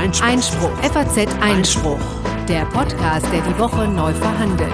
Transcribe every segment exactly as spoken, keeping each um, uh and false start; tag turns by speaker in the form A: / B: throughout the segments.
A: Einspruch. Einspruch. F A Z Einspruch. Der Podcast, der die Woche neu verhandelt.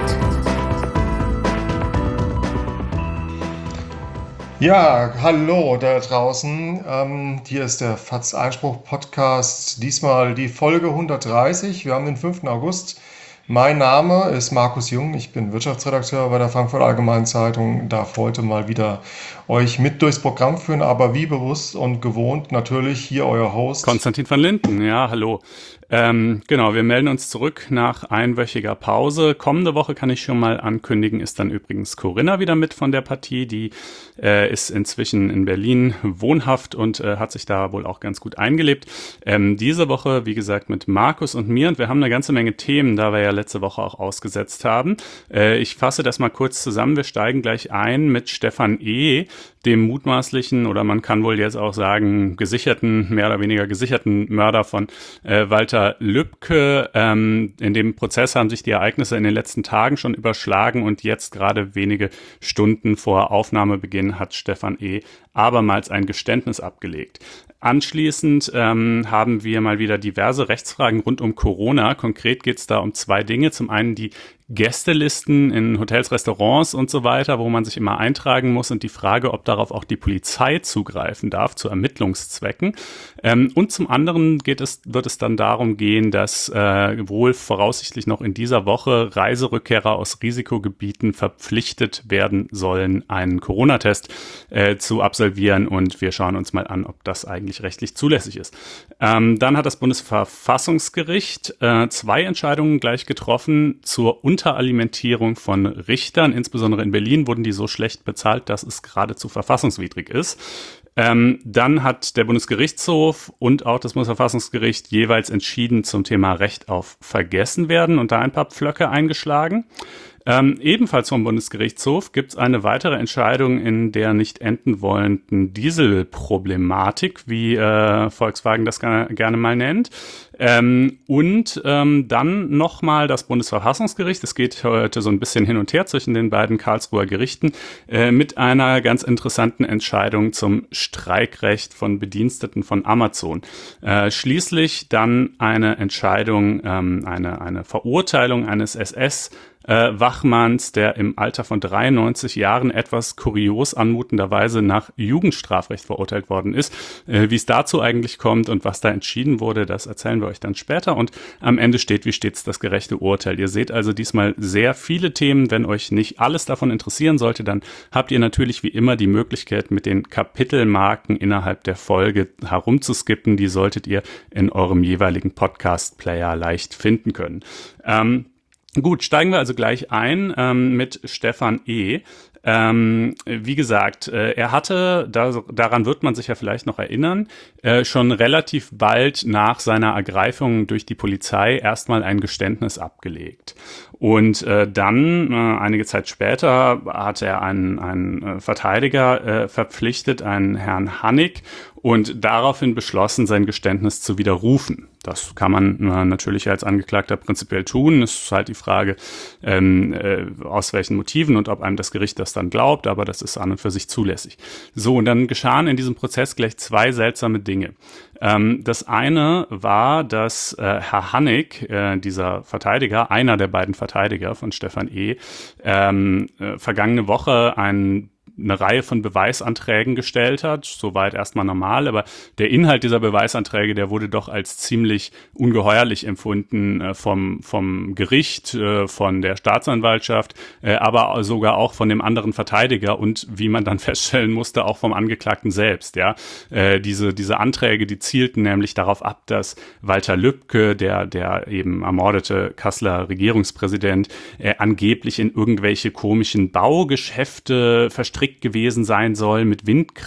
B: Ja, hallo da draußen. Ähm, hier ist der F A Z Einspruch Podcast. Diesmal die Folge hundertdreißig. Wir haben den fünften August. Mein Name ist Markus Jung. Ich bin Wirtschaftsredakteur bei der Frankfurter Allgemeinen Zeitung. Darf heute mal wieder euch mit durchs Programm führen, aber wie bewusst und gewohnt natürlich hier euer Host.
C: Konstantin van Linden, ja, hallo. Ähm, genau, wir melden uns zurück nach einwöchiger Pause. Kommende Woche kann ich schon mal ankündigen, ist dann übrigens Corinna wieder mit von der Partie. Die äh, ist inzwischen in Berlin wohnhaft und äh, hat sich da wohl auch ganz gut eingelebt. Ähm, diese Woche, wie gesagt, mit Markus und mir. Und wir haben eine ganze Menge Themen, da wir ja letzte Woche auch ausgesetzt haben. Äh, ich fasse das mal kurz zusammen. Wir steigen gleich ein mit Stefan E., dem mutmaßlichen, oder man kann wohl jetzt auch sagen, gesicherten, mehr oder weniger gesicherten Mörder von äh, Walter Lübcke. Ähm, in dem Prozess haben sich die Ereignisse in den letzten Tagen schon überschlagen und jetzt gerade wenige Stunden vor Aufnahmebeginn hat Stefan E. abermals ein Geständnis abgelegt. Anschließend ähm, haben wir mal wieder diverse Rechtsfragen rund um Corona. Konkret geht es da um zwei Dinge. Zum einen die Gästelisten in Hotels, Restaurants und so weiter, wo man sich immer eintragen muss, und die Frage, ob darauf auch die Polizei zugreifen darf zu Ermittlungszwecken. Ähm, und zum anderen geht es, wird es dann darum gehen, dass äh, wohl voraussichtlich noch in dieser Woche Reiserückkehrer aus Risikogebieten verpflichtet werden sollen, einen Corona-Test äh, zu absolvieren, und wir schauen uns mal an, ob das eigentlich rechtlich zulässig ist. Ähm, dann hat das Bundesverfassungsgericht äh, zwei Entscheidungen gleich getroffen zur Unteralimentierung von Richtern. Insbesondere in Berlin wurden die so schlecht bezahlt, dass es geradezu verfassungswidrig ist. Ähm, dann hat der Bundesgerichtshof und auch das Bundesverfassungsgericht jeweils entschieden zum Thema Recht auf Vergessenwerden und da ein paar Pflöcke eingeschlagen. Ähm, ebenfalls vom Bundesgerichtshof gibt es eine weitere Entscheidung in der nicht enden wollenden Dieselproblematik, wie äh, Volkswagen das gerne, gerne mal nennt. Ähm, und ähm, dann nochmal das Bundesverfassungsgericht. Es geht heute so ein bisschen hin und her zwischen den beiden Karlsruher Gerichten äh, mit einer ganz interessanten Entscheidung zum Streikrecht von Bediensteten von Amazon. Äh, schließlich dann eine Entscheidung, ähm, eine, eine Verurteilung eines S S Äh, Wachmanns, der im Alter von dreiundneunzig Jahren etwas kurios anmutenderweise nach Jugendstrafrecht verurteilt worden ist. Äh, wie es dazu eigentlich kommt und was da entschieden wurde, das erzählen wir euch dann später. Und am Ende steht wie stets das gerechte Urteil. Ihr seht also diesmal sehr viele Themen. Wenn euch nicht alles davon interessieren sollte, dann habt ihr natürlich wie immer die Möglichkeit, mit den Kapitelmarken innerhalb der Folge herumzuskippen. Die solltet ihr in eurem jeweiligen Podcast-Player leicht finden können. Ähm, Gut, steigen wir also gleich ein ähm, mit Stefan E. Ähm, wie gesagt, äh, er hatte, da, daran wird man sich ja vielleicht noch erinnern, äh, schon relativ bald nach seiner Ergreifung durch die Polizei erstmal ein Geständnis abgelegt. Und äh, dann, äh, einige Zeit später, hat er einen, einen Verteidiger äh, verpflichtet, einen Herrn Hannig, und daraufhin beschlossen, sein Geständnis zu widerrufen. Das kann man äh, natürlich als Angeklagter prinzipiell tun. Es ist halt die Frage, ähm, äh, aus welchen Motiven und ob einem das Gericht das dann glaubt, aber das ist an und für sich zulässig. So, und dann geschahen in diesem Prozess gleich zwei seltsame Dinge. Ähm, das eine war, dass äh, Herr Hannig, äh, dieser Verteidiger, einer der beiden Verteidiger von Stefan E., ähm, äh, vergangene Woche einen eine Reihe von Beweisanträgen gestellt hat, soweit erstmal normal, aber der Inhalt dieser Beweisanträge, der wurde doch als ziemlich ungeheuerlich empfunden äh, vom vom Gericht, äh, von der Staatsanwaltschaft, äh, aber sogar auch von dem anderen Verteidiger und, wie man dann feststellen musste, auch vom Angeklagten selbst. Ja, äh, diese diese Anträge, die zielten nämlich darauf ab, dass Walter Lübcke, der der eben ermordete Kasseler Regierungspräsident, äh, angeblich in irgendwelche komischen Baugeschäfte verstrickt gewesen sein soll mit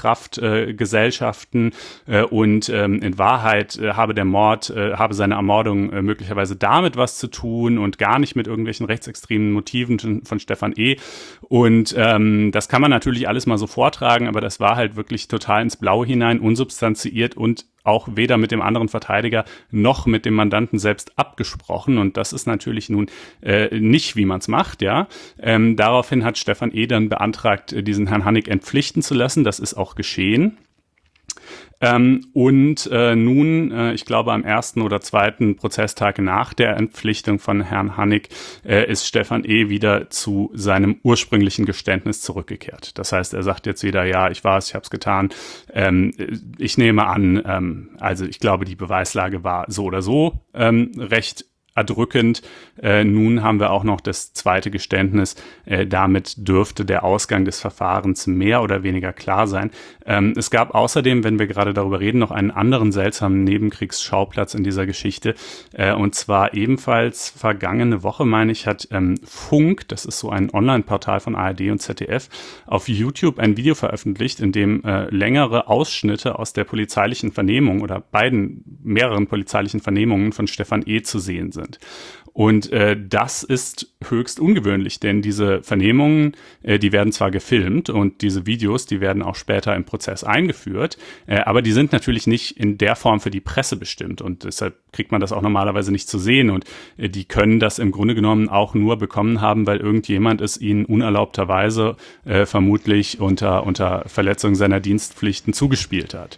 C: Windkraftgesellschaften äh, äh, und ähm, in Wahrheit äh, habe der Mord, äh, habe seine Ermordung äh, möglicherweise damit was zu tun und gar nicht mit irgendwelchen rechtsextremen Motiven von, von Stefan E. Und ähm, das kann man natürlich alles mal so vortragen, aber das war halt wirklich total ins Blaue hinein, unsubstanziiert und auch weder mit dem anderen Verteidiger noch mit dem Mandanten selbst abgesprochen. Und das ist natürlich nun äh, nicht, wie man es macht, ja. Ähm, daraufhin hat Stefan E. dann beantragt, diesen Herrn Hannig entpflichten zu lassen. Das ist auch geschehen. Ähm, und äh, nun, äh, ich glaube am ersten oder zweiten Prozesstag nach der Entpflichtung von Herrn Hannig, äh, ist Stefan E. wieder zu seinem ursprünglichen Geständnis zurückgekehrt. Das heißt, er sagt jetzt wieder, ja, ich war es, ich habe es getan. Ähm, ich nehme an, ähm, also ich glaube, die Beweislage war so oder so ähm, recht erdrückend. Äh, nun haben wir auch noch das zweite Geständnis. Äh, damit dürfte der Ausgang des Verfahrens mehr oder weniger klar sein. Ähm, es gab außerdem, wenn wir gerade darüber reden, noch einen anderen seltsamen Nebenkriegsschauplatz in dieser Geschichte. Äh, und zwar ebenfalls vergangene Woche, meine ich, hat ähm, Funk, das ist so ein Online-Portal von A R D und Z D F, auf YouTube ein Video veröffentlicht, in dem äh, längere Ausschnitte aus der polizeilichen Vernehmung oder beiden, mehreren polizeilichen Vernehmungen von Stefan E. zu sehen sind. Sind. Und äh, das ist höchst ungewöhnlich, denn diese Vernehmungen, äh, die werden zwar gefilmt und diese Videos, die werden auch später im Prozess eingeführt, äh, aber die sind natürlich nicht in der Form für die Presse bestimmt und deshalb kriegt man das auch normalerweise nicht zu sehen und äh, die können das im Grunde genommen auch nur bekommen haben, weil irgendjemand es ihnen unerlaubterweise äh, vermutlich unter, unter Verletzung seiner Dienstpflichten zugespielt hat.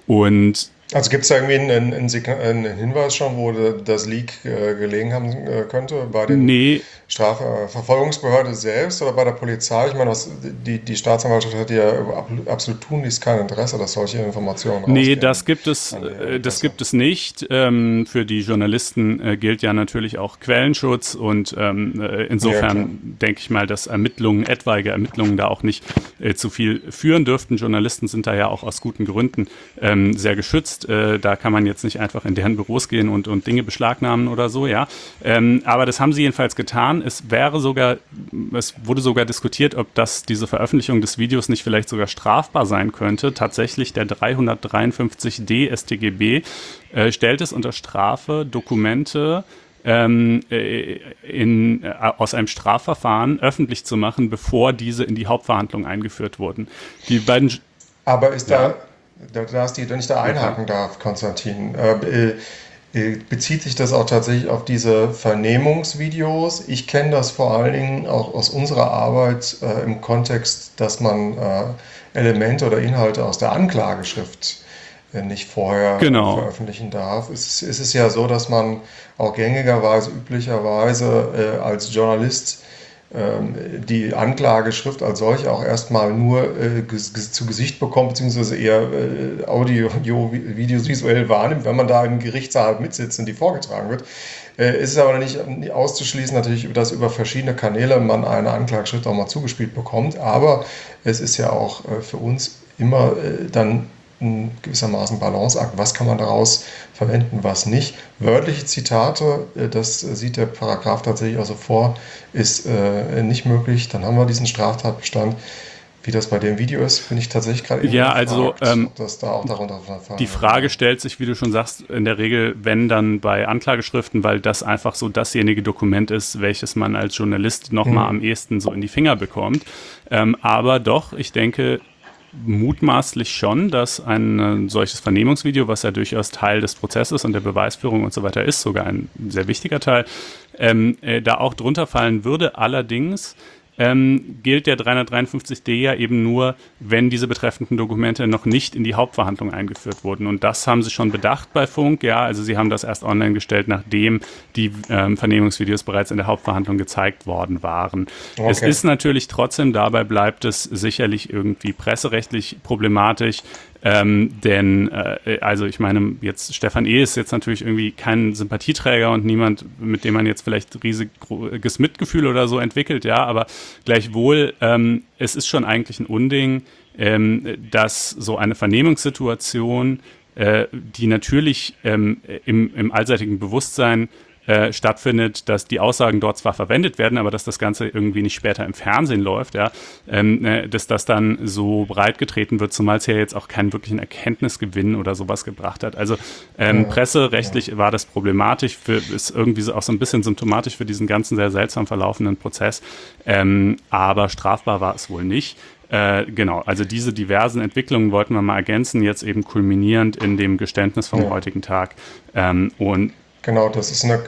C: Und
B: Also gibt es da irgendwie einen, einen, einen Hinweis schon, wo das Leak äh, gelegen haben äh, könnte? Bei den
C: nee.
B: Strafverfolgungsbehörde selbst oder bei der Polizei? Ich meine, was, die, die Staatsanwaltschaft hat ja absolut tunlichst kein Interesse, dass solche Informationen rausgehen.
C: Nee, das gibt es, äh, das gibt es nicht. Ähm, für die Journalisten äh, gilt ja natürlich auch Quellenschutz und ähm, äh, insofern ja, denke ich mal, dass Ermittlungen, etwaige Ermittlungen da auch nicht äh, zu viel führen dürften. Journalisten sind da ja auch aus guten Gründen ähm, sehr geschützt. Äh, da kann man jetzt nicht einfach in deren Büros gehen und, und Dinge beschlagnahmen oder so, ja. Ähm, aber das haben sie jedenfalls getan. Es wäre sogar, es wurde sogar diskutiert, ob das, diese Veröffentlichung des Videos nicht vielleicht sogar strafbar sein könnte. Tatsächlich der dreihundertdreiundfünfzig d S t G B äh, stellt es unter Strafe, Dokumente ähm, in, äh, aus einem Strafverfahren öffentlich zu machen, bevor diese in die Hauptverhandlung eingeführt wurden. Die beiden.
B: Aber ist da, ja. da, da ist die, wenn ich da einhaken darf, Konstantin, äh, bezieht sich das auch tatsächlich auf diese Vernehmungsvideos? Ich kenne das vor allen Dingen auch aus unserer Arbeit äh, im Kontext, dass man äh, Elemente oder Inhalte aus der Anklageschrift äh, nicht vorher
C: genau.
B: veröffentlichen darf. Es, es ist ja so, dass man auch gängigerweise, üblicherweise äh, als Journalist die Anklageschrift als solche auch erstmal nur äh, ges- zu Gesicht bekommt, beziehungsweise eher äh, Audio, videovisuell wahrnimmt, wenn man da im Gerichtssaal mitsitzt und die vorgetragen wird. Äh, ist es aber nicht, nicht auszuschließen, natürlich, dass über verschiedene Kanäle man eine Anklageschrift auch mal zugespielt bekommt, aber es ist ja auch äh, für uns immer äh, dann ein gewissermaßen Balanceakt. Was kann man daraus verwenden, was nicht? Wörtliche Zitate, das sieht der Paragraph tatsächlich auch so vor, ist äh, nicht möglich. Dann haben wir diesen Straftatbestand. Wie das bei dem Video ist, bin ich tatsächlich gerade eben
C: ja, also
B: gefragt,
C: ähm,
B: ob das da auch darunter fallen
C: die Frage stellt sich, wie du schon sagst, in der Regel, wenn dann bei Anklageschriften, weil das einfach so dasjenige Dokument ist, welches man als Journalist nochmal hm. am ehesten so in die Finger bekommt. Ähm, aber doch, ich denke, mutmaßlich schon, dass ein äh, solches Vernehmungsvideo, was ja durchaus Teil des Prozesses und der Beweisführung und so weiter ist, sogar ein sehr wichtiger Teil, ähm, äh, da auch drunter fallen würde. Allerdings ähm, gilt der dreihundertdreiundfünfzig d ja eben nur, wenn diese betreffenden Dokumente noch nicht in die Hauptverhandlung eingeführt wurden. Und das haben sie schon bedacht bei Funk. Ja, also sie haben das erst online gestellt, nachdem die ähm, Vernehmungsvideos bereits in der Hauptverhandlung gezeigt worden waren. Okay. Es ist natürlich trotzdem, dabei bleibt es sicherlich irgendwie presserechtlich problematisch. Ähm, denn, äh, also ich meine, jetzt Stefan E. ist jetzt natürlich irgendwie kein Sympathieträger und niemand, mit dem man jetzt vielleicht riesiges Mitgefühl oder so entwickelt, ja, aber gleichwohl, ähm, es ist schon eigentlich ein Unding, ähm, dass so eine Vernehmungssituation, äh, die natürlich ähm, im, im allseitigen Bewusstsein Äh, stattfindet, dass die Aussagen dort zwar verwendet werden, aber dass das Ganze irgendwie nicht später im Fernsehen läuft, ja, ähm, äh, dass das dann so breit getreten wird, zumal es ja jetzt auch keinen wirklichen Erkenntnisgewinn oder sowas gebracht hat. Also ähm, ja, presserechtlich ja. war das problematisch, für, ist irgendwie so auch so ein bisschen symptomatisch für diesen ganzen sehr seltsam verlaufenden Prozess, ähm, aber strafbar war es wohl nicht. Äh, genau, also diese diversen Entwicklungen wollten wir mal ergänzen, jetzt eben kulminierend in dem Geständnis vom ja. heutigen Tag ähm, und
B: Genau, das ist eine,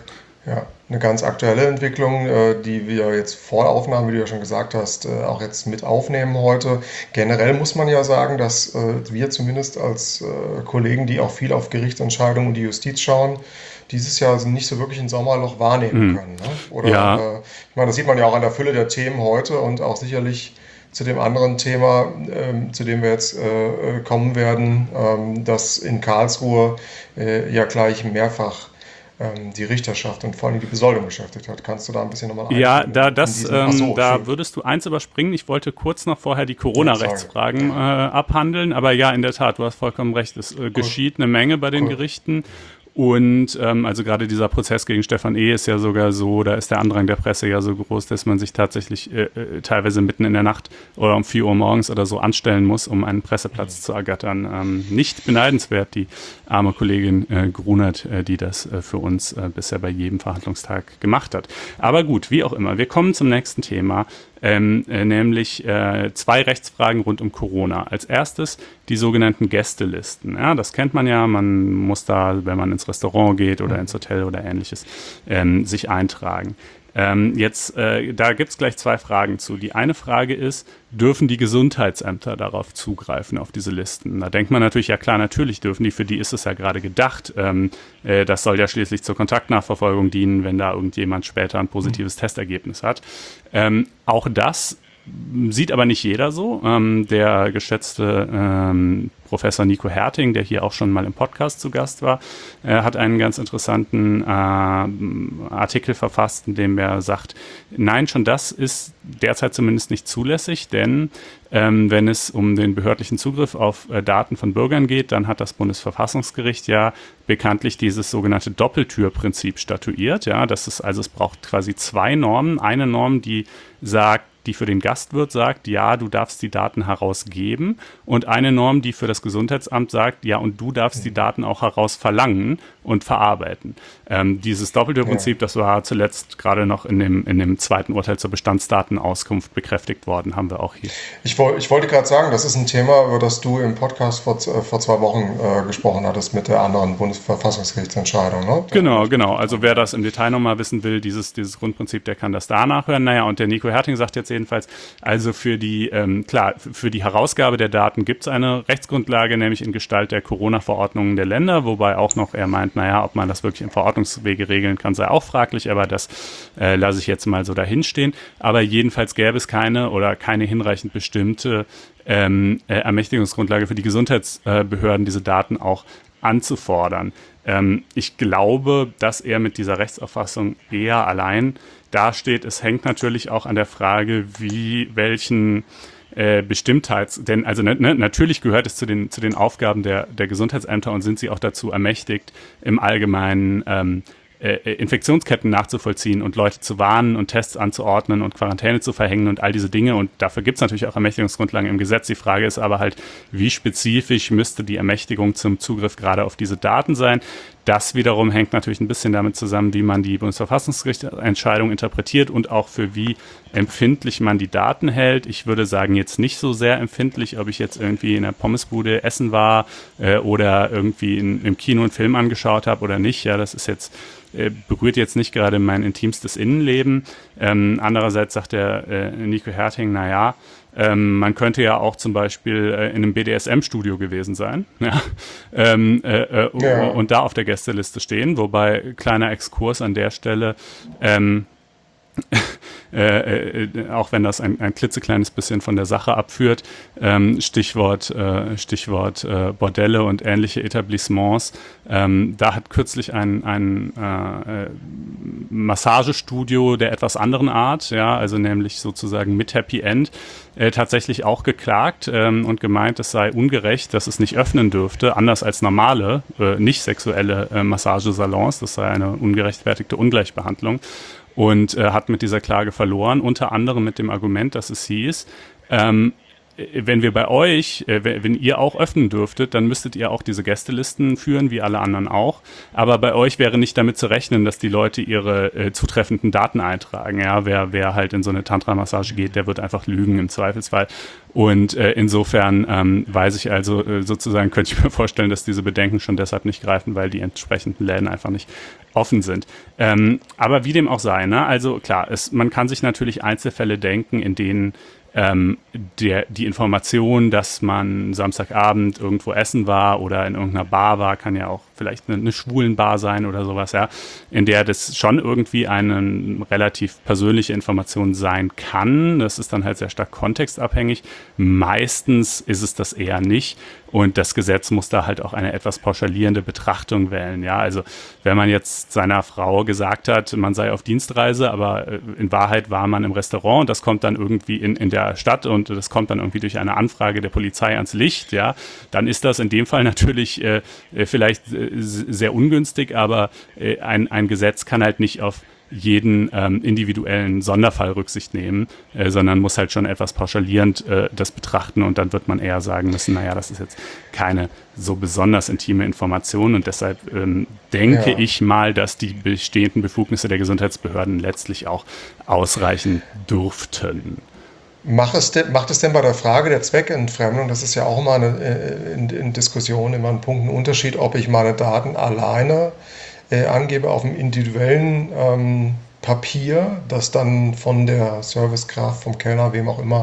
B: Ja, eine ganz aktuelle Entwicklung, äh, die wir jetzt vor der Aufnahme, wie du ja schon gesagt hast, äh, auch jetzt mit aufnehmen heute. Generell muss man ja sagen, dass äh, wir zumindest als äh, Kollegen, die auch viel auf Gerichtsentscheidungen und die Justiz schauen, dieses Jahr nicht so wirklich ein Sommerloch wahrnehmen
C: Hm.
B: können. Ne? Oder
C: Ja,
B: äh, ich meine, das sieht man ja auch an der Fülle der Themen heute und auch sicherlich zu dem anderen Thema, ähm, zu dem wir jetzt äh, äh, kommen werden, ähm, das in Karlsruhe äh, ja gleich mehrfach ähm, die Richterschaft und vor allem die Besoldung beschäftigt hat. Kannst du da ein bisschen nochmal
C: ja,
B: einführen
C: da
B: in, in
C: das,
B: diesen, ach
C: ähm,
B: so,
C: da
B: Entschuldigung.
C: würdest du eins überspringen. Ich wollte kurz noch vorher die
B: Ja, sorry.
C: Corona-Rechtsfragen äh,
B: Ja,
C: abhandeln, aber ja, in der Tat, du hast vollkommen recht. Es äh,
B: cool,
C: geschieht eine Menge bei den
B: cool.
C: Gerichten. Und ähm, also gerade dieser Prozess gegen Stefan E. ist ja sogar so, da ist der Andrang der Presse ja so groß, dass man sich tatsächlich äh, äh, teilweise mitten in der Nacht oder um vier Uhr morgens oder so anstellen muss, um einen Presseplatz zu ergattern. Ähm, nicht beneidenswert, die arme Kollegin äh, Grunert, äh, die das äh, für uns äh, bisher bei jedem Verhandlungstag gemacht hat. Aber gut, wie auch immer, wir kommen zum nächsten Thema. Ähm, äh, nämlich äh, zwei Rechtsfragen rund um Corona. Als erstes die sogenannten Gästelisten. Ja, das kennt man ja, man muss da, wenn man ins Restaurant geht oder ins Hotel oder ähnliches, ähm, sich eintragen. Ähm, jetzt, äh, da gibt es gleich zwei Fragen zu. Die eine Frage ist, dürfen die Gesundheitsämter darauf zugreifen, auf diese Listen? Da denkt man natürlich, ja klar, natürlich dürfen die, für die ist es ja gerade gedacht. Ähm, äh, das soll ja schließlich zur Kontaktnachverfolgung dienen, wenn da irgendjemand später ein positives Testergebnis hat. Ähm, auch das sieht aber nicht jeder so. Ähm, der geschätzte ähm, Professor Nico Herting, der hier auch schon mal im Podcast zu Gast war, äh, hat einen ganz interessanten äh, Artikel verfasst, in dem er sagt, nein, schon das ist derzeit zumindest nicht zulässig, denn ähm, wenn es um den behördlichen Zugriff auf äh, Daten von Bürgern geht, dann hat das Bundesverfassungsgericht ja bekanntlich dieses sogenannte Doppeltürprinzip statuiert. Ja, das ist also, es braucht quasi zwei Normen. Eine Norm, die sagt, die für den Gastwirt sagt, ja, du darfst die Daten herausgeben, und eine Norm, die für das Gesundheitsamt sagt, ja, und du darfst die Daten auch herausverlangen und verarbeiten. Ähm, dieses Doppeltürprinzip, das war zuletzt gerade noch in dem, in dem zweiten Urteil zur Bestandsdatenauskunft bekräftigt worden, haben wir auch hier.
B: Ich, woll, ich wollte gerade sagen, das ist ein Thema, über das du im Podcast vor, z- äh, vor zwei Wochen äh, gesprochen hattest mit der anderen Bundesverfassungsgerichtsentscheidung, ne? Da
C: Genau,
B: wollte ich
C: genau.
B: mich
C: Also
B: dran
C: wer
B: erinnern.
C: das im Detail nochmal wissen will, dieses, dieses Grundprinzip, der kann das da nachhören. Naja, und der Nico Herting sagt jetzt jedenfalls, also für die, ähm, klar, für die Herausgabe der Daten gibt es eine Rechtsgrundlage, nämlich in Gestalt der Corona-Verordnungen der Länder, wobei auch noch er meint, naja, ob man das wirklich im Verordnungswege regeln kann, sei auch fraglich, aber das äh, lasse ich jetzt mal so dahinstehen. Aber jedenfalls gäbe es keine oder keine hinreichend bestimmte ähm, äh, Ermächtigungsgrundlage für die Gesundheitsbehörden, diese Daten auch anzufordern. Ähm, ich glaube, dass er mit dieser Rechtsauffassung eher allein dasteht. Es hängt natürlich auch an der Frage, wie welchen äh, Bestimmtheits, denn also ne, ne, natürlich gehört es zu den, zu den Aufgaben der, der Gesundheitsämter und sind sie auch dazu ermächtigt, im Allgemeinen ähm, äh, Infektionsketten nachzuvollziehen und Leute zu warnen und Tests anzuordnen und Quarantäne zu verhängen und all diese Dinge. Und dafür gibt es natürlich auch Ermächtigungsgrundlagen im Gesetz. Die Frage ist aber halt, wie spezifisch müsste die Ermächtigung zum Zugriff gerade auf diese Daten sein? Das wiederum hängt natürlich ein bisschen damit zusammen, wie man die Bundesverfassungsgerichtsentscheidung interpretiert und auch für wie empfindlich man die Daten hält. Ich würde sagen, jetzt nicht so sehr empfindlich, ob ich jetzt irgendwie in der Pommesbude essen war äh, oder irgendwie in, im Kino einen Film angeschaut habe oder nicht. Ja, das ist jetzt äh, berührt jetzt nicht gerade mein intimstes Innenleben. Ähm, andererseits sagt der äh, Nico Herting, naja, Ähm, man könnte ja auch zum Beispiel äh, in einem B D S M-Studio gewesen sein, ja? ähm, äh, äh,
B: Ja.
C: und da auf der Gästeliste stehen, wobei, kleiner Exkurs an der Stelle, ähm, äh, äh, auch wenn das ein, ein klitzekleines bisschen von der Sache abführt, ähm, Stichwort, äh, Stichwort äh, Bordelle und ähnliche Etablissements. Ähm, da hat kürzlich ein, ein äh, äh, Massagestudio der etwas anderen Art, ja, also nämlich sozusagen mit Happy End, äh, tatsächlich auch geklagt ähm, und gemeint, es sei ungerecht, dass es nicht öffnen dürfte, anders als normale, äh, nicht sexuelle äh, Massagesalons. Das sei eine ungerechtfertigte Ungleichbehandlung. Und äh, hat mit dieser Klage verloren, unter anderem mit dem Argument, dass es hieß, ähm, wenn wir bei euch, äh, wenn ihr auch öffnen dürftet, dann müsstet ihr auch diese Gästelisten führen, wie alle anderen auch. Aber bei euch wäre nicht damit zu rechnen, dass die Leute ihre äh, zutreffenden Daten eintragen. Ja, wer, wer halt in so eine Tantra-Massage geht, der wird einfach lügen im Zweifelsfall. Und äh, insofern ähm, weiß ich also äh, sozusagen, könnte ich mir vorstellen, dass diese Bedenken schon deshalb nicht greifen, weil die entsprechenden Läden einfach nicht offen sind. Ähm, aber wie dem auch sei, ne? Also klar, es, man kann sich natürlich Einzelfälle denken, in denen Ähm, der, die Information, dass man Samstagabend irgendwo essen war oder in irgendeiner Bar war, kann ja auch vielleicht eine, eine Schwulenbar sein oder sowas, ja, in der das schon irgendwie eine relativ persönliche Information sein kann. Das ist dann halt sehr stark kontextabhängig. Meistens ist es das eher nicht. Und das Gesetz muss da halt auch eine etwas pauschalierende Betrachtung wählen. Ja, also wenn man jetzt seiner Frau gesagt hat, man sei auf Dienstreise, aber in Wahrheit war man im Restaurant und das kommt dann irgendwie in, in der Stadt und das kommt dann irgendwie durch eine Anfrage der Polizei ans Licht, ja, dann ist das in dem Fall natürlich äh, vielleicht äh, sehr ungünstig, aber äh, ein, ein Gesetz kann halt nicht auf jeden ähm, individuellen Sonderfall Rücksicht nehmen, äh, sondern muss halt schon etwas pauschalierend äh, das betrachten und dann wird man eher sagen müssen, naja, das ist jetzt keine so besonders intime Information und deshalb ähm, denke ja. ich mal, dass die bestehenden Befugnisse der Gesundheitsbehörden letztlich auch ausreichen dürften.
B: Macht es, denn, macht es denn bei der Frage der Zweckentfremdung, das ist ja auch immer eine, in, in Diskussion immer ein Punkt, ein Unterschied, ob ich meine Daten alleine äh, angebe auf dem individuellen ähm, Papier, das dann von der Servicekraft, vom Kellner, wem auch immer,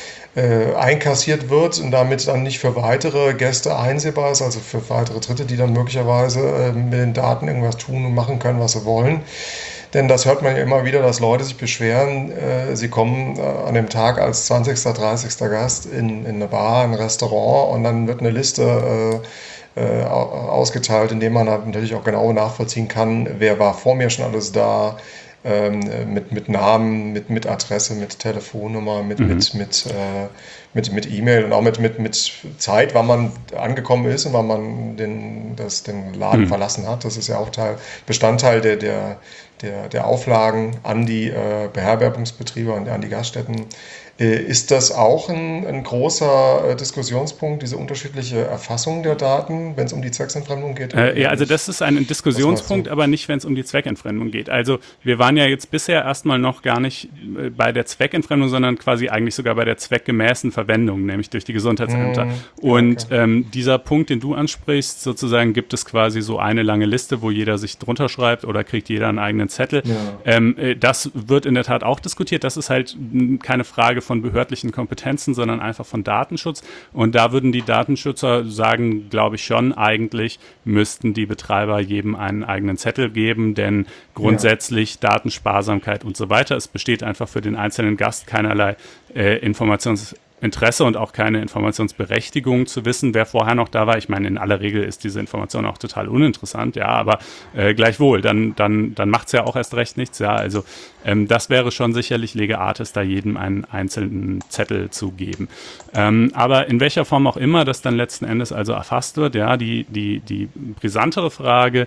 B: äh, einkassiert wird und damit dann nicht für weitere Gäste einsehbar ist, also für weitere Dritte, die dann möglicherweise äh, mit den Daten irgendwas tun und machen können, was sie wollen. Denn das hört man ja immer wieder, dass Leute sich beschweren, äh, sie kommen äh, an dem Tag als zwanzigster, dreißigster Gast in, in eine Bar, ein Restaurant und dann wird eine Liste äh, äh, ausgeteilt, in der man halt natürlich auch genau nachvollziehen kann, wer war vor mir schon alles da, ähm, mit, mit Namen, mit, mit Adresse, mit Telefonnummer, mit, mhm. mit, mit, äh, mit, mit E-Mail und auch mit, mit, mit Zeit, wann man angekommen ist und wann man den, das, den Laden mhm. verlassen hat. Das ist ja auch Teil, Bestandteil der, der Der, der Auflagen an die äh, Beherbergungsbetriebe und an die Gaststätten. Äh, ist das auch ein, ein großer äh, Diskussionspunkt, diese unterschiedliche Erfassung der Daten, wenn es um die Zweckentfremdung geht?
C: Äh, ja, also das ist ein Diskussionspunkt, aber nicht, wenn es um die Zweckentfremdung geht. Also wir waren ja jetzt bisher erstmal noch gar nicht äh, bei der Zweckentfremdung, sondern quasi eigentlich sogar bei der zweckgemäßen Verwendung, nämlich durch die Gesundheitsämter. Mm, und okay. ähm, dieser Punkt, den du ansprichst, sozusagen gibt es quasi so eine lange Liste, wo jeder sich drunter schreibt oder kriegt jeder einen eigenen Zettel. Ja. Ähm, das wird in der Tat auch diskutiert. Das ist halt keine Frage von behördlichen Kompetenzen, sondern einfach von Datenschutz. Und da würden die Datenschützer sagen, glaube ich schon, eigentlich müssten die Betreiber jedem einen eigenen Zettel geben, denn grundsätzlich ja. Datensparsamkeit und so weiter. Es besteht einfach für den einzelnen Gast keinerlei äh, Informations- Interesse und auch keine Informationsberechtigung zu wissen, wer vorher noch da war. Ich meine, in aller Regel ist diese Information auch total uninteressant, ja, aber äh, gleichwohl, dann, dann, dann macht es ja auch erst recht nichts, ja, also ähm, das wäre schon sicherlich Lege artis, da jedem einen einzelnen Zettel zu geben. Ähm, aber in welcher Form auch immer das dann letzten Endes also erfasst wird, ja, die, die, die brisantere Frage,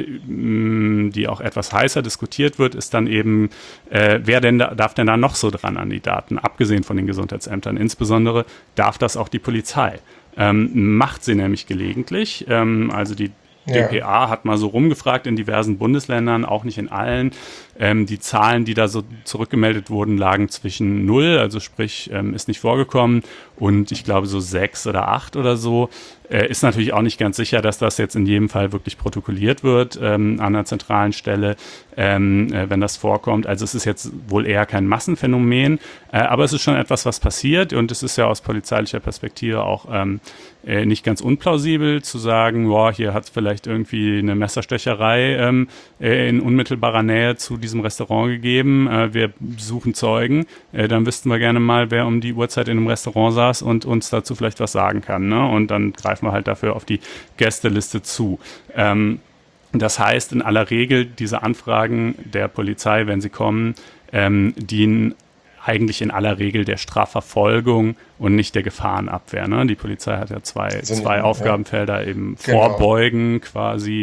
C: die auch etwas heißer diskutiert wird, ist dann eben, äh, wer denn da, darf denn da noch so dran an die Daten, abgesehen von den Gesundheitsämtern. Insbesondere darf das auch die Polizei. Ähm, macht sie nämlich gelegentlich. Ähm, also die D P A ja. hat mal so rumgefragt in diversen Bundesländern, auch nicht in allen. Ähm, die Zahlen, die da so zurückgemeldet wurden, lagen zwischen null, also sprich, ähm, ist nicht vorgekommen, und ich glaube so sechs oder acht oder so. Äh, ist natürlich auch nicht ganz sicher, dass das jetzt in jedem Fall wirklich protokolliert wird ähm, an einer zentralen Stelle, ähm, äh, wenn das vorkommt. Also es ist jetzt wohl eher kein Massenphänomen, äh, aber es ist schon etwas, was passiert, und es ist ja aus polizeilicher Perspektive auch ähm, äh, nicht ganz unplausibel zu sagen, boah, hier hat es vielleicht irgendwie eine Messerstecherei ähm, äh, in unmittelbarer Nähe zu diesem Restaurant gegeben. Äh, wir suchen Zeugen, äh, dann wüssten wir gerne mal, wer um die Uhrzeit in einem Restaurant saß und uns dazu vielleicht was sagen kann, ne? Und dann greifen wir halt dafür auf die Gästeliste zu. Ähm, das heißt, in aller Regel, diese Anfragen der Polizei, wenn sie kommen, ähm, dienen eigentlich in aller Regel der Strafverfolgung und nicht der Gefahrenabwehr. Ne? Die Polizei hat ja zwei, zwei Aufgabenfelder, eben
B: genau.
C: Vorbeugen quasi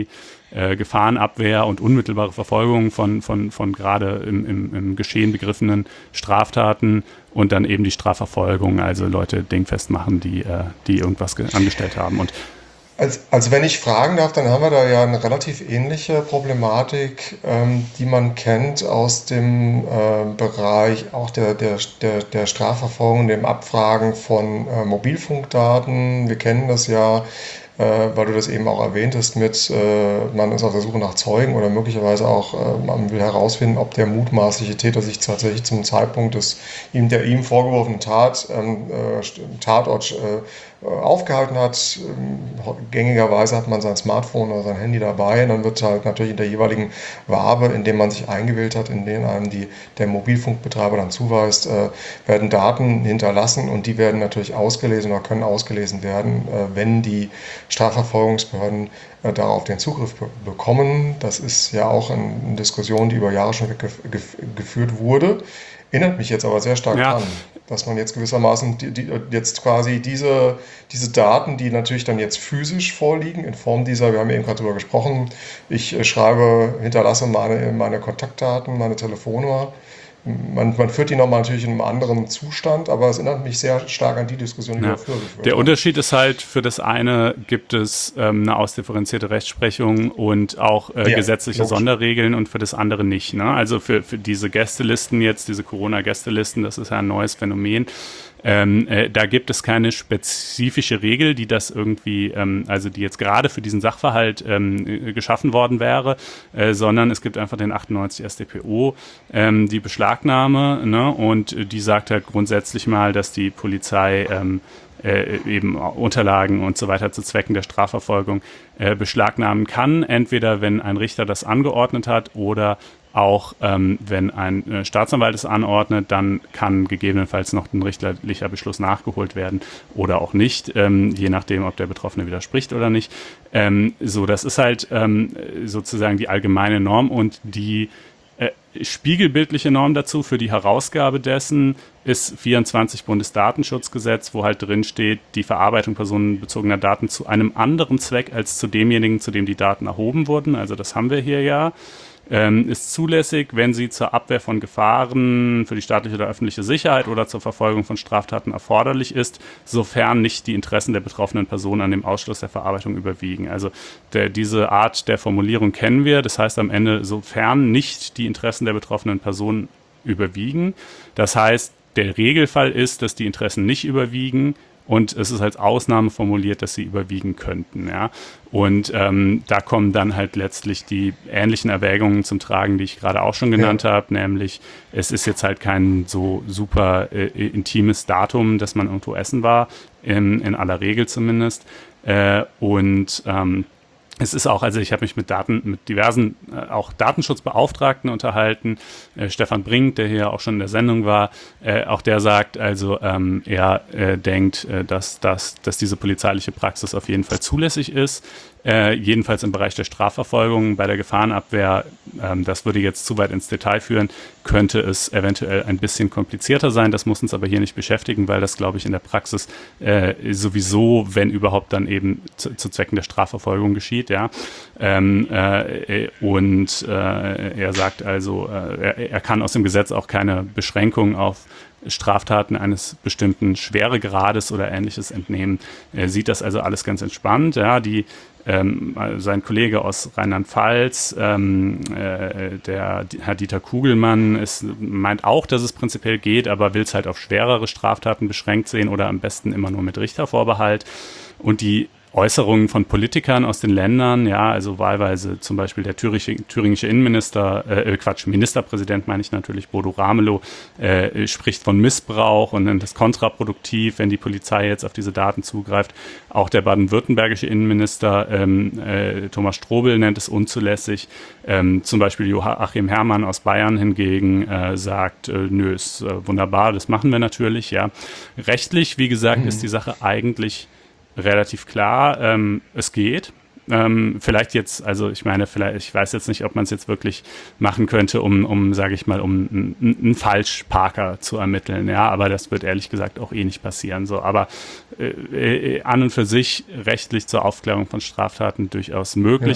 C: äh, Gefahrenabwehr und unmittelbare Verfolgung von, von, von gerade im, im, im Geschehen begriffenen Straftaten und dann eben die Strafverfolgung, also Leute dingfest machen, die, äh, die irgendwas ge- angestellt haben. Und
B: Also, also wenn ich fragen darf, dann haben wir da ja eine relativ ähnliche Problematik, ähm, die man kennt aus dem äh, Bereich auch der, der, der, der Strafverfolgung, dem Abfragen von äh, Mobilfunkdaten. Wir kennen das ja, äh, weil du das eben auch erwähntest, mit äh, man ist auf der Suche nach Zeugen oder möglicherweise auch, äh, man will herausfinden, ob der mutmaßliche Täter sich tatsächlich zum Zeitpunkt des ihm der ihm vorgeworfenen Tat, ähm, äh, Tatort äh, aufgehalten hat. Gängigerweise hat man sein Smartphone oder sein Handy dabei und dann wird halt natürlich in der jeweiligen Wabe, in dem man sich eingewählt hat, in denen einem die, der Mobilfunkbetreiber dann zuweist, äh, werden Daten hinterlassen und die werden natürlich ausgelesen oder können ausgelesen werden, äh, wenn die Strafverfolgungsbehörden äh, darauf den Zugriff be- bekommen. Das ist ja auch eine Diskussion, die über Jahre schon gef- gef- geführt wurde. Erinnert mich jetzt aber sehr stark
C: Ja.
B: dran, dass man jetzt gewissermaßen die, die, jetzt quasi diese, diese Daten, die natürlich dann jetzt physisch vorliegen, in Form dieser, wir haben eben gerade darüber gesprochen, ich äh, schreibe, hinterlasse meine, meine Kontaktdaten, meine Telefonnummer. Man, man führt die nochmal natürlich in einem anderen Zustand, aber es erinnert mich sehr stark an die Diskussion, die
C: Ja.
B: wir früher geführt
C: Der
B: haben.
C: Unterschied ist halt, für das eine gibt es ähm, eine ausdifferenzierte Rechtsprechung und auch äh,
B: Ja,
C: gesetzliche
B: logisch.
C: Sonderregeln und für das andere nicht. Ne? Also für, für diese Gästelisten jetzt, diese Corona-Gästelisten, das ist ja ein neues Phänomen. Ähm, äh, da gibt es keine spezifische Regel, die das irgendwie, ähm, also die jetzt gerade für diesen Sachverhalt ähm, äh, geschaffen worden wäre, äh, sondern es gibt einfach den achtundneunzig S t P O, ähm, die Beschlagnahme, ne? Und äh, die sagt halt grundsätzlich mal, dass die Polizei ähm, äh, eben Unterlagen und so weiter zu Zwecken der Strafverfolgung äh, beschlagnahmen kann, entweder wenn ein Richter das angeordnet hat oder auch ähm, wenn ein äh, Staatsanwalt es anordnet, dann kann gegebenenfalls noch ein richterlicher Beschluss nachgeholt werden oder auch nicht, ähm, je nachdem, ob der Betroffene widerspricht oder nicht. Ähm, so, das ist halt ähm, sozusagen die allgemeine Norm und die äh, spiegelbildliche Norm dazu für die Herausgabe dessen ist vierundzwanzig Bundesdatenschutzgesetz, wo halt drin steht, die Verarbeitung personenbezogener Daten zu einem anderen Zweck als zu demjenigen, zu dem die Daten erhoben wurden. Also das haben wir hier ja. Ähm, ist zulässig, wenn sie zur Abwehr von Gefahren für die staatliche oder öffentliche Sicherheit oder zur Verfolgung von Straftaten erforderlich ist, sofern nicht die Interessen der betroffenen Person an dem Ausschluss der Verarbeitung überwiegen. Also der, diese Art der Formulierung kennen wir. Das heißt am Ende, sofern nicht die Interessen der betroffenen Person überwiegen. Das heißt, der Regelfall ist, dass die Interessen nicht überwiegen. Und es ist als Ausnahme formuliert, dass sie überwiegen könnten. Ja? Und ähm, da kommen dann halt letztlich die ähnlichen Erwägungen zum Tragen, die ich gerade auch schon genannt ja. habe, nämlich es ist jetzt halt kein so super äh, intimes Datum, dass man irgendwo essen war, in, in aller Regel zumindest. Äh, und ähm, es ist auch, also ich habe mich mit Daten, mit diversen äh, auch Datenschutzbeauftragten unterhalten. Äh, Stefan Brink, der hier auch schon in der Sendung war, äh, auch der sagt, also ähm, er äh, denkt, äh, dass, dass, dass diese polizeiliche Praxis auf jeden Fall zulässig ist. Äh, jedenfalls im Bereich der Strafverfolgung, bei der Gefahrenabwehr, ähm, das würde jetzt zu weit ins Detail führen, könnte es eventuell ein bisschen komplizierter sein. Das muss uns aber hier nicht beschäftigen, weil das, glaube ich, in der Praxis äh, sowieso, wenn überhaupt, dann eben zu, zu Zwecken der Strafverfolgung geschieht. Ja? Ähm, äh, und äh, er sagt also, äh, er, er kann aus dem Gesetz auch keine Beschränkung auf Straftaten eines bestimmten Schweregrades oder Ähnliches entnehmen. Er sieht das also alles ganz entspannt. Ja, die Ähm, sein Kollege aus Rheinland-Pfalz, ähm, äh, der Herr Dieter Kugelmann, ist, meint auch, dass es prinzipiell geht, aber will es halt auf schwerere Straftaten beschränkt sehen oder am besten immer nur mit Richtervorbehalt. Und die Äußerungen von Politikern aus den Ländern, ja, also wahlweise zum Beispiel der thüringische, thüringische Innenminister, äh, Quatsch, Ministerpräsident meine ich natürlich, Bodo Ramelow, äh, spricht von Missbrauch und nennt das kontraproduktiv, wenn die Polizei jetzt auf diese Daten zugreift. Auch der baden-württembergische Innenminister ähm, äh, Thomas Strobel nennt es unzulässig. Ähm, zum Beispiel Joachim Herrmann aus Bayern hingegen äh, sagt, äh, nö, ist äh, wunderbar, das machen wir natürlich, ja. Rechtlich, wie gesagt, mhm. ist die Sache eigentlich relativ klar, ähm, es geht. Ähm, vielleicht jetzt, also ich meine, vielleicht, ich weiß jetzt nicht, ob man es jetzt wirklich machen könnte, um, um sage ich mal, um einen Falschparker zu ermitteln, ja, aber das wird ehrlich gesagt auch eh nicht passieren, so, aber äh, äh, an und für sich rechtlich zur Aufklärung von Straftaten durchaus möglich.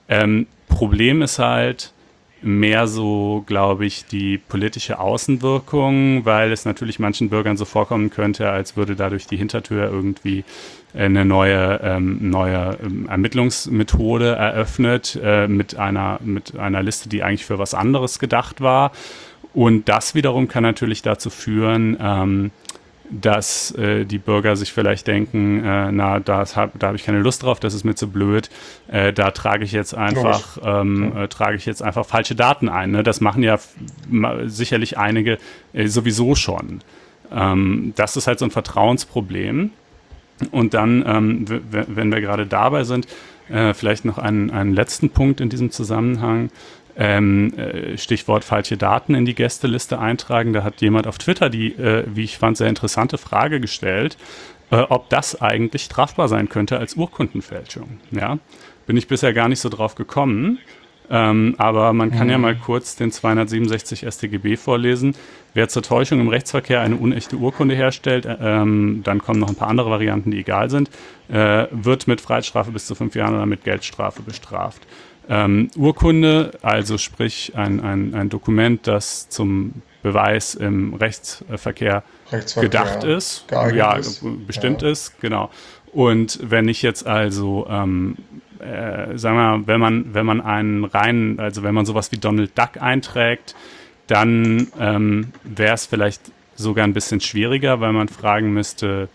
C: Ähm, Problem ist halt mehr so, glaube ich, die politische Außenwirkung, weil es natürlich manchen Bürgern so vorkommen könnte, als würde dadurch die Hintertür irgendwie eine neue, ähm, neue ähm, Ermittlungsmethode eröffnet äh, mit einer, mit einer Liste, die eigentlich für was anderes gedacht war. Und das wiederum kann natürlich dazu führen, ähm, dass äh, die Bürger sich vielleicht denken, äh, na, das hab, da habe ich keine Lust drauf, das ist mir zu blöd, äh, da trage ich jetzt einfach ähm, äh, trage ich jetzt einfach falsche Daten ein. Ne? Das machen ja f- ma- sicherlich einige äh, sowieso schon. Ähm, das ist halt so ein Vertrauensproblem. Und dann, ähm, w- w- wenn wir gerade dabei sind, äh, vielleicht noch einen, einen letzten Punkt in diesem Zusammenhang. Ähm, äh, Stichwort falsche Daten in die Gästeliste eintragen. Da hat jemand auf Twitter die, äh, wie ich fand, sehr interessante Frage gestellt, äh, ob das eigentlich strafbar sein könnte als Urkundenfälschung. Ja, bin ich bisher gar nicht so drauf gekommen. Ähm, aber man kann ja mal kurz den zweihundertsiebenundsechzig S t G B vorlesen. Wer zur Täuschung im Rechtsverkehr eine unechte Urkunde herstellt, äh, ähm, dann kommen noch ein paar andere Varianten, die egal sind, äh, wird mit Freiheitsstrafe bis zu fünf Jahren oder mit Geldstrafe bestraft. Ähm, Urkunde, also sprich ein, ein, ein Dokument, das zum Beweis im Rechtsverkehr,
B: Rechtsverkehr
C: gedacht ist,
B: geeignet
C: ja,
B: ist.
C: bestimmt
B: Ja.
C: ist, genau. Und wenn ich jetzt also, ähm, äh, sagen wir mal, wenn man, wenn man einen reinen, also wenn man sowas wie Donald Duck einträgt, dann ähm, wäre es vielleicht sogar ein bisschen schwieriger, weil man fragen müsste,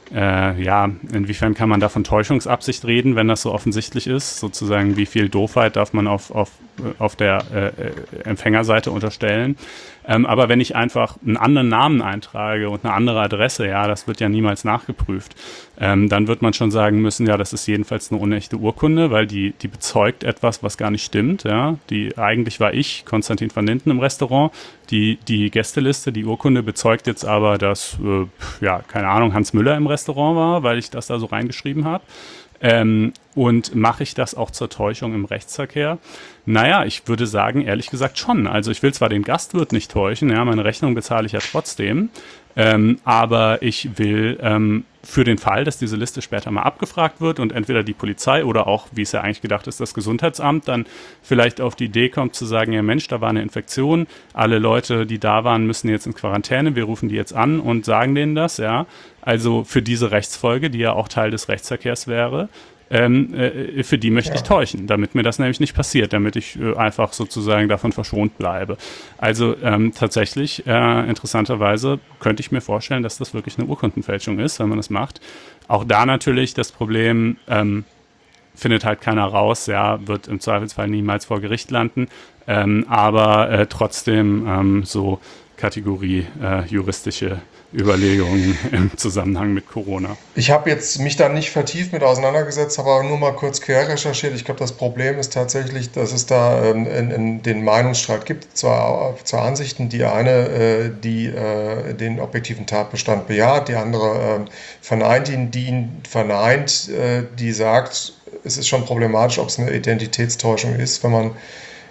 C: äh, ja, inwiefern kann man da von Täuschungsabsicht reden, wenn das so offensichtlich ist? Sozusagen, wie viel Doofheit darf man auf, auf, auf der äh, Empfängerseite unterstellen? Ähm, aber wenn ich einfach einen anderen Namen eintrage und eine andere Adresse, ja, das wird ja niemals nachgeprüft, ähm, dann wird man schon sagen müssen, ja, das ist jedenfalls eine unechte Urkunde, weil die, die bezeugt etwas, was gar nicht stimmt. Ja? Die, eigentlich war ich, Konstantin van Linden, im Restaurant. Die, die Gästeliste, die Urkunde bezeugt jetzt aber, dass, äh, ja, keine Ahnung, Hans Müller im Restaurant war, weil ich das da so reingeschrieben habe. Ähm, und mache ich das auch zur Täuschung im Rechtsverkehr? Naja, ich würde sagen, ehrlich gesagt schon. Also ich will zwar den Gastwirt nicht täuschen, ja, meine Rechnung bezahle ich ja trotzdem, ähm, aber ich will ähm, für den Fall, dass diese Liste später mal abgefragt wird und entweder die Polizei oder auch, wie es ja eigentlich gedacht ist, das Gesundheitsamt dann vielleicht auf die Idee kommt zu sagen, ja Mensch, da war eine Infektion, alle Leute, die da waren, müssen jetzt in Quarantäne, wir rufen die jetzt an und sagen denen das, ja. Also für diese Rechtsfolge, die ja auch Teil des Rechtsverkehrs wäre, ähm, äh, für die möchte
B: Ja.
C: ich täuschen, damit mir das nämlich nicht passiert, damit ich äh, einfach sozusagen davon verschont bleibe. Also ähm, tatsächlich, äh, interessanterweise, könnte ich mir vorstellen, dass das wirklich eine Urkundenfälschung ist, wenn man das macht. Auch da natürlich das Problem, ähm, findet halt keiner raus, ja, wird im Zweifelsfall niemals vor Gericht landen, ähm, aber äh, trotzdem ähm, so Kategorie äh, juristische Überlegungen im Zusammenhang mit Corona.
B: Ich habe jetzt mich da nicht vertieft mit auseinandergesetzt, aber nur mal kurz quer recherchiert. Ich glaube, das Problem ist tatsächlich, dass es da ähm, in, in den Meinungsstreit gibt, zwei, zwei Ansichten. Die eine, äh, die äh, den objektiven Tatbestand bejaht, die andere äh, verneint ihn, die ihn verneint, äh, die sagt, es ist schon problematisch, ob es eine Identitätstäuschung ist, wenn man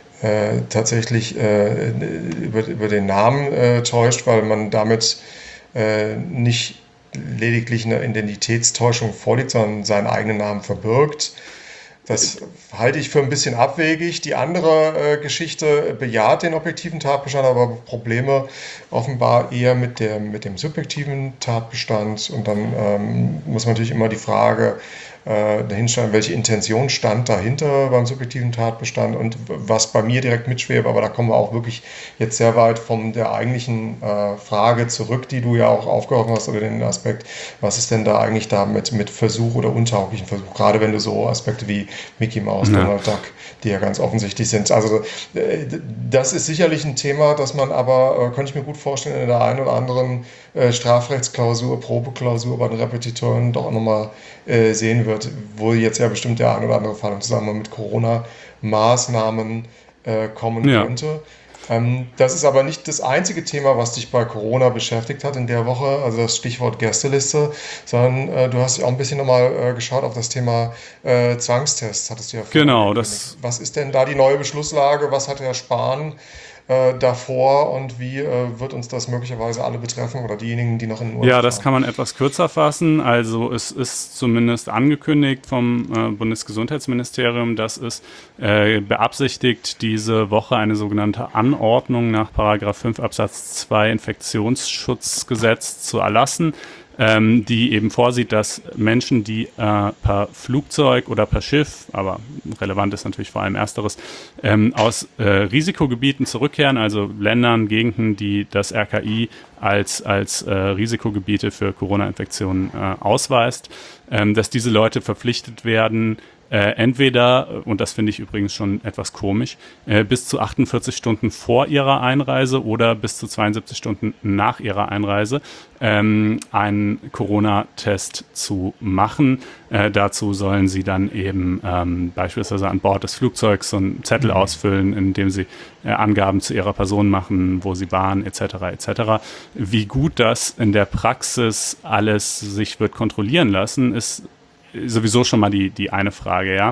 B: äh, tatsächlich äh, über, über den Namen äh, täuscht, weil man damit äh, nicht lediglich eine Identitätstäuschung vorliegt, sondern seinen eigenen Namen verbirgt. Das halte ich für ein bisschen abwegig. Die andere äh, Geschichte bejaht den objektiven Tatbestand, aber Probleme offenbar eher mit dem, mit dem subjektiven Tatbestand. Und dann ähm, muss man natürlich immer die Frage äh, dahinstellen, welche Intention stand dahinter beim subjektiven Tatbestand und was bei mir direkt mitschwebt. Aber da kommen wir auch wirklich jetzt sehr weit von der eigentlichen äh, Frage zurück, die du ja auch aufgeworfen hast, oder den Aspekt, was ist denn da eigentlich da mit, mit Versuch oder untauglichen Versuch? Gerade wenn du so Aspekte wie Mickey Mouse,
C: Ja.
B: Donald Duck, die ja ganz offensichtlich sind. Also äh, das ist sicherlich ein Thema, das man aber, äh, könnte ich mir gut vorstellen, in der einen oder anderen äh, Strafrechtsklausur, Probeklausur bei den Repetitoren doch auch nochmal äh, sehen wird, wo jetzt ja bestimmt der ein oder andere Fall im Zusammenhang mit Corona-Maßnahmen äh, kommen
C: Ja.
B: könnte. Ähm, das ist aber nicht das einzige Thema, was dich bei Corona beschäftigt hat in der Woche, also das Stichwort Gästeliste, sondern äh, du hast ja auch ein bisschen nochmal äh, geschaut auf das Thema äh, Zwangstests, hattest du ja vorhin
C: Genau,
B: angekündigt.
C: das
B: Was ist denn da die neue Beschlusslage? Was hat Herr Spahn äh, davor und wie äh, wird uns das möglicherweise alle betreffen oder diejenigen, die noch in den Urlaub
C: Ja, das
B: fahren?
C: kann man etwas kürzer fassen. Also es ist zumindest angekündigt vom äh, Bundesgesundheitsministerium, dass es äh, beabsichtigt, diese Woche eine sogenannte Anordnung nach Paragraph fünf Absatz zwei Infektionsschutzgesetz zu erlassen, ähm, die eben vorsieht, dass Menschen, die äh, per Flugzeug oder per Schiff, aber relevant ist natürlich vor allem Ersteres, ähm, aus äh, Risikogebieten zurückkehren, also Ländern, Gegenden, die das R K I als, als äh, Risikogebiete für Corona-Infektionen äh, ausweist, ähm, dass diese Leute verpflichtet werden, Äh, entweder, und das finde ich übrigens schon etwas komisch, äh, bis zu achtundvierzig Stunden vor ihrer Einreise oder bis zu zweiundsiebzig Stunden nach ihrer Einreise ähm, einen Corona-Test zu machen. Äh, dazu sollen sie dann eben ähm, beispielsweise an Bord des Flugzeugs so einen Zettel ausfüllen, in dem sie äh, Angaben zu ihrer Person machen, wo sie waren, et cetera et cetera. Wie gut das in der Praxis alles sich wird kontrollieren lassen, ist sowieso schon mal die, die eine Frage, ja.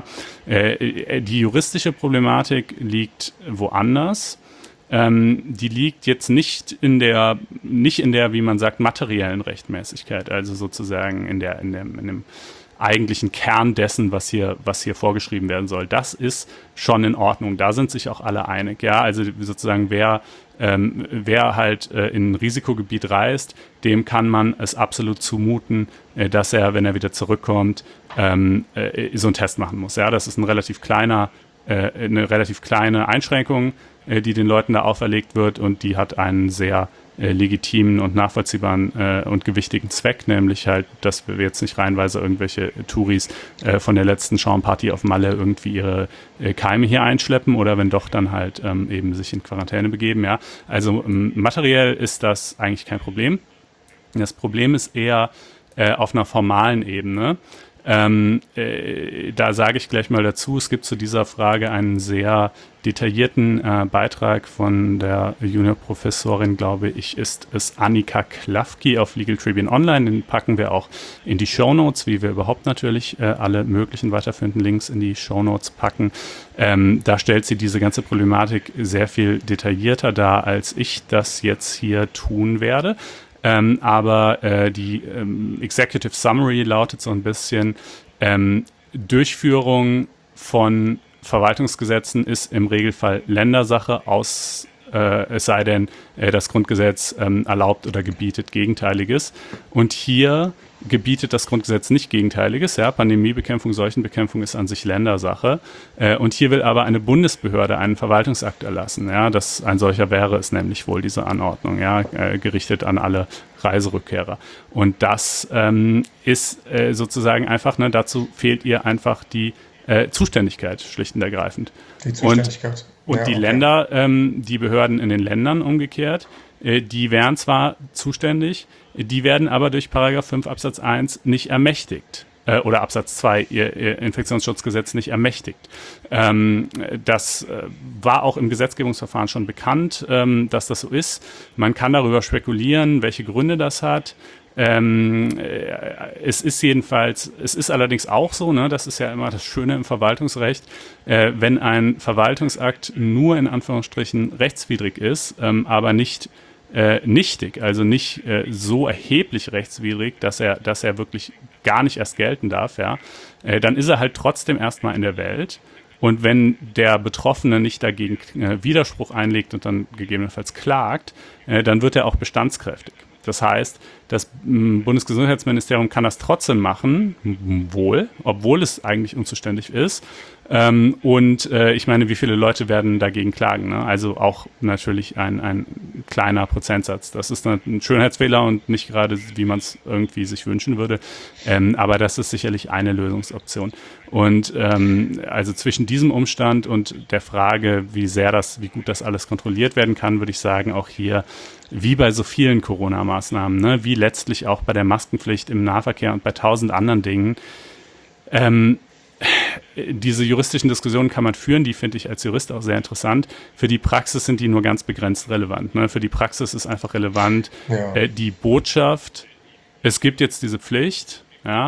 C: Äh, die juristische Problematik liegt woanders. Ähm, die liegt jetzt nicht in der, nicht in der, wie man sagt, materiellen Rechtmäßigkeit, also sozusagen in der, in dem, in dem eigentlichen Kern dessen, was hier, was hier vorgeschrieben werden soll. Das ist schon in Ordnung. Da sind sich auch alle einig, ja. Also sozusagen wer Ähm, wer halt äh, in ein Risikogebiet reist, dem kann man es absolut zumuten, äh, dass er, wenn er wieder zurückkommt, ähm, äh, so einen Test machen muss. Ja, das ist ein relativ kleiner, äh, eine relativ kleine Einschränkung, äh, die den Leuten da auferlegt wird, und die hat einen sehr äh, legitimen und nachvollziehbaren äh, und gewichtigen Zweck, nämlich halt, dass wir jetzt nicht reihenweise irgendwelche Touris äh, von der letzten Schaumparty auf Malle irgendwie ihre äh, Keime hier einschleppen oder wenn doch, dann halt ähm, eben sich in Quarantäne begeben. Ja, also ähm, materiell ist das eigentlich kein Problem. Das Problem ist eher äh, auf einer formalen Ebene. Ähm, äh, da sage ich gleich mal dazu, es gibt zu dieser Frage einen sehr detaillierten äh, Beitrag von der Juniorprofessorin, glaube ich, ist es Annika Klafki auf Legal Tribune Online. Den packen wir auch in die Shownotes, wie wir überhaupt natürlich äh, alle möglichen weiterführenden Links in die Shownotes packen. Ähm, da stellt sie diese ganze Problematik sehr viel detaillierter dar, als ich das jetzt hier tun werde. Ähm, aber äh, die ähm, Executive Summary lautet so ein bisschen, ähm, Durchführung von Verwaltungsgesetzen ist im Regelfall Ländersache, aus, äh, es sei denn, äh, das Grundgesetz ähm, erlaubt oder gebietet Gegenteiliges. Und hier gebietet das Grundgesetz nicht Gegenteiliges. Ja, Pandemiebekämpfung, Seuchenbekämpfung ist an sich Ländersache. Äh, und hier will aber eine Bundesbehörde einen Verwaltungsakt erlassen. Ja, das, ein solcher wäre es nämlich wohl, diese Anordnung, ja, äh, gerichtet an alle Reiserückkehrer. Und das ähm, ist äh, sozusagen einfach, ne, dazu fehlt ihr einfach die äh, Zuständigkeit, schlicht und ergreifend.
B: Die Zuständigkeit.
C: Und, und
B: ja,
C: die
B: okay.
C: Länder, ähm, die Behörden in den Ländern umgekehrt, äh, die wären zwar zuständig, die werden aber durch Paragraph fünf Absatz eins nicht ermächtigt. Äh, oder Absatz zwei, ihr, ihr Infektionsschutzgesetz nicht ermächtigt. Ähm, das äh, war auch im Gesetzgebungsverfahren schon bekannt, ähm, dass das so ist. Man kann darüber spekulieren, welche Gründe das hat. Ähm, äh, es ist jedenfalls, es ist allerdings auch so, ne, das ist ja immer das Schöne im Verwaltungsrecht, äh, wenn ein Verwaltungsakt nur in Anführungsstrichen rechtswidrig ist, ähm, aber nicht äh, nichtig, also nicht äh, so erheblich rechtswidrig, dass er, dass er wirklich gar nicht erst gelten darf, ja, äh, dann ist er halt trotzdem erstmal in der Welt. Und wenn der Betroffene nicht dagegen äh, Widerspruch einlegt und dann gegebenenfalls klagt, äh, dann wird er auch bestandskräftig. Das heißt, das m, Bundesgesundheitsministerium kann das trotzdem machen, m- wohl, obwohl es eigentlich unzuständig ist. Ähm, und äh, ich meine, wie viele Leute werden dagegen klagen? Ne? Also auch natürlich ein, ein kleiner Prozentsatz. Das ist ein Schönheitsfehler und nicht gerade, wie man es irgendwie sich wünschen würde. Ähm, aber das ist sicherlich eine Lösungsoption. Und ähm, also zwischen diesem Umstand und der Frage, wie sehr das, wie gut das alles kontrolliert werden kann, würde ich sagen, auch hier, wie bei so vielen Corona-Maßnahmen, ne, wie letztlich auch bei der Maskenpflicht im Nahverkehr und bei tausend anderen Dingen, ähm, diese juristischen Diskussionen kann man führen, die finde ich als Jurist auch sehr interessant. Für die Praxis sind die nur ganz begrenzt relevant. Ne? Für die Praxis ist einfach relevant,
B: Ja.
C: äh, die Botschaft, es gibt jetzt diese Pflicht, ja,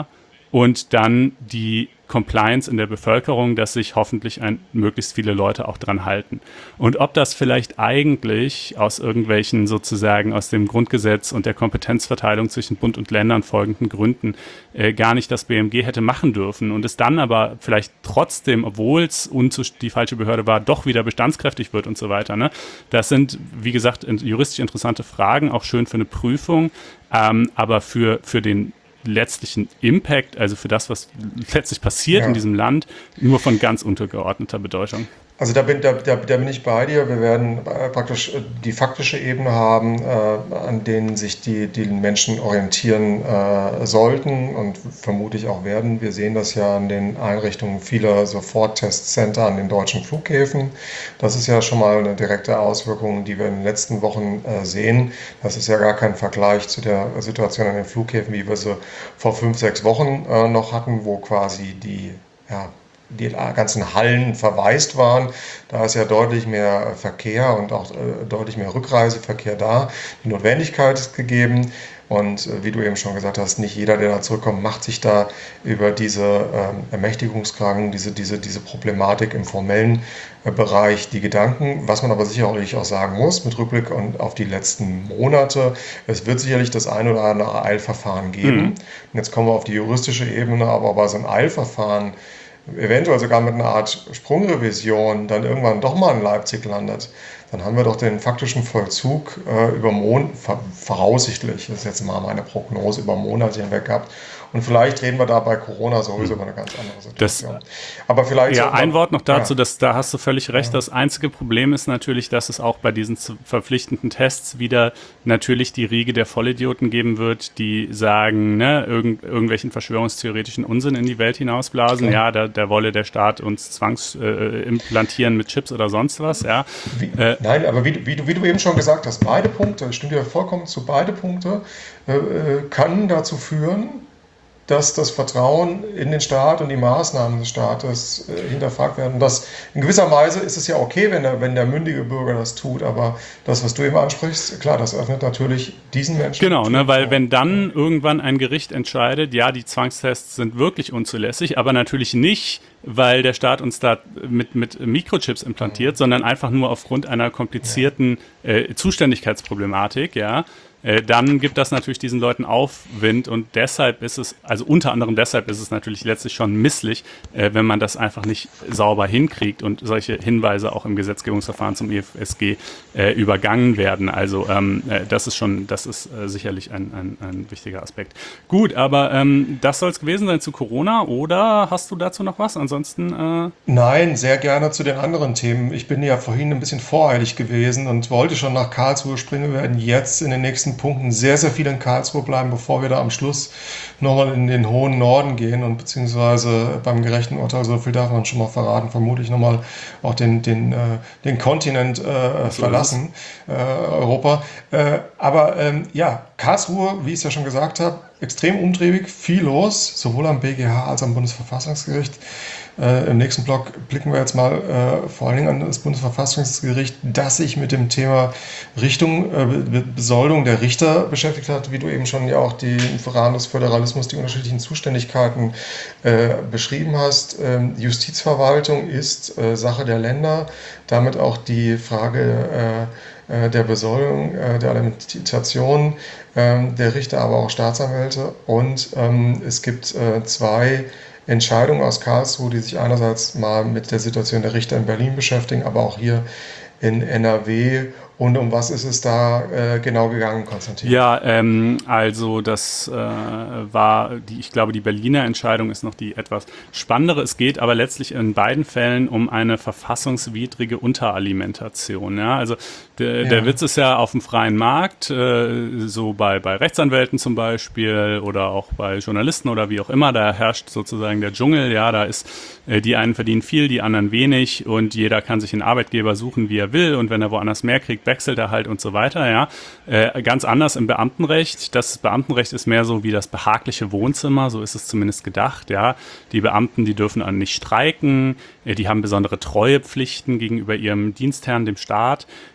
C: und dann die Compliance in der Bevölkerung, dass sich hoffentlich ein, möglichst viele Leute auch dran halten. Und ob das vielleicht eigentlich aus irgendwelchen sozusagen aus dem Grundgesetz und der Kompetenzverteilung zwischen Bund und Ländern folgenden Gründen äh, gar nicht das B M G hätte machen dürfen und es dann aber vielleicht trotzdem, obwohl es die falsche Behörde war, doch wieder bestandskräftig wird und so weiter. Ne? Das sind, wie gesagt, juristisch interessante Fragen, auch schön für eine Prüfung, ähm, aber für, für den letztlichen Impact, also für das, was letztlich passiert
B: ja.
C: in diesem Land, nur von ganz untergeordneter Bedeutung.
B: Also da bin, da, da, da bin ich bei dir. Wir werden äh, praktisch die faktische Ebene haben, äh, an denen sich die, die Menschen orientieren äh, sollten und vermutlich auch werden. Wir sehen das ja an den Einrichtungen vieler Soforttestcenter an den deutschen Flughäfen. Das ist ja schon mal eine direkte Auswirkung, die wir in den letzten Wochen äh, sehen. Das ist ja gar kein Vergleich zu der Situation an den Flughäfen, wie wir sie vor fünf, sechs Wochen äh, noch hatten, wo quasi die, ja, die ganzen Hallen verwaist waren. Da ist ja deutlich mehr Verkehr und auch äh, deutlich mehr Rückreiseverkehr da. Die Notwendigkeit ist gegeben. Und äh, wie du eben schon gesagt hast, nicht jeder, der da zurückkommt, macht sich da über diese ähm, Ermächtigungskrankungen, diese, diese, diese Problematik im formellen äh, Bereich die Gedanken. Was man aber sicherlich auch sagen muss, mit Rückblick und auf die letzten Monate, es wird sicherlich das ein oder andere Eilverfahren geben. Mhm. Und jetzt kommen wir auf die juristische Ebene, aber bei so einem Eilverfahren eventuell sogar mit einer Art Sprungrevision dann irgendwann doch mal in Leipzig landet, dann haben wir doch den faktischen Vollzug äh, über Mon- voraussichtlich, das ist jetzt mal meine Prognose, über Monate hinweg gehabt. Und vielleicht reden wir da bei Corona sowieso über eine ganz andere Situation. Das,
C: Aber vielleicht ja, ein Wort noch dazu, ja. dass, da hast du völlig recht. Ja. Das einzige Problem ist natürlich, dass es auch bei diesen verpflichtenden Tests wieder natürlich die Riege der Vollidioten geben wird, die sagen, ne, irgend, irgendwelchen verschwörungstheoretischen Unsinn in die Welt hinausblasen. Okay. Ja, da, da wolle der Staat uns zwangsimplantieren äh, mit Chips oder sonst was. Ja.
B: Wie, äh, nein, aber wie, wie, du, wie du eben schon gesagt hast, beide Punkte, ich stimme dir vollkommen zu, beide Punkte äh, können dazu führen, dass das Vertrauen in den Staat und die Maßnahmen des Staates äh, hinterfragt werden. Und das, in gewisser Weise ist es ja okay, wenn der, wenn der mündige Bürger das tut, aber das, was du eben ansprichst, klar, das öffnet natürlich diesen Menschen.
C: Genau, ne, weil wenn dann irgendwann ein Gericht entscheidet, ja, die Zwangstests sind wirklich unzulässig, aber natürlich nicht, weil der Staat uns da mit, mit Mikrochips implantiert, mhm. sondern einfach nur aufgrund einer komplizierten äh, Zuständigkeitsproblematik, ja, äh, dann gibt das natürlich diesen Leuten Aufwind und deshalb ist es, also unter anderem deshalb ist es natürlich letztlich schon misslich, äh, wenn man das einfach nicht sauber hinkriegt und solche Hinweise auch im Gesetzgebungsverfahren zum E F S G äh, übergangen werden. Also ähm, äh, das ist schon, das ist äh, sicherlich ein, ein, ein wichtiger Aspekt. Gut, aber ähm, das soll es gewesen sein zu Corona, oder hast du dazu noch was? Ansonsten äh
B: Nein, sehr gerne zu den anderen Themen. Ich bin ja vorhin ein bisschen voreilig gewesen und wollte schon nach Karlsruhe springen. Wir werden jetzt in den nächsten Punkten sehr, sehr viel in Karlsruhe bleiben, bevor wir da am Schluss nochmal in den hohen Norden gehen und beziehungsweise beim gerechten Urteil, so viel darf man schon mal verraten, vermutlich nochmal auch den, den, äh, den Kontinent äh, verlassen, äh, Europa. Äh, aber ähm, ja, Karlsruhe, wie ich es ja schon gesagt habe, extrem umtriebig, viel los, sowohl am B G H als auch am Bundesverfassungsgericht. Äh, Im nächsten Block blicken wir jetzt mal äh, vor allen Dingen an das Bundesverfassungsgericht, das sich mit dem Thema Richtung äh, Besoldung der Richter beschäftigt hat, wie du eben schon ja auch die, im Rahmen des Föderalismus die unterschiedlichen Zuständigkeiten äh, beschrieben hast. Ähm, die Justizverwaltung ist äh, Sache der Länder, damit auch die Frage äh, der Besoldung, äh, der Alimentation äh, der Richter, aber auch Staatsanwälte. Und ähm, es gibt äh, zwei Entscheidungen aus Karlsruhe, die sich einerseits mal mit der Situation der Richter in Berlin beschäftigen, aber auch hier in N R W. Und um was ist es da äh, genau gegangen, Konstantin?
C: Ja, ähm, also das äh, war, die, ich glaube, die Berliner Entscheidung ist noch die etwas spannendere. Es geht aber letztlich in beiden Fällen um eine verfassungswidrige Unteralimentation. Ja? Also der, ja. der Witz ist ja auf dem freien Markt, äh, so bei, bei Rechtsanwälten zum Beispiel oder auch bei Journalisten oder wie auch immer, da herrscht sozusagen der Dschungel. Ja, da ist, äh, die einen verdienen viel, die anderen wenig und jeder kann sich einen Arbeitgeber suchen, wie er will, und wenn er woanders mehr kriegt, wechselt er halt und so weiter, ja. Äh, ganz anders im Beamtenrecht. Das Beamtenrecht ist mehr so wie das behagliche Wohnzimmer, so ist es zumindest gedacht, ja. Die Beamten, die dürfen nicht streiken, äh, die haben besondere Treuepflichten gegenüber ihrem Dienstherrn, dem Staat.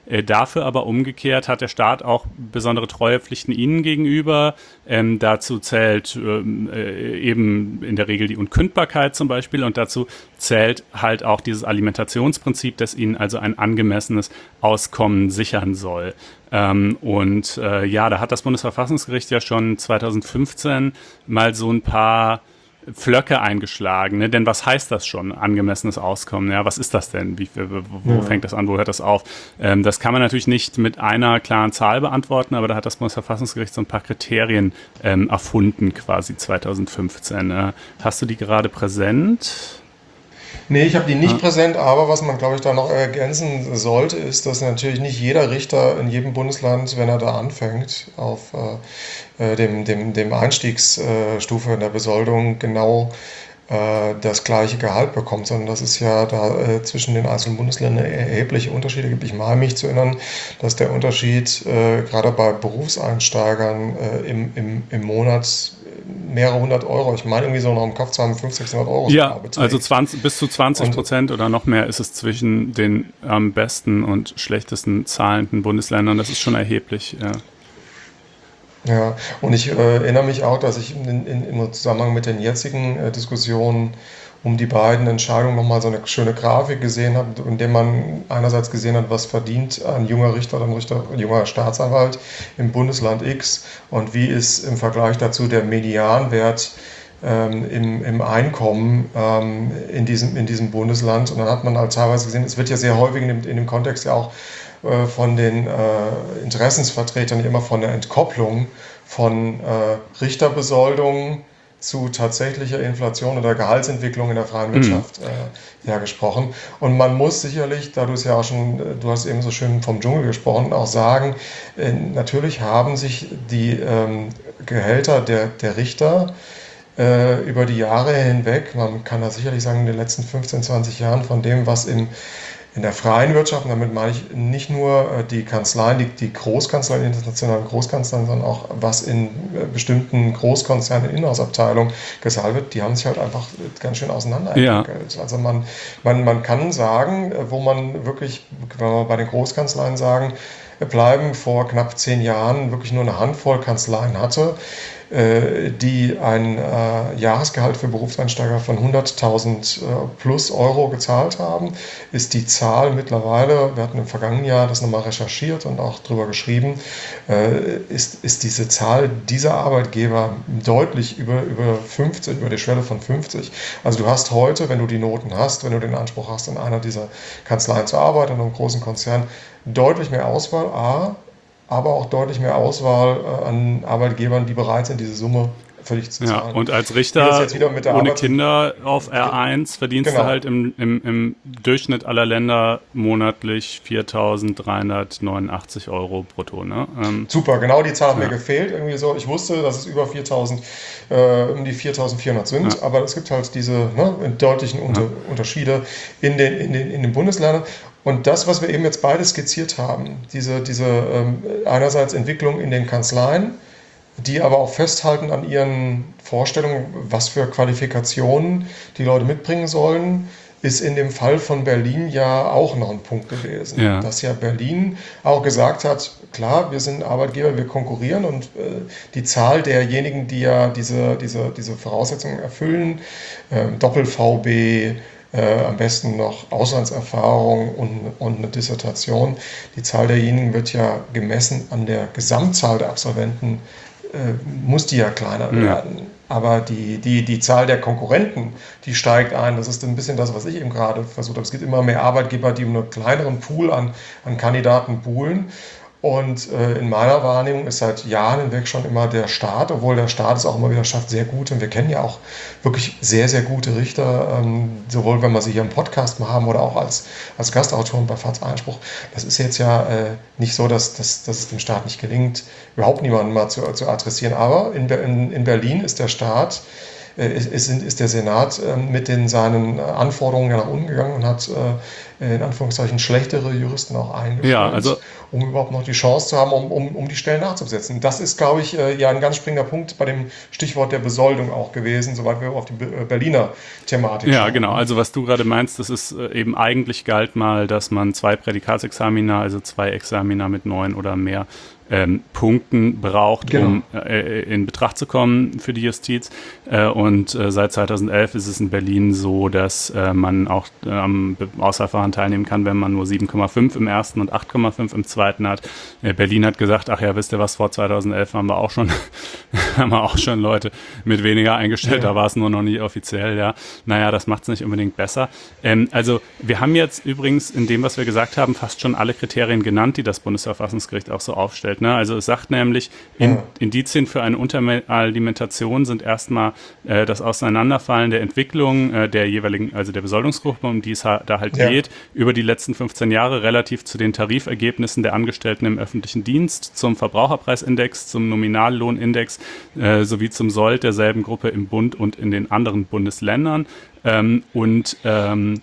C: Äh, dafür aber umgekehrt hat der Staat auch besondere Treuepflichten ihnen gegenüber. Ähm, dazu zählt ähm, äh, eben in der Regel die Unkündbarkeit zum Beispiel und dazu zählt halt auch dieses Alimentationsprinzip, das ihnen also ein angemessenes Auskommen sichern soll. Ähm, und äh, ja, da hat das Bundesverfassungsgericht ja schon zweitausendfünfzehn mal so ein paar Pflöcke eingeschlagen, ne? Denn was heißt das schon, angemessenes Auskommen? Ja, was ist das denn? Wie, wo wo ja. fängt das an? Wo hört das auf? Ähm, das kann man natürlich nicht mit einer klaren Zahl beantworten, aber da hat das Bundesverfassungsgericht so ein paar Kriterien ähm, erfunden, quasi zweitausendfünfzehn. Äh, hast du die gerade präsent?
B: Nee, ich habe die nicht ja. präsent, aber was man, glaube ich, da noch ergänzen sollte, ist, dass natürlich nicht jeder Richter in jedem Bundesland, wenn er da anfängt, auf äh, dem, dem, dem Einstiegsstufe in der Besoldung genau äh, das gleiche Gehalt bekommt, sondern dass es ja da äh, zwischen den einzelnen Bundesländern erhebliche Unterschiede gibt. Ich meine mich zu erinnern, dass der Unterschied äh, gerade bei Berufseinsteigern äh, im, im, im Monat mehrere hundert Euro, ich meine irgendwie so noch im Kopf zu haben, fünfhundert, sechshundert Euro.
C: Ja, also zwanzig, bis zu zwanzig Prozent oder noch mehr ist es zwischen den am besten und schlechtesten zahlenden Bundesländern. Das ist schon erheblich, ja.
B: Ja, und ich äh, erinnere mich auch, dass ich in, in, im Zusammenhang mit den jetzigen äh, Diskussionen um die beiden Entscheidungen nochmal so eine schöne Grafik gesehen habe, in der man einerseits gesehen hat, was verdient ein junger Richter oder ein, Richter, ein junger Staatsanwalt im Bundesland X und wie ist im Vergleich dazu der Medianwert ähm, im, im Einkommen ähm, in, diesem, in diesem Bundesland. Und dann hat man halt teilweise gesehen, es wird ja sehr häufig in dem, in dem Kontext ja auch äh, von den äh, Interessensvertretern immer von der Entkopplung von äh, Richterbesoldungen zu tatsächlicher Inflation oder Gehaltsentwicklung in der freien Wirtschaft äh, ja gesprochen. Und man muss sicherlich, da du es ja auch schon, du hast eben so schön vom Dschungel gesprochen, auch sagen, äh, natürlich haben sich die ähm, Gehälter der, der Richter äh, über die Jahre hinweg, man kann da sicherlich sagen, in den letzten fünfzehn, zwanzig Jahren von dem, was im in der freien Wirtschaft, und damit meine ich nicht nur die Kanzleien, die, die Großkanzleien, die internationalen Großkanzleien, sondern auch was in bestimmten Großkonzernen, in Inhouse-Abteilungen gezahlt wird, die haben sich halt einfach ganz schön auseinanderentwickelt. Ja. Also man, man, man kann sagen, wo man wirklich, wenn wir bei den Großkanzleien sagen, bleiben vor knapp zehn Jahren wirklich nur eine Handvoll Kanzleien hatte, die ein äh, Jahresgehalt für Berufseinsteiger von hunderttausend äh, plus Euro gezahlt haben, ist die Zahl mittlerweile, wir hatten im vergangenen Jahr das nochmal recherchiert und auch drüber geschrieben, äh, ist, ist diese Zahl dieser Arbeitgeber deutlich über, über fünfzig, über die Schwelle von fünfzig. Also du hast heute, wenn du die Noten hast, wenn du den Anspruch hast, in einer dieser Kanzleien zu arbeiten, in einem großen Konzern, deutlich mehr Auswahl, A, aber auch deutlich mehr Auswahl äh, an Arbeitgebern, die bereit sind, diese Summe für dich zu zahlen.
C: Ja, und als Richter ohne Arbeit Kinder auf R eins verdienst genau. du halt im, im, im Durchschnitt aller Länder monatlich viertausenddreihundertneunundachtzig Euro brutto. Ne? Ähm,
B: Super, genau die Zahl hat ja. mir gefehlt. Irgendwie so. Ich wusste, dass es über viertausend, äh, um die viertausendvierhundert sind, ja. aber es gibt halt diese ne, deutlichen Unter- ja. Unterschiede in den, in, den, in den Bundesländern. Und das, was wir eben jetzt beide skizziert haben, diese, diese ähm, einerseits Entwicklung in den Kanzleien, die aber auch festhalten an ihren Vorstellungen, was für Qualifikationen die Leute mitbringen sollen, ist in dem Fall von Berlin ja auch noch ein Punkt gewesen. Ja. Dass ja Berlin auch gesagt hat, klar, wir sind Arbeitgeber, wir konkurrieren und äh, die Zahl derjenigen, die ja diese, diese, diese Voraussetzungen erfüllen, äh, Doppel-V B, Äh, am besten noch Auslandserfahrung und, und eine Dissertation. Die Zahl derjenigen wird ja gemessen an der Gesamtzahl der Absolventen, äh, muss die ja kleiner ja. werden. Aber die, die, die Zahl der Konkurrenten, die steigt ein. Das ist ein bisschen das, was ich eben gerade versucht habe. Es gibt immer mehr Arbeitgeber, die einen kleineren Pool an, an Kandidaten poolen. Und äh, in meiner Wahrnehmung ist seit Jahren hinweg schon immer der Staat, obwohl der Staat es auch immer wieder schafft, sehr gut. Und wir kennen ja auch wirklich sehr, sehr gute Richter, ähm, sowohl wenn wir sie hier im Podcast mal haben oder auch als, als Gastautoren bei Fatz Einspruch. Das ist jetzt ja äh, nicht so, dass, dass, dass es dem Staat nicht gelingt, überhaupt niemanden mal zu, zu adressieren. Aber in, in, in Berlin ist der Staat, äh, ist, ist der Senat äh, mit den seinen Anforderungen nach unten gegangen und hat äh, in Anführungszeichen schlechtere Juristen auch eingestellt,
C: ja, also,
B: um überhaupt noch die Chance zu haben, um, um, um die Stellen nachzubesetzen. Das ist, glaube ich, ja ein ganz springender Punkt bei dem Stichwort der Besoldung auch gewesen, soweit wir auf die Berliner Thematik
C: Ja,
B: schauen.
C: genau. Also was du gerade meinst, das ist eben eigentlich galt mal, dass man zwei Prädikatsexamina, also zwei Examina mit neun oder mehr Ähm, Punkten braucht, genau. um äh, in Betracht zu kommen für die Justiz. Äh, und äh, seit zweitausendelf ist es in Berlin so, dass äh, man auch äh, am Auswahlverfahren teilnehmen kann, wenn man nur sieben Komma fünf im ersten und acht Komma fünf im zweiten hat. Äh, Berlin hat gesagt, ach ja, wisst ihr was, vor zweitausendelf haben wir auch schon, haben wir auch schon Leute mit weniger eingestellt, ja. Da war es nur noch nicht offiziell, ja. Naja, das macht es nicht unbedingt besser. Ähm, also wir haben jetzt übrigens in dem, was wir gesagt haben, fast schon alle Kriterien genannt, die das Bundesverfassungsgericht auch so aufstellt. Also es sagt nämlich, in, Indizien für eine Unteralimentation sind erstmal äh, das Auseinanderfallen der Entwicklung äh, der jeweiligen, also der Besoldungsgruppe, um die es ha- da halt ja. geht, über die letzten fünfzehn Jahre relativ zu den Tarifergebnissen der Angestellten im öffentlichen Dienst, zum Verbraucherpreisindex, zum Nominallohnindex äh, sowie zum Sold derselben Gruppe im Bund und in den anderen Bundesländern. Ähm, und ähm,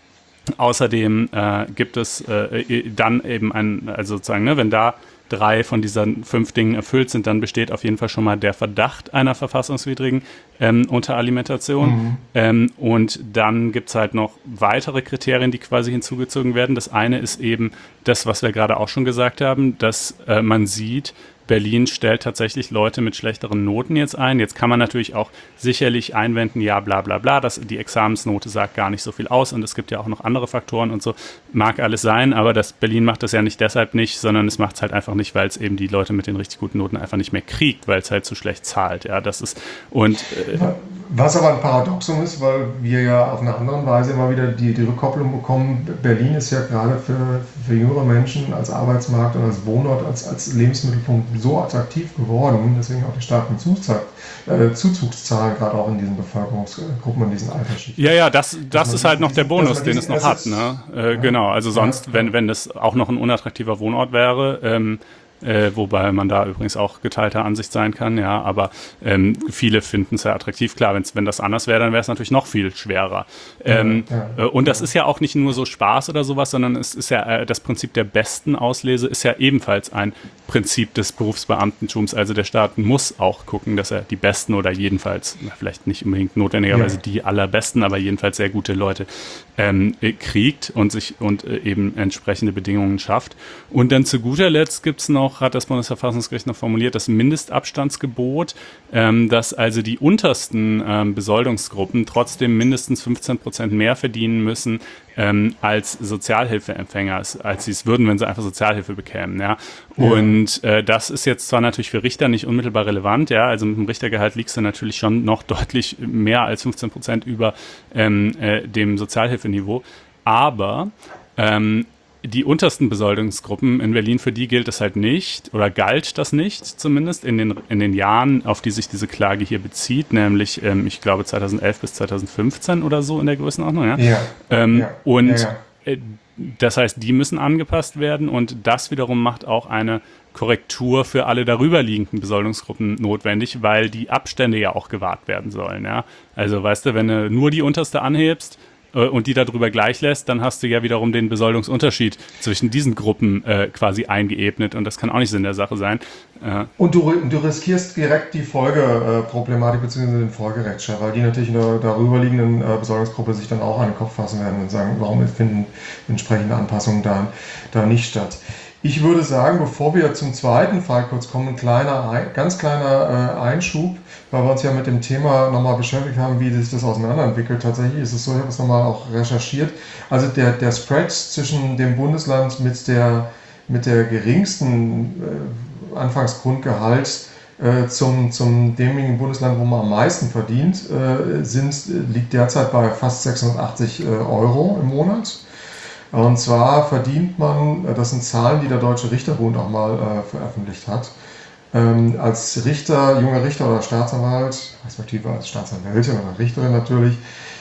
C: außerdem äh, gibt es äh, dann eben ein, also sozusagen, ne, wenn da drei von diesen fünf Dingen erfüllt sind, dann besteht auf jeden Fall schon mal der Verdacht einer verfassungswidrigen ähm, Unteralimentation. Mhm. Ähm, und dann gibt es halt noch weitere Kriterien, die quasi hinzugezogen werden. Das eine ist eben das, was wir gerade auch schon gesagt haben, dass äh, man sieht, Berlin stellt tatsächlich Leute mit schlechteren Noten jetzt ein. Jetzt kann man natürlich auch sicherlich einwenden, ja, bla bla bla, das, die Examensnote sagt gar nicht so viel aus und es gibt ja auch noch andere Faktoren und so. Mag alles sein, aber das Berlin macht das ja nicht deshalb nicht, sondern es macht es halt einfach nicht, weil es eben die Leute mit den richtig guten Noten einfach nicht mehr kriegt, weil es halt zu schlecht zahlt. Ja, das ist und äh,
B: was aber ein Paradoxon ist, weil wir ja auf eine andere Weise immer wieder die, die Rückkopplung bekommen. Berlin ist ja gerade für, für jüngere Menschen als Arbeitsmarkt und als Wohnort, als, als Lebensmittelpunkt so attraktiv geworden, deswegen auch die starken Zuzahl, äh, Zuzugszahlen, gerade auch in diesen Bevölkerungsgruppen, in diesen Altersschichten.
C: Ja, ja, das, das ist halt noch der Bonus, den es noch hat. Ne? Äh, ja, genau, also sonst, ja, wenn, wenn das auch noch ein unattraktiver Wohnort wäre, ähm, Äh, wobei man da übrigens auch geteilter Ansicht sein kann, ja, aber ähm, viele finden es ja attraktiv. Klar, wenn's, wenn das anders wäre, dann wäre es natürlich noch viel schwerer. Ähm, ja, ja, äh, und das ja. ist ja auch nicht nur so Spaß oder sowas, sondern es ist ja äh, das Prinzip der besten Auslese ist ja ebenfalls ein Prinzip des Berufsbeamtentums. Also der Staat muss auch gucken, dass er die besten oder jedenfalls, vielleicht nicht unbedingt notwendigerweise ja. die allerbesten, aber jedenfalls sehr gute Leute ähm, kriegt und sich und äh, eben entsprechende Bedingungen schafft. Und dann zu guter Letzt gibt es noch, hat das Bundesverfassungsgericht noch formuliert, das Mindestabstandsgebot, ähm, dass also die untersten ähm, Besoldungsgruppen trotzdem mindestens fünfzehn Prozent mehr verdienen müssen ähm, als Sozialhilfeempfänger, als sie es würden, wenn sie einfach Sozialhilfe bekämen. Ja? Ja. Und äh, das ist jetzt zwar natürlich für Richter nicht unmittelbar relevant, ja, also mit dem Richtergehalt liegst du natürlich schon noch deutlich mehr als fünfzehn Prozent über ähm, äh, dem Sozialhilfeniveau, aber ähm, die untersten Besoldungsgruppen in Berlin, für die gilt es halt nicht oder galt das nicht zumindest in den, in den Jahren, auf die sich diese Klage hier bezieht, nämlich ähm, ich glaube zweitausendelf bis zweitausendfünfzehn oder so in der Größenordnung. Ja?
B: Ja.
C: Ähm,
B: ja.
C: Und
B: ja, ja.
C: Äh, das heißt, die müssen angepasst werden und das wiederum macht auch eine Korrektur für alle darüberliegenden Besoldungsgruppen notwendig, weil die Abstände ja auch gewahrt werden sollen. Ja? Also weißt du, wenn du nur die unterste anhebst, und die darüber gleich lässt, dann hast du ja wiederum den Besoldungsunterschied zwischen diesen Gruppen äh, quasi eingeebnet und das kann auch nicht Sinn der Sache sein. Äh,
B: und du, du riskierst direkt die Folgeproblematik äh, bzw. den Folgerechtsstreit, weil die natürlich in der darüberliegenden äh, Besoldungsgruppe sich dann auch an den Kopf fassen werden und sagen, warum finden entsprechende Anpassungen da, da nicht statt. Ich würde sagen, bevor wir zum zweiten Fall kurz kommen, ein kleiner, ganz kleiner äh, Einschub, weil wir uns ja mit dem Thema nochmal beschäftigt haben, wie sich das auseinanderentwickelt. Tatsächlich ist es so, ich habe es nochmal auch recherchiert, also der, der Spread zwischen dem Bundesland mit der, mit der geringsten äh, Anfangsgrundgehalt äh, zum, zum demjenigen Bundesland, wo man am meisten verdient, äh, sind, liegt derzeit bei fast sechshundertachtzig äh, Euro im Monat. Und zwar verdient man, das sind Zahlen, die der Deutsche Richterbund auch mal äh, veröffentlicht hat, ähm, als Richter, junger Richter oder Staatsanwalt, respektive als Staatsanwältin oder Richterin natürlich,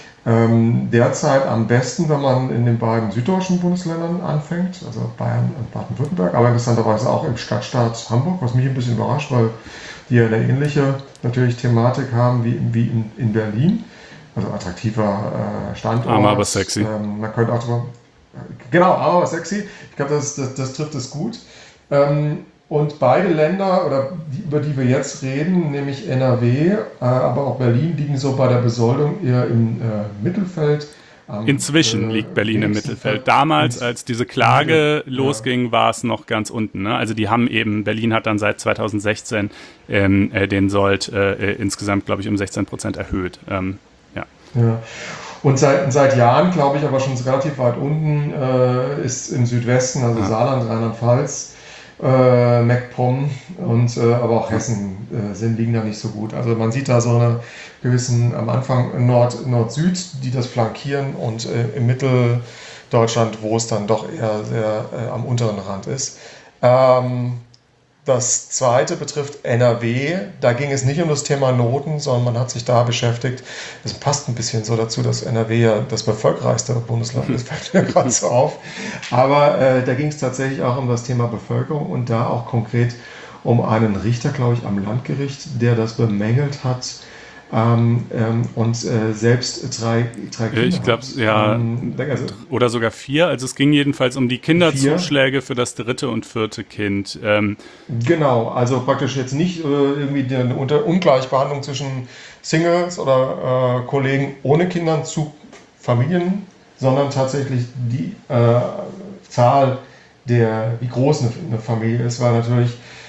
B: ähm, derzeit am besten, wenn man in den beiden süddeutschen Bundesländern anfängt, also Bayern und Baden-Württemberg, aber interessanterweise auch im Stadtstaat Hamburg, was mich ein bisschen überrascht, weil die ja eine ähnliche natürlich Thematik haben wie, wie in, in Berlin, also attraktiver äh, Standort.
C: Arm, aber sexy.
B: Ähm, man könnte auch drüber Genau, arm aber sexy. Ich glaube, das, das, das trifft es gut. Ähm, und beide Länder, oder die, über die wir jetzt reden, nämlich N R W, äh, aber auch Berlin, liegen so bei der Besoldung eher im äh, Mittelfeld. Am,
C: Inzwischen
B: äh,
C: liegt Berlin im
B: wenigsten
C: Mittelfeld.
B: Feld.
C: Damals,
B: Und
C: als diese Klage
B: ja.
C: losging, war es noch ganz unten. Ne? Also die haben eben, Berlin hat dann seit zweitausendsechzehn ähm, äh, den Sold äh, äh, insgesamt, glaube ich, um sechzehn Prozent erhöht. Ähm, ja.
B: Ja. Und seit, seit Jahren, glaube ich, aber schon relativ weit unten äh, ist im Südwesten, also
C: Ja.
B: Saarland, Rheinland-Pfalz, äh, MacPom und äh, aber auch Hessen äh, sind, liegen da nicht so gut. Also man sieht da so eine gewissen, am Anfang Nord, Nord-Süd, die das flankieren, und äh, im Mitteldeutschland, wo es dann doch eher sehr äh, am unteren Rand ist. Ähm, Das zweite betrifft N R W. Da ging es nicht um das Thema Noten, sondern man hat sich da beschäftigt. Es passt ein bisschen so dazu, dass N R W ja das bevölkerreichste Bundesland ist, fällt mir gerade so auf. Aber äh, da ging es tatsächlich auch um das Thema Bevölkerung und da auch konkret um einen Richter, glaube ich, am Landgericht, der das bemängelt hat. Ähm, ähm, und äh, selbst drei, drei Kinder.
C: Ich glaube,
B: hat.
C: ja,
B: Ähm, also
C: oder sogar vier. Also es ging jedenfalls um die Kinderzuschläge für das dritte und vierte Kind. Ähm,
B: Genau, also praktisch jetzt nicht äh, irgendwie die, eine Unter Ungleichbehandlung zwischen Singles oder äh, Kollegen ohne Kindern zu Familien, sondern tatsächlich die äh, Zahl der, wie groß eine, eine Familie ist, weil natürlich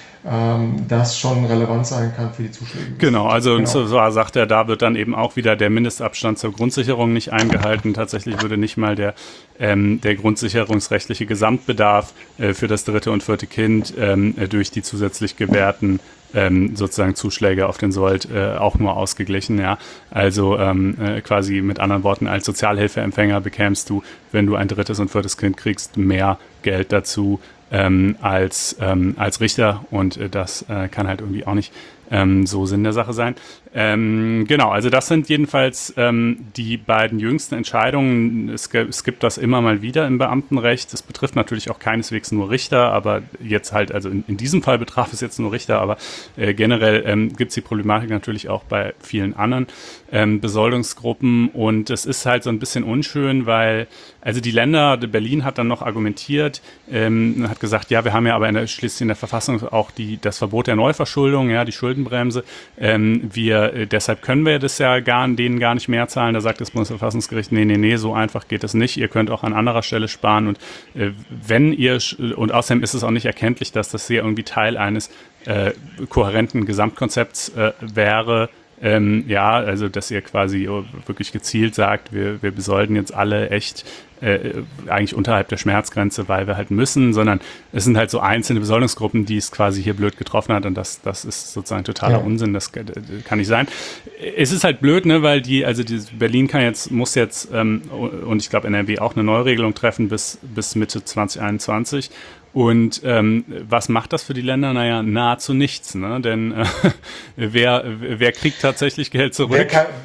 B: ähm, das schon relevant sein kann für die Zuschläge.
C: Genau, also und
B: Genau.
C: so sagt er, da wird dann eben auch wieder der Mindestabstand zur Grundsicherung nicht eingehalten. Tatsächlich würde nicht mal der, ähm, der grundsicherungsrechtliche Gesamtbedarf äh, für das dritte und vierte Kind ähm, durch die zusätzlich gewährten ähm, sozusagen Zuschläge auf den Sold äh, auch nur ausgeglichen. Ja, also ähm, äh, quasi mit anderen Worten, als Sozialhilfeempfänger bekämst du, wenn du ein drittes und viertes Kind kriegst, mehr Geld dazu ähm, als, ähm, als Richter, und äh, das äh, kann halt irgendwie auch nicht ähm, so Sinn der Sache sein. Ähm, genau, also das sind jedenfalls ähm, die beiden jüngsten Entscheidungen. Es, es gibt das immer mal wieder im Beamtenrecht. Das betrifft natürlich auch keineswegs nur Richter, aber jetzt halt, also in, in diesem Fall betraf es jetzt nur Richter, aber äh, generell ähm, gibt es die Problematik natürlich auch bei vielen anderen ähm, Besoldungsgruppen, und es ist halt so ein bisschen unschön, weil also die Länder, Berlin hat dann noch argumentiert, ähm, hat gesagt, ja, wir haben ja aber in der, schließlich in der Verfassung auch die, das Verbot der Neuverschuldung, ja, die Schuldenbremse. Ähm, wir, äh, deshalb können wir das ja gar, denen gar nicht mehr zahlen. Da sagt das Bundesverfassungsgericht, nee, nee, nee, so einfach geht es nicht. Ihr könnt auch an anderer Stelle sparen, und äh, wenn ihr, und außerdem ist es auch nicht erkenntlich, dass das hier irgendwie Teil eines äh, kohärenten Gesamtkonzepts äh, wäre. Ähm, ja, also dass ihr quasi wirklich gezielt sagt, wir, wir besolden jetzt alle echt äh, eigentlich unterhalb der Schmerzgrenze, weil wir halt müssen, sondern es sind halt so einzelne Besoldungsgruppen, die es quasi hier blöd getroffen hat, und das, das ist sozusagen totaler
B: Ja.
C: Unsinn, das kann nicht sein. Es ist halt blöd, ne, weil die, also die, Berlin kann jetzt, muss jetzt ähm, und ich glaube N R W auch eine Neuregelung treffen bis, bis Mitte zwanzig einundzwanzig. Und ähm, was macht das für die Länder? Naja, nahezu nichts, ne? Denn äh, wer, wer kriegt tatsächlich Geld zurück?
B: Wer kann,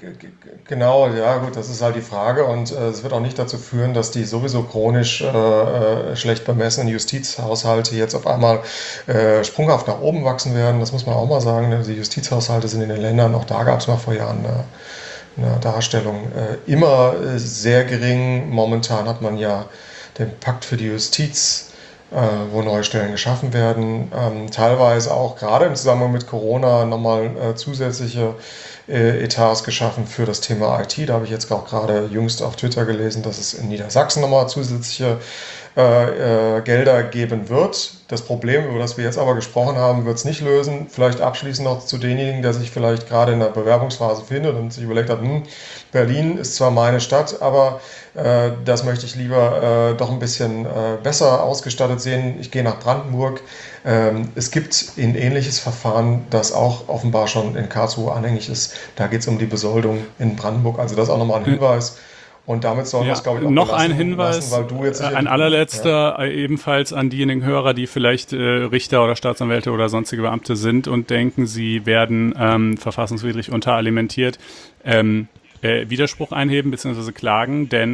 B: genau, ja gut, das ist halt die Frage, und äh, es wird auch nicht dazu führen, dass die sowieso chronisch äh, äh, schlecht bemessenen Justizhaushalte jetzt auf einmal äh, sprunghaft nach oben wachsen werden. Das muss man auch mal sagen. Ne? Die Justizhaushalte sind in den Ländern, auch da gab es mal vor Jahren eine, eine Darstellung, äh, immer äh, sehr gering. Momentan hat man ja den Pakt für die Justiz, äh, wo neue Stellen geschaffen werden, ähm, teilweise auch gerade im Zusammenhang mit Corona nochmal äh, zusätzliche äh, Etats geschaffen für das Thema I T. Da habe ich jetzt auch gerade jüngst auf Twitter gelesen, dass es in Niedersachsen nochmal zusätzliche äh, äh, Gelder geben wird. Das Problem, über das wir jetzt aber gesprochen haben, wird es nicht lösen. Vielleicht abschließend noch zu denjenigen, der sich vielleicht gerade in der Bewerbungsphase findet und sich überlegt hat, hm, Berlin ist zwar meine Stadt, aber äh, das möchte ich lieber äh, doch ein bisschen äh, besser ausgestattet sehen. Ich gehe nach Brandenburg. Ähm, es gibt ein ähnliches Verfahren, das auch offenbar schon in Karlsruhe anhängig ist. Da geht es um die Besoldung in Brandenburg. Also das ist auch nochmal ein Hinweis. Und damit sollen wir
C: Ja,
B: es, glaube ich, auch
C: noch
B: belassen,
C: ein Hinweis,
B: lassen, weil du jetzt
C: äh,
B: sicher-
C: ein allerletzter,
B: Ja.
C: äh, ebenfalls an diejenigen Hörer, die vielleicht äh, Richter oder Staatsanwälte oder sonstige Beamte sind und denken, sie werden ähm, verfassungswidrig unteralimentiert, ähm, äh, Widerspruch einheben bzw. klagen, denn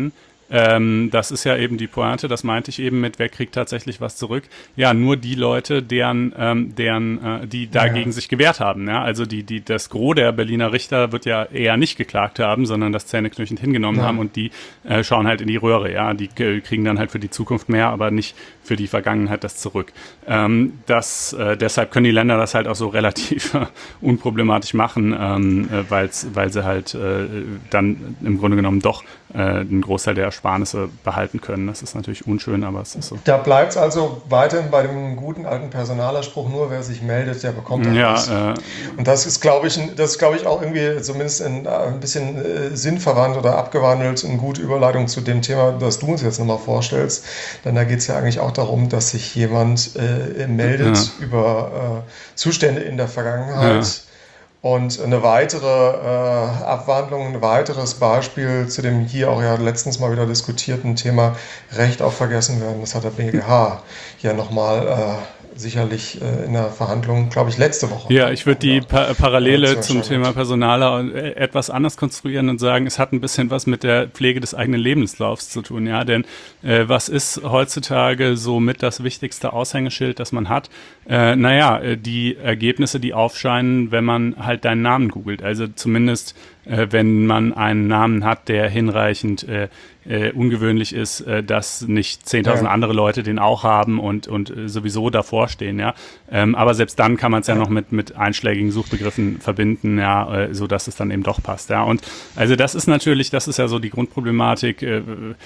C: Ähm, das ist ja eben die Pointe, das meinte ich eben mit, wer kriegt tatsächlich was zurück? Ja, nur die Leute, deren, ähm, deren, äh, die dagegen ja. sich gewehrt haben. Ja? Also die, die, das Gros der Berliner Richter wird ja eher nicht geklagt haben, sondern das zähneknirschend hingenommen ja. haben und die äh, schauen halt in die Röhre. Ja, die äh, kriegen dann halt für die Zukunft mehr, aber nicht für die Vergangenheit das zurück. Ähm, das, äh, deshalb können die Länder das halt auch so relativ unproblematisch machen, ähm, äh, weil's, weil sie halt äh, dann im Grunde genommen doch äh, einen Großteil der Ersparnisse behalten können. Das ist natürlich unschön, aber es ist so.
B: Da bleibt es also weiterhin bei dem guten alten Personalerspruch, nur wer sich meldet, der bekommt auch
C: ja,
B: was.
C: Äh,
B: Und das ist, glaube ich, das ist, glaube ich, auch irgendwie zumindest ein, ein bisschen äh, sinnverwandt oder abgewandelt, eine gute Überleitung zu dem Thema, das du uns jetzt nochmal vorstellst. Denn da geht es ja eigentlich auch darum, dass sich jemand äh, meldet ja. über äh, Zustände in der Vergangenheit. Ja. Und eine weitere äh, Abwandlung, ein weiteres Beispiel zu dem hier auch ja letztens mal wieder diskutierten Thema Recht auf Vergessenwerden. Das hat der B G H ja nochmal äh, sicherlich äh, in der Verhandlung, glaube ich, letzte Woche.
C: Ja, ich würde die pa- Parallele äh, zum Thema Personaler etwas anders konstruieren und sagen, es hat ein bisschen was mit der Pflege des eigenen Lebenslaufs zu tun. Ja, denn äh, was ist heutzutage so mit das wichtigste Aushängeschild, das man hat? Äh, naja, die Ergebnisse, die aufscheinen, wenn man halt deinen Namen googelt. Also zumindest, äh, wenn man einen Namen hat, der hinreichend äh, äh, ungewöhnlich ist, äh, dass nicht zehntausend ja. andere Leute den auch haben und, und äh, sowieso davor stehen. Ja? Ähm, aber selbst dann kann man es ja, ja noch mit, mit einschlägigen Suchbegriffen verbinden, ja, äh, so dass es dann eben doch passt. Ja? Und also das ist natürlich, das ist ja so die Grundproblematik. Äh,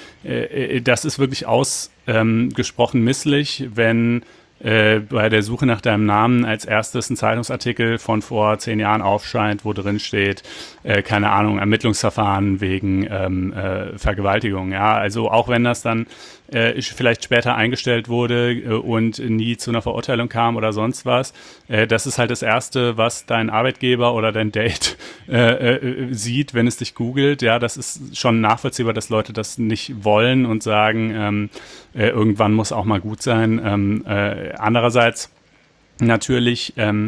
C: äh, das ist wirklich ausgesprochen ähm, misslich, wenn Äh, bei der Suche nach deinem Namen als erstes ein Zeitungsartikel von vor zehn Jahren aufscheint, wo drin steht, äh, keine Ahnung, Ermittlungsverfahren wegen ähm, äh, Vergewaltigung. Ja, also auch wenn das dann äh, vielleicht später eingestellt wurde äh, und nie zu einer Verurteilung kam oder sonst was, äh, das ist halt das Erste, was dein Arbeitgeber oder dein Date äh, äh, sieht, wenn es dich googelt. Ja, das ist schon nachvollziehbar, dass Leute das nicht wollen und sagen, ähm, äh, irgendwann muss auch mal gut sein. Ähm, äh, andererseits natürlich ähm,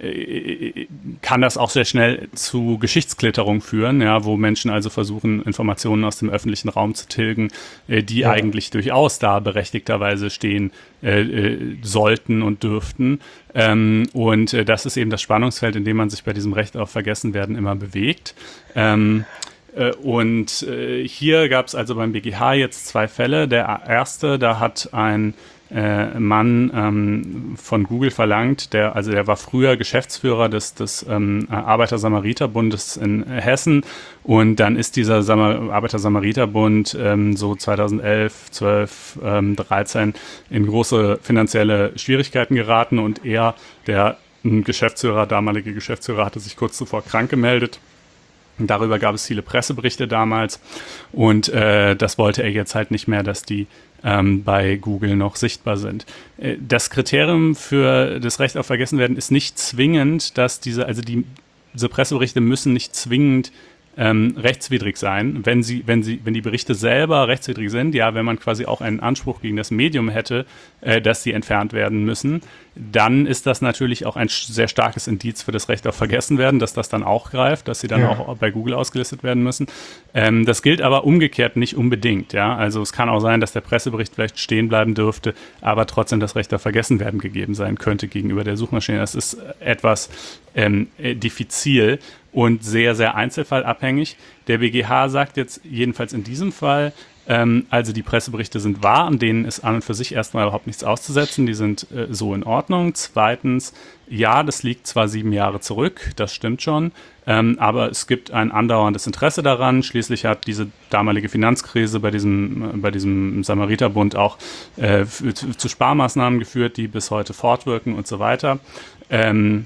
C: kann das auch sehr schnell zu Geschichtsklitterung führen, ja, wo Menschen also versuchen, Informationen aus dem öffentlichen Raum zu tilgen, äh, die ja. eigentlich durchaus da berechtigterweise stehen äh, äh, sollten und dürften. Ähm, und äh, das ist eben das Spannungsfeld, in dem man sich bei diesem Recht auf Vergessenwerden immer bewegt. Ähm, äh, und äh, hier gab es also beim B G H jetzt zwei Fälle. Der erste, da hat ein Äh, Mann ähm, von Google verlangt, der, also der war früher Geschäftsführer des, des ähm, Arbeiter-Samariter-Bundes in Hessen und dann ist dieser Samar- Arbeiter-Samariter-Bund ähm, so zweitausendelf, zwölf, ähm, dreizehn in große finanzielle Schwierigkeiten geraten und er, der ähm, Geschäftsführer, damalige Geschäftsführer, hatte sich kurz zuvor krank gemeldet. Darüber gab es viele Presseberichte damals und äh, das wollte er jetzt halt nicht mehr, dass die ähm, bei Google noch sichtbar sind. Äh, das Kriterium für das Recht auf Vergessenwerden ist nicht zwingend, dass diese, also die, diese Presseberichte müssen nicht zwingend ähm, rechtswidrig sein. Wenn sie, wenn sie, wenn die Berichte selber rechtswidrig sind, ja, wenn man quasi auch einen Anspruch gegen das Medium hätte, äh, dass sie entfernt werden müssen, dann ist das natürlich auch ein sehr starkes Indiz für das Recht auf Vergessenwerden, dass das dann auch greift, dass sie dann ja. auch bei Google ausgelistet werden müssen. Ähm, das gilt aber umgekehrt nicht unbedingt. Ja? Also es kann auch sein, dass der Pressebericht vielleicht stehen bleiben dürfte, aber trotzdem das Recht auf Vergessenwerden gegeben sein könnte gegenüber der Suchmaschine. Das ist etwas ähm, diffizil und sehr, sehr einzelfallabhängig. Der B G H sagt jetzt jedenfalls in diesem Fall, Ähm, also die Presseberichte sind wahr, an denen ist an und für sich erstmal überhaupt nichts auszusetzen, die sind äh, so in Ordnung. Zweitens, ja, das liegt zwar sieben Jahre zurück, das stimmt schon, ähm, aber es gibt ein andauerndes Interesse daran. Schließlich hat diese damalige Finanzkrise bei diesem, äh, bei diesem Samariterbund auch äh, f- zu Sparmaßnahmen geführt, die bis heute fortwirken und so weiter. Ähm,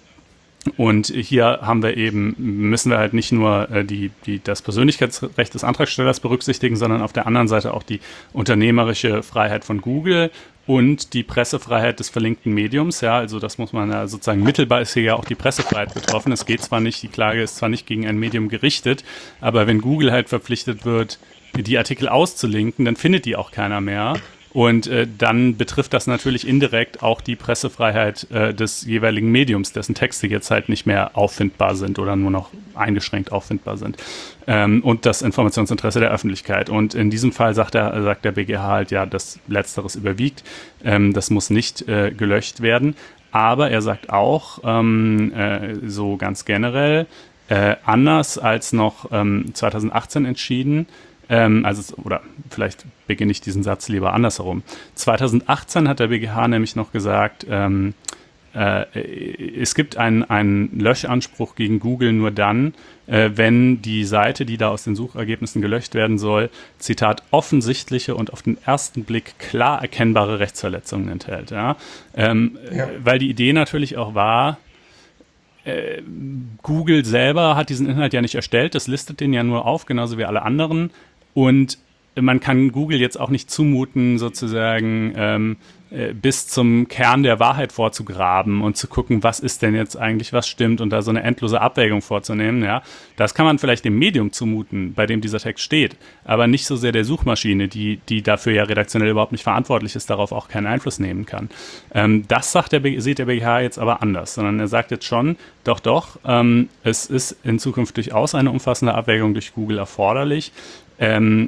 C: Und hier haben wir eben, müssen wir halt nicht nur äh, die, die, das Persönlichkeitsrecht des Antragstellers berücksichtigen, sondern auf der anderen Seite auch die unternehmerische Freiheit von Google und die Pressefreiheit des verlinkten Mediums. Ja, also das muss man ja sozusagen, mittelbar ist hier ja auch die Pressefreiheit betroffen. Es geht zwar nicht, die Klage ist zwar nicht gegen ein Medium gerichtet, aber wenn Google halt verpflichtet wird, die Artikel auszulinken, dann findet die auch keiner mehr. Und äh, dann betrifft das natürlich indirekt auch die Pressefreiheit äh, des jeweiligen Mediums, dessen Texte jetzt halt nicht mehr auffindbar sind oder nur noch eingeschränkt auffindbar sind. Ähm, und das Informationsinteresse der Öffentlichkeit. Und in diesem Fall sagt, er, sagt der B G H halt, ja, dass Letzteres überwiegt. Ähm, das muss nicht äh, gelöscht werden. Aber er sagt auch, ähm, äh, so ganz generell, äh, anders als noch ähm, zweitausendachtzehn entschieden, ähm, also, oder vielleicht beginne ich diesen Satz lieber andersherum. zweitausendachtzehn hat der B G H nämlich noch gesagt, ähm, äh, es gibt einen, einen Löschanspruch gegen Google nur dann, äh, wenn die Seite, die da aus den Suchergebnissen gelöscht werden soll, Zitat, offensichtliche und auf den ersten Blick klar erkennbare Rechtsverletzungen enthält. Ja? Ähm, ja. Weil die Idee natürlich auch war, äh, Google selber hat diesen Inhalt ja nicht erstellt, das listet den ja nur auf, genauso wie alle anderen. Und man kann Google jetzt auch nicht zumuten, sozusagen ähm, äh, bis zum Kern der Wahrheit vorzugraben und zu gucken, was ist denn jetzt eigentlich, was stimmt und da so eine endlose Abwägung vorzunehmen. Ja, das kann man vielleicht dem Medium zumuten, bei dem dieser Text steht, aber nicht so sehr der Suchmaschine, die, die dafür ja redaktionell überhaupt nicht verantwortlich ist, darauf auch keinen Einfluss nehmen kann. Ähm, das sagt der B- sieht der B G H jetzt aber anders, sondern er sagt jetzt schon, doch, doch, ähm, es ist in Zukunft durchaus eine umfassende Abwägung durch Google erforderlich, ähm,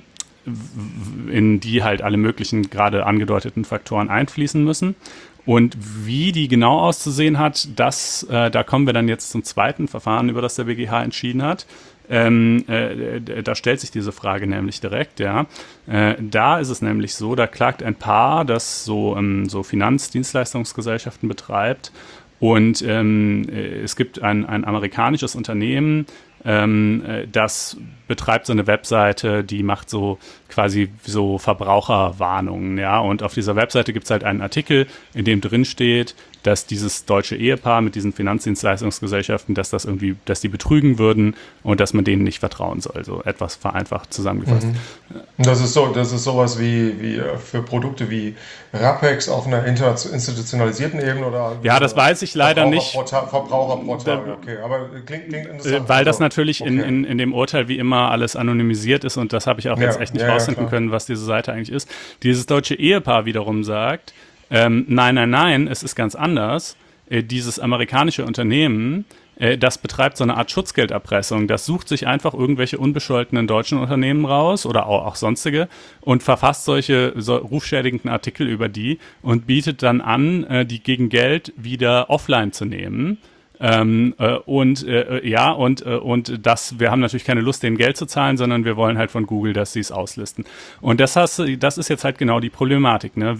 C: in die halt alle möglichen gerade angedeuteten Faktoren einfließen müssen. Und wie die genau auszusehen hat, das, äh, da kommen wir dann jetzt zum zweiten Verfahren, über das der B G H entschieden hat. Ähm, äh, da stellt sich diese Frage nämlich direkt, ja. Äh, da ist es nämlich so, da klagt ein Paar, das so, ähm, so Finanzdienstleistungsgesellschaften betreibt. Und ähm, es gibt ein, ein amerikanisches Unternehmen, ähm, das betreibt so eine Webseite, die macht so quasi so Verbraucherwarnungen, ja. Und auf dieser Webseite gibt es halt einen Artikel, in dem drin steht, dass dieses deutsche Ehepaar mit diesen Finanzdienstleistungsgesellschaften, dass das irgendwie, dass die betrügen würden und dass man denen nicht vertrauen soll. So etwas vereinfacht zusammengefasst.
B: Mhm. Das ist so, das ist sowas wie, wie für Produkte wie Rappex auf einer institutionalisierten Ebene oder?
C: Ja, das weiß ich leider nicht.
B: Verbraucherportal, okay, aber klingt, klingt interessant.
C: Weil das natürlich okay. in, in, in dem Urteil wie immer alles anonymisiert ist und das habe ich auch ja, jetzt echt nicht ja, rausfinden ja, können, was diese Seite eigentlich ist. Dieses deutsche Ehepaar wiederum sagt, ähm, nein, nein, nein, es ist ganz anders. Äh, dieses amerikanische Unternehmen, äh, das betreibt so eine Art Schutzgelderpressung. Das sucht sich einfach irgendwelche unbescholtenen deutschen Unternehmen raus oder auch, auch sonstige und verfasst solche so rufschädigenden Artikel über die und bietet dann an, äh, die gegen Geld wieder offline zu nehmen. Ähm, äh, und äh, ja, und, äh, und das, wir haben natürlich keine Lust, denen Geld zu zahlen, sondern wir wollen halt von Google, dass sie es auslisten. Und das, hast, das ist jetzt halt genau die Problematik. Ne?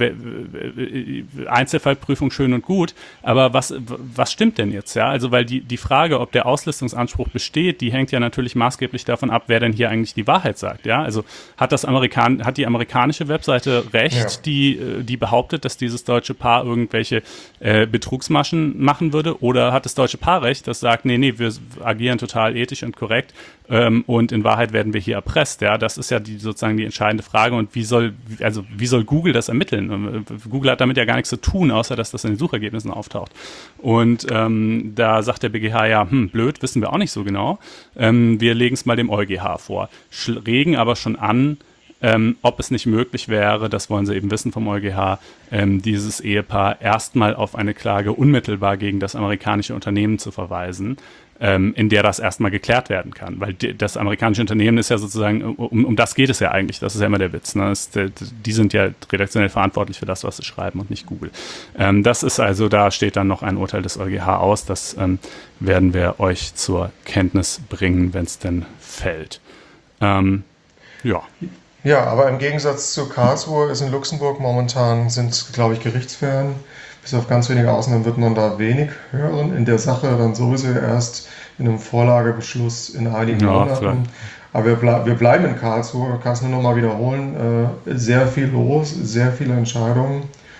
C: Einzelfallprüfung schön und gut, aber was, was stimmt denn jetzt? Ja? Also, weil die, die Frage, ob der Auslistungsanspruch besteht, die hängt ja natürlich maßgeblich davon ab, wer denn hier eigentlich die Wahrheit sagt. Ja? Also hat, das Amerikan- hat die amerikanische Webseite recht, ja. die, die behauptet, dass dieses deutsche Paar irgendwelche äh, Betrugsmaschen machen würde, oder hat das deutsche Paarrecht, das sagt, nee, nee, wir agieren total ethisch und korrekt ähm, und in Wahrheit werden wir hier erpresst. Ja, das ist ja die, sozusagen die entscheidende Frage. Und wie soll, also wie soll Google das ermitteln? Google hat damit ja gar nichts zu tun, außer dass das in den Suchergebnissen auftaucht. Und ähm, da sagt der B G H, ja, hm, blöd, wissen wir auch nicht so genau. Ähm, wir legen es mal dem EuGH vor, regen aber schon an, Ähm, ob es nicht möglich wäre, das wollen sie eben wissen vom EuGH, ähm, dieses Ehepaar erstmal auf eine Klage unmittelbar gegen das amerikanische Unternehmen zu verweisen, ähm, in der das erstmal geklärt werden kann. Weil die, das amerikanische Unternehmen ist ja sozusagen, um, um das geht es ja eigentlich, das ist ja immer der Witz. Ne? Das, die, die sind ja redaktionell verantwortlich für das, was sie schreiben und nicht Google. Ähm, das ist also, da steht dann noch ein Urteil des EuGH aus, das ähm, werden wir euch zur Kenntnis bringen, wenn es denn fällt. Ähm, ja.
B: Ja, aber im Gegensatz zu Karlsruhe ist in Luxemburg momentan, sind, glaube ich, Gerichtsverfahren. Bis auf ganz wenige Ausnahmen wird man da wenig hören. In der Sache dann sowieso erst in einem Vorlagebeschluss in einigen ja, Monaten. Vielleicht. Aber wir, ble- wir bleiben in Karlsruhe, kann es nur noch mal wiederholen. Äh, sehr viel los, sehr viele Entscheidungen.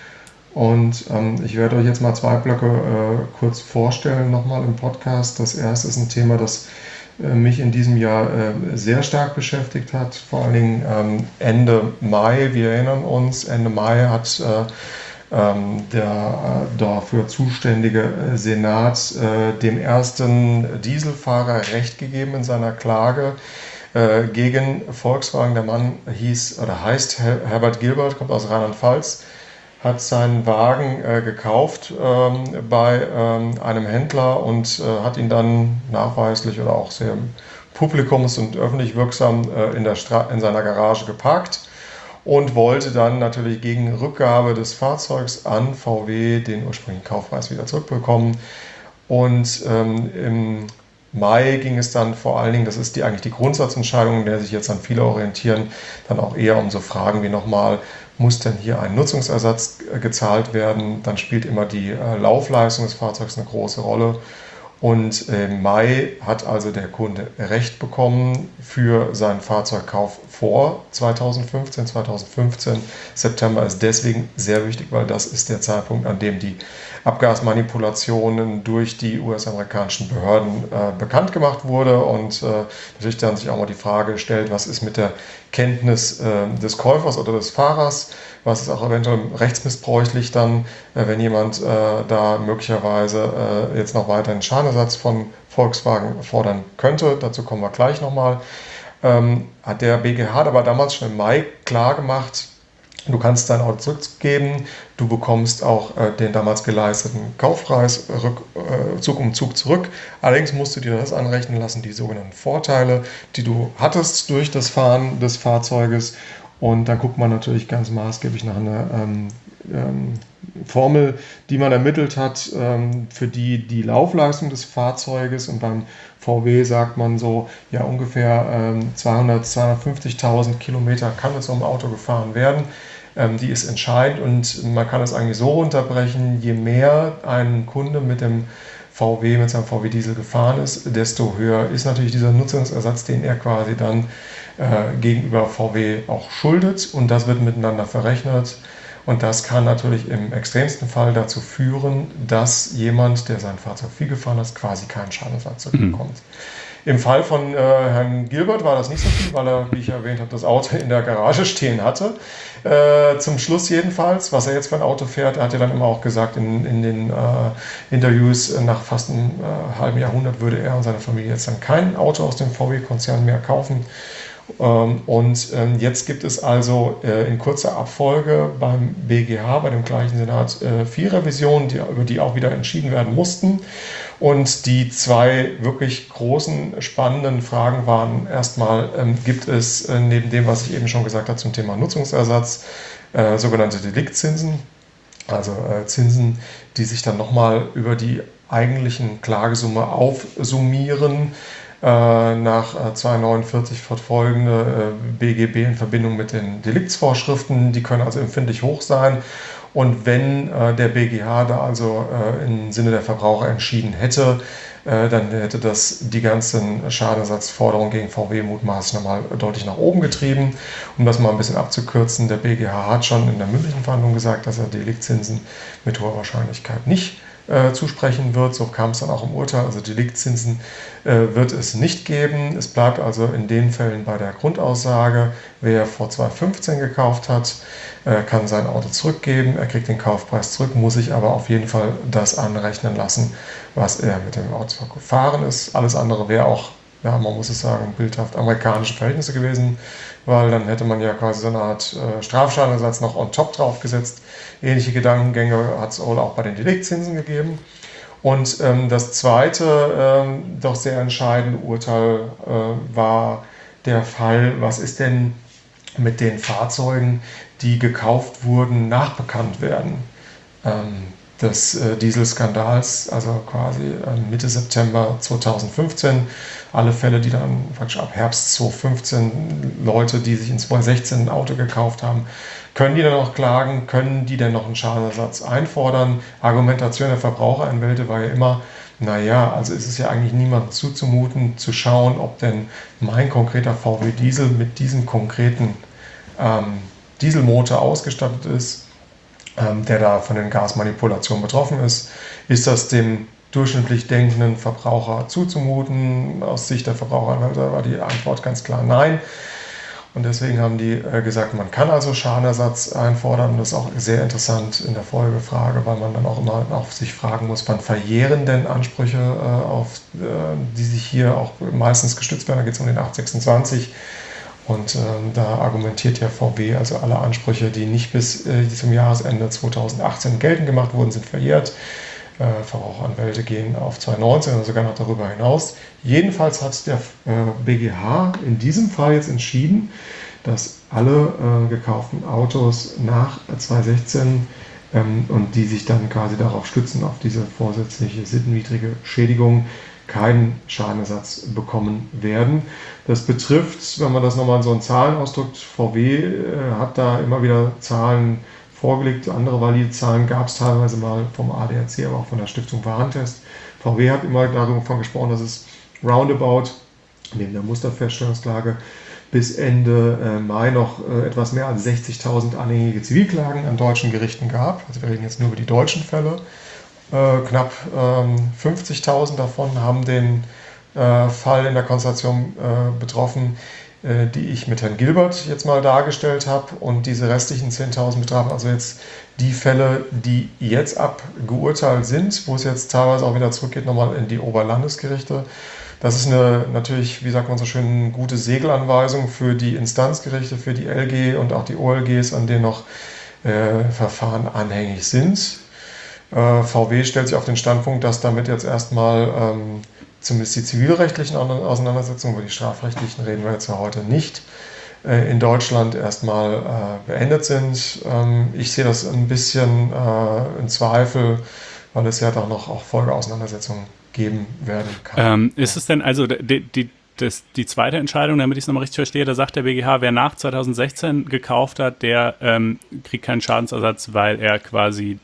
B: Und ähm, ich werde euch jetzt mal zwei Blöcke äh, kurz vorstellen, nochmal im Podcast. Das erste ist ein Thema, das mich in diesem Jahr äh, sehr stark beschäftigt hat, vor allen Dingen ähm, Ende Mai, wir erinnern uns, Ende Mai hat äh, ähm, der äh, dafür zuständige äh, Senat äh, dem ersten Dieselfahrer Recht gegeben in seiner Klage äh, gegen Volkswagen. Der Mann hieß oder heißt Her- Herbert Gilbert, kommt aus Rheinland-Pfalz, hat seinen Wagen äh, gekauft ähm, bei ähm, einem Händler und äh, hat ihn dann nachweislich oder auch sehr publikums- und öffentlich wirksam äh, in, der Stra- in seiner Garage geparkt und wollte dann natürlich gegen Rückgabe des Fahrzeugs an V W den ursprünglichen Kaufpreis wieder zurückbekommen. Und ähm, im Mai ging es dann vor allen Dingen, das ist die, eigentlich die Grundsatzentscheidung, in der sich jetzt dann viele orientieren, dann auch eher um so Fragen wie nochmal, muss denn hier ein Nutzungsersatz äh, gezahlt werden? Dann spielt immer die äh, Laufleistung des Fahrzeugs eine große Rolle. Und im Mai hat also der Kunde Recht bekommen für seinen Fahrzeugkauf vor zweitausendfünfzehn. zweitausendfünfzehn September ist deswegen sehr wichtig, weil das ist der Zeitpunkt, an dem die Abgasmanipulationen durch die U S-amerikanischen Behörden äh, bekannt gemacht wurde und äh, natürlich dann sich auch mal die Frage gestellt, was ist mit der Kenntnis äh, des Käufers oder des Fahrers, was ist auch eventuell rechtsmissbräuchlich dann, äh, wenn jemand äh, da möglicherweise äh, jetzt noch weiter einen Schadenersatz von Volkswagen fordern könnte. Dazu kommen wir gleich nochmal. Ähm, hat der B G H aber damals schon im Mai klar gemacht, du kannst dein Auto zurückgeben, du bekommst auch äh, den damals geleisteten Kaufpreis rück, äh, Zug um Zug zurück. Allerdings musst du dir das anrechnen lassen, die sogenannten Vorteile, die du hattest durch das Fahren des Fahrzeuges. Und dann guckt man natürlich ganz maßgeblich nach einer ähm, ähm, Formel, die man ermittelt hat, ähm, für die die Laufleistung des Fahrzeuges, und beim V W sagt man so, ja ungefähr ähm, zweihundert, zweihundertfünfzigtausend Kilometer kann mit so einem Auto gefahren werden. Ähm, die ist entscheidend und man kann es eigentlich so runterbrechen, je mehr ein Kunde mit dem V W, mit seinem V W Diesel gefahren ist, desto höher ist natürlich dieser Nutzungsersatz, den er quasi dann äh, gegenüber V W auch schuldet, und das wird miteinander verrechnet. Und das kann natürlich im extremsten Fall dazu führen, dass jemand, der sein Fahrzeug viel gefahren hat, quasi keinen Schadenersatz zurückbekommt. Mhm. Im Fall von äh, Herrn Gilbert war das nicht so viel, weil er, wie ich erwähnt habe, das Auto in der Garage stehen hatte. Äh, zum Schluss jedenfalls, was er jetzt für ein Auto fährt, er hat ja dann immer auch gesagt in, in den äh, Interviews, nach fast einem äh, halben Jahrhundert würde er und seine Familie jetzt dann kein Auto aus dem V W-Konzern mehr kaufen. Ähm, und ähm, jetzt gibt es also äh, in kurzer Abfolge beim B G H, bei dem gleichen Senat, äh, vier Revisionen, die, über die auch wieder entschieden werden mussten. Und die zwei wirklich großen, spannenden Fragen waren erstmal, ähm, gibt es äh, neben dem, was ich eben schon gesagt habe zum Thema Nutzungsersatz, äh, sogenannte Deliktzinsen, also äh, Zinsen, die sich dann nochmal über die eigentlichen Klagesumme aufsummieren, äh, nach äh, zweihundertneunundvierzig fortfolgende äh, B G B in Verbindung mit den Deliktsvorschriften, die können also empfindlich hoch sein. Und wenn äh, der B G H da also äh, im Sinne der Verbraucher entschieden hätte, äh, dann hätte das die ganzen Schadenersatzforderungen gegen V W mutmaßlich nochmal deutlich nach oben getrieben. Um das mal ein bisschen abzukürzen, der B G H hat schon in der mündlichen Verhandlung gesagt, dass er Deliktzinsen mit hoher Wahrscheinlichkeit nicht äh, zusprechen wird. So kam es dann auch im Urteil. Also Deliktzinsen äh, wird es nicht geben. Es bleibt also in den Fällen bei der Grundaussage, wer vor zweitausendfünfzehn gekauft hat, kann sein Auto zurückgeben, er kriegt den Kaufpreis zurück, muss sich aber auf jeden Fall das anrechnen lassen, was er mit dem Auto gefahren ist. Alles andere wäre auch, ja, man muss es sagen, bildhaft amerikanische Verhältnisse gewesen, weil dann hätte man ja quasi so eine Art äh, Strafschadenersatz noch on top draufgesetzt. Ähnliche Gedankengänge hat es auch bei den Deliktzinsen gegeben. Und ähm, das zweite, ähm, doch sehr entscheidende Urteil äh, war der Fall, was ist denn mit den Fahrzeugen, die gekauft wurden, nachbekannt werden ähm, des äh, Dieselskandals, also quasi äh, Mitte September zweitausendfünfzehn. Alle Fälle, die dann praktisch ab Herbst zweitausendfünfzehn, Leute, die sich in zweitausendsechzehn ein Auto gekauft haben, können die dann noch klagen, können die dann noch einen Schadenersatz einfordern? Argumentation der Verbraucheranwälte war ja immer, naja, also ist es ja eigentlich niemandem zuzumuten, zu schauen, ob denn mein konkreter V W Diesel mit diesem konkreten ähm, Dieselmotor ausgestattet ist, ähm, der da von den Gasmanipulationen betroffen ist. Ist das dem durchschnittlich denkenden Verbraucher zuzumuten? Aus Sicht der Verbraucheranwälte war die Antwort ganz klar nein. Und deswegen haben die äh, gesagt, man kann also Schadenersatz einfordern. Und das ist auch sehr interessant in der Folgefrage, weil man dann auch immer auch sich fragen muss, wann verjähren denn Ansprüche, äh, auf, äh, die sich hier auch meistens gestützt werden. Da geht es um den acht sechsundzwanzig. Und äh, da argumentiert ja V W, also alle Ansprüche, die nicht bis äh, zum Jahresende zweitausendachtzehn geltend gemacht wurden, sind verjährt. Äh, Verbraucheranwälte gehen auf zweitausendneunzehn oder sogar noch darüber hinaus. Jedenfalls hat der äh, B G H in diesem Fall jetzt entschieden, dass alle äh, gekauften Autos nach zweitausendsechzehn ähm, und die sich dann quasi darauf stützen, auf diese vorsätzliche sittenwidrige Schädigung, keinen Schadenersatz bekommen werden. Das betrifft, wenn man das nochmal in so einen Zahlen ausdrückt, V W äh, hat da immer wieder Zahlen vorgelegt, andere valide Zahlen gab es teilweise mal vom A D A C, aber auch von der Stiftung Warentest. V W hat immer davon gesprochen, dass es roundabout, neben der Musterfeststellungsklage, bis Ende äh, Mai noch äh, etwas mehr als sechzigtausend anhängige Zivilklagen an deutschen Gerichten gab. Also wir reden jetzt nur über die deutschen Fälle. Äh, knapp ähm, fünfzigtausend davon haben den äh, Fall in der Konstellation äh, betroffen, äh, die ich mit Herrn Gilbert jetzt mal dargestellt habe. Und diese restlichen zehntausend betrafen also jetzt die Fälle, die jetzt abgeurteilt sind, wo es jetzt teilweise auch wieder zurückgeht, nochmal in die Oberlandesgerichte. Das ist eine natürlich, wie sagt man so schön, eine gute Segelanweisung für die Instanzgerichte, für die L G und auch die O L Gs, an denen noch äh, Verfahren anhängig sind. V W stellt sich auf den Standpunkt, dass damit jetzt erstmal ähm, zumindest die zivilrechtlichen Auseinandersetzungen, über die strafrechtlichen reden wir jetzt ja heute nicht, äh, in Deutschland erstmal äh, beendet sind. Ähm, ich sehe das ein bisschen äh, in Zweifel, weil es ja dann noch auch Folgeauseinandersetzungen geben werden kann.
C: Ähm, ist es denn also die, die, das, die zweite Entscheidung, damit ich es nochmal richtig verstehe, da sagt der B G H, wer nach zweitausendsechzehn gekauft hat, der ähm, kriegt keinen Schadensersatz, weil er quasi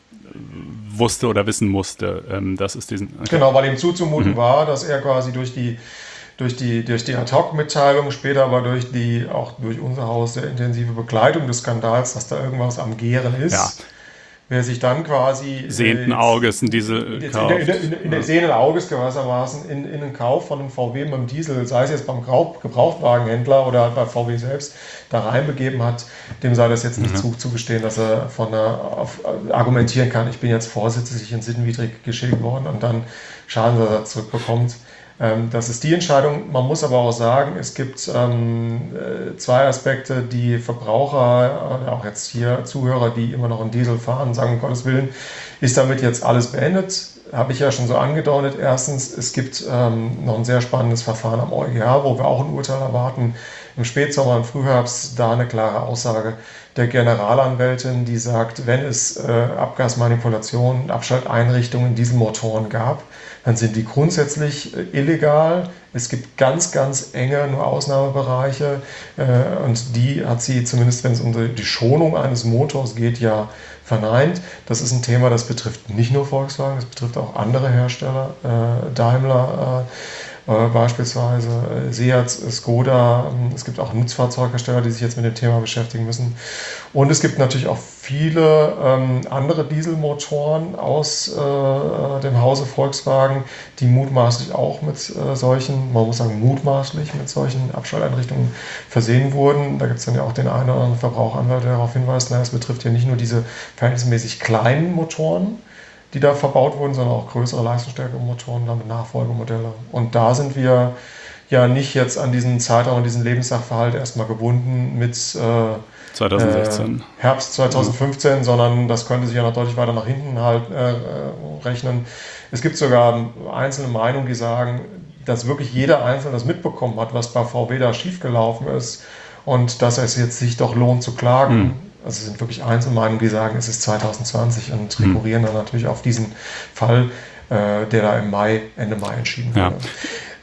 C: wusste oder wissen musste, ähm, dass es diesen... Okay.
B: Genau, weil ihm zuzumuten mhm. war, dass er quasi durch die durch die, durch die Ad-Hoc-Mitteilung, später aber durch die, auch durch unser Haus, sehr intensive Begleitung des Skandals, dass da irgendwas am Gären ist. Ja. Wer sich dann quasi...
C: Sehenden äh, Auges in Diesel
B: in,
C: kauft.
B: In, in, in, in der sehenden Auges gewissermaßen in, in den Kauf von einem V W mit dem Diesel, sei es jetzt beim Gebrauchtwagenhändler oder bei V W selbst, da reinbegeben hat, dem sei das jetzt nicht mhm. zugestehen, dass er von einer, auf, argumentieren kann, ich bin jetzt vorsätzlich in sittenwidrig geschädigt worden und dann Schadensersatz zurückbekommt. Das ist die Entscheidung. Man muss aber auch sagen, es gibt ähm, zwei Aspekte, die Verbraucher, auch jetzt hier Zuhörer, die immer noch einen Diesel fahren, sagen, um Gottes Willen, ist damit jetzt alles beendet? Habe ich ja schon so angedeutet. Erstens, es gibt ähm, noch ein sehr spannendes Verfahren am EuGH, wo wir auch ein Urteil erwarten. Im Spätsommer, im Frühherbst, da eine klare Aussage der Generalanwältin, die sagt, wenn es äh, Abgasmanipulationen, Abschalteinrichtungen in Dieselmotoren gab, dann sind die grundsätzlich äh, illegal. Es gibt ganz, ganz enge nur Ausnahmebereiche äh, und die hat sie, zumindest wenn es um die Schonung eines Motors geht, ja verneint. Das ist ein Thema, das betrifft nicht nur Volkswagen, das betrifft auch andere Hersteller, äh, Daimler, äh, Äh, beispielsweise äh, Seat, Skoda, äh, es gibt auch Nutzfahrzeughersteller, die sich jetzt mit dem Thema beschäftigen müssen. Und es gibt natürlich auch viele ähm, andere Dieselmotoren aus äh, dem Hause Volkswagen, die mutmaßlich auch mit äh, solchen, man muss sagen mutmaßlich, mit solchen Abschalteinrichtungen versehen wurden. Da gibt es dann ja auch den einen oder anderen Verbraucheranwalt, der darauf hinweist, na, es betrifft ja nicht nur diese verhältnismäßig kleinen Motoren, die da verbaut wurden, sondern auch größere leistungsstärkere Motoren, damit Nachfolgemodelle. Und da sind wir ja nicht jetzt an diesen Zeitraum, an diesen Lebenssachverhalt erstmal gebunden mit äh,
C: zweitausendsechzehn.
B: Äh, Herbst zweitausendfünfzehn, mhm. sondern das könnte sich ja noch deutlich weiter nach hinten halt äh, rechnen. Es gibt sogar einzelne Meinungen, die sagen, dass wirklich jeder Einzelne das mitbekommen hat, was bei V W da schiefgelaufen ist und dass es jetzt sich doch lohnt zu klagen. Mhm. Also es sind wirklich Einzelmeinungen, die sagen, es ist zweitausendzwanzig und rekurrieren dann natürlich auf diesen Fall, äh, der da im Mai, Ende Mai entschieden wurde.
C: Ja.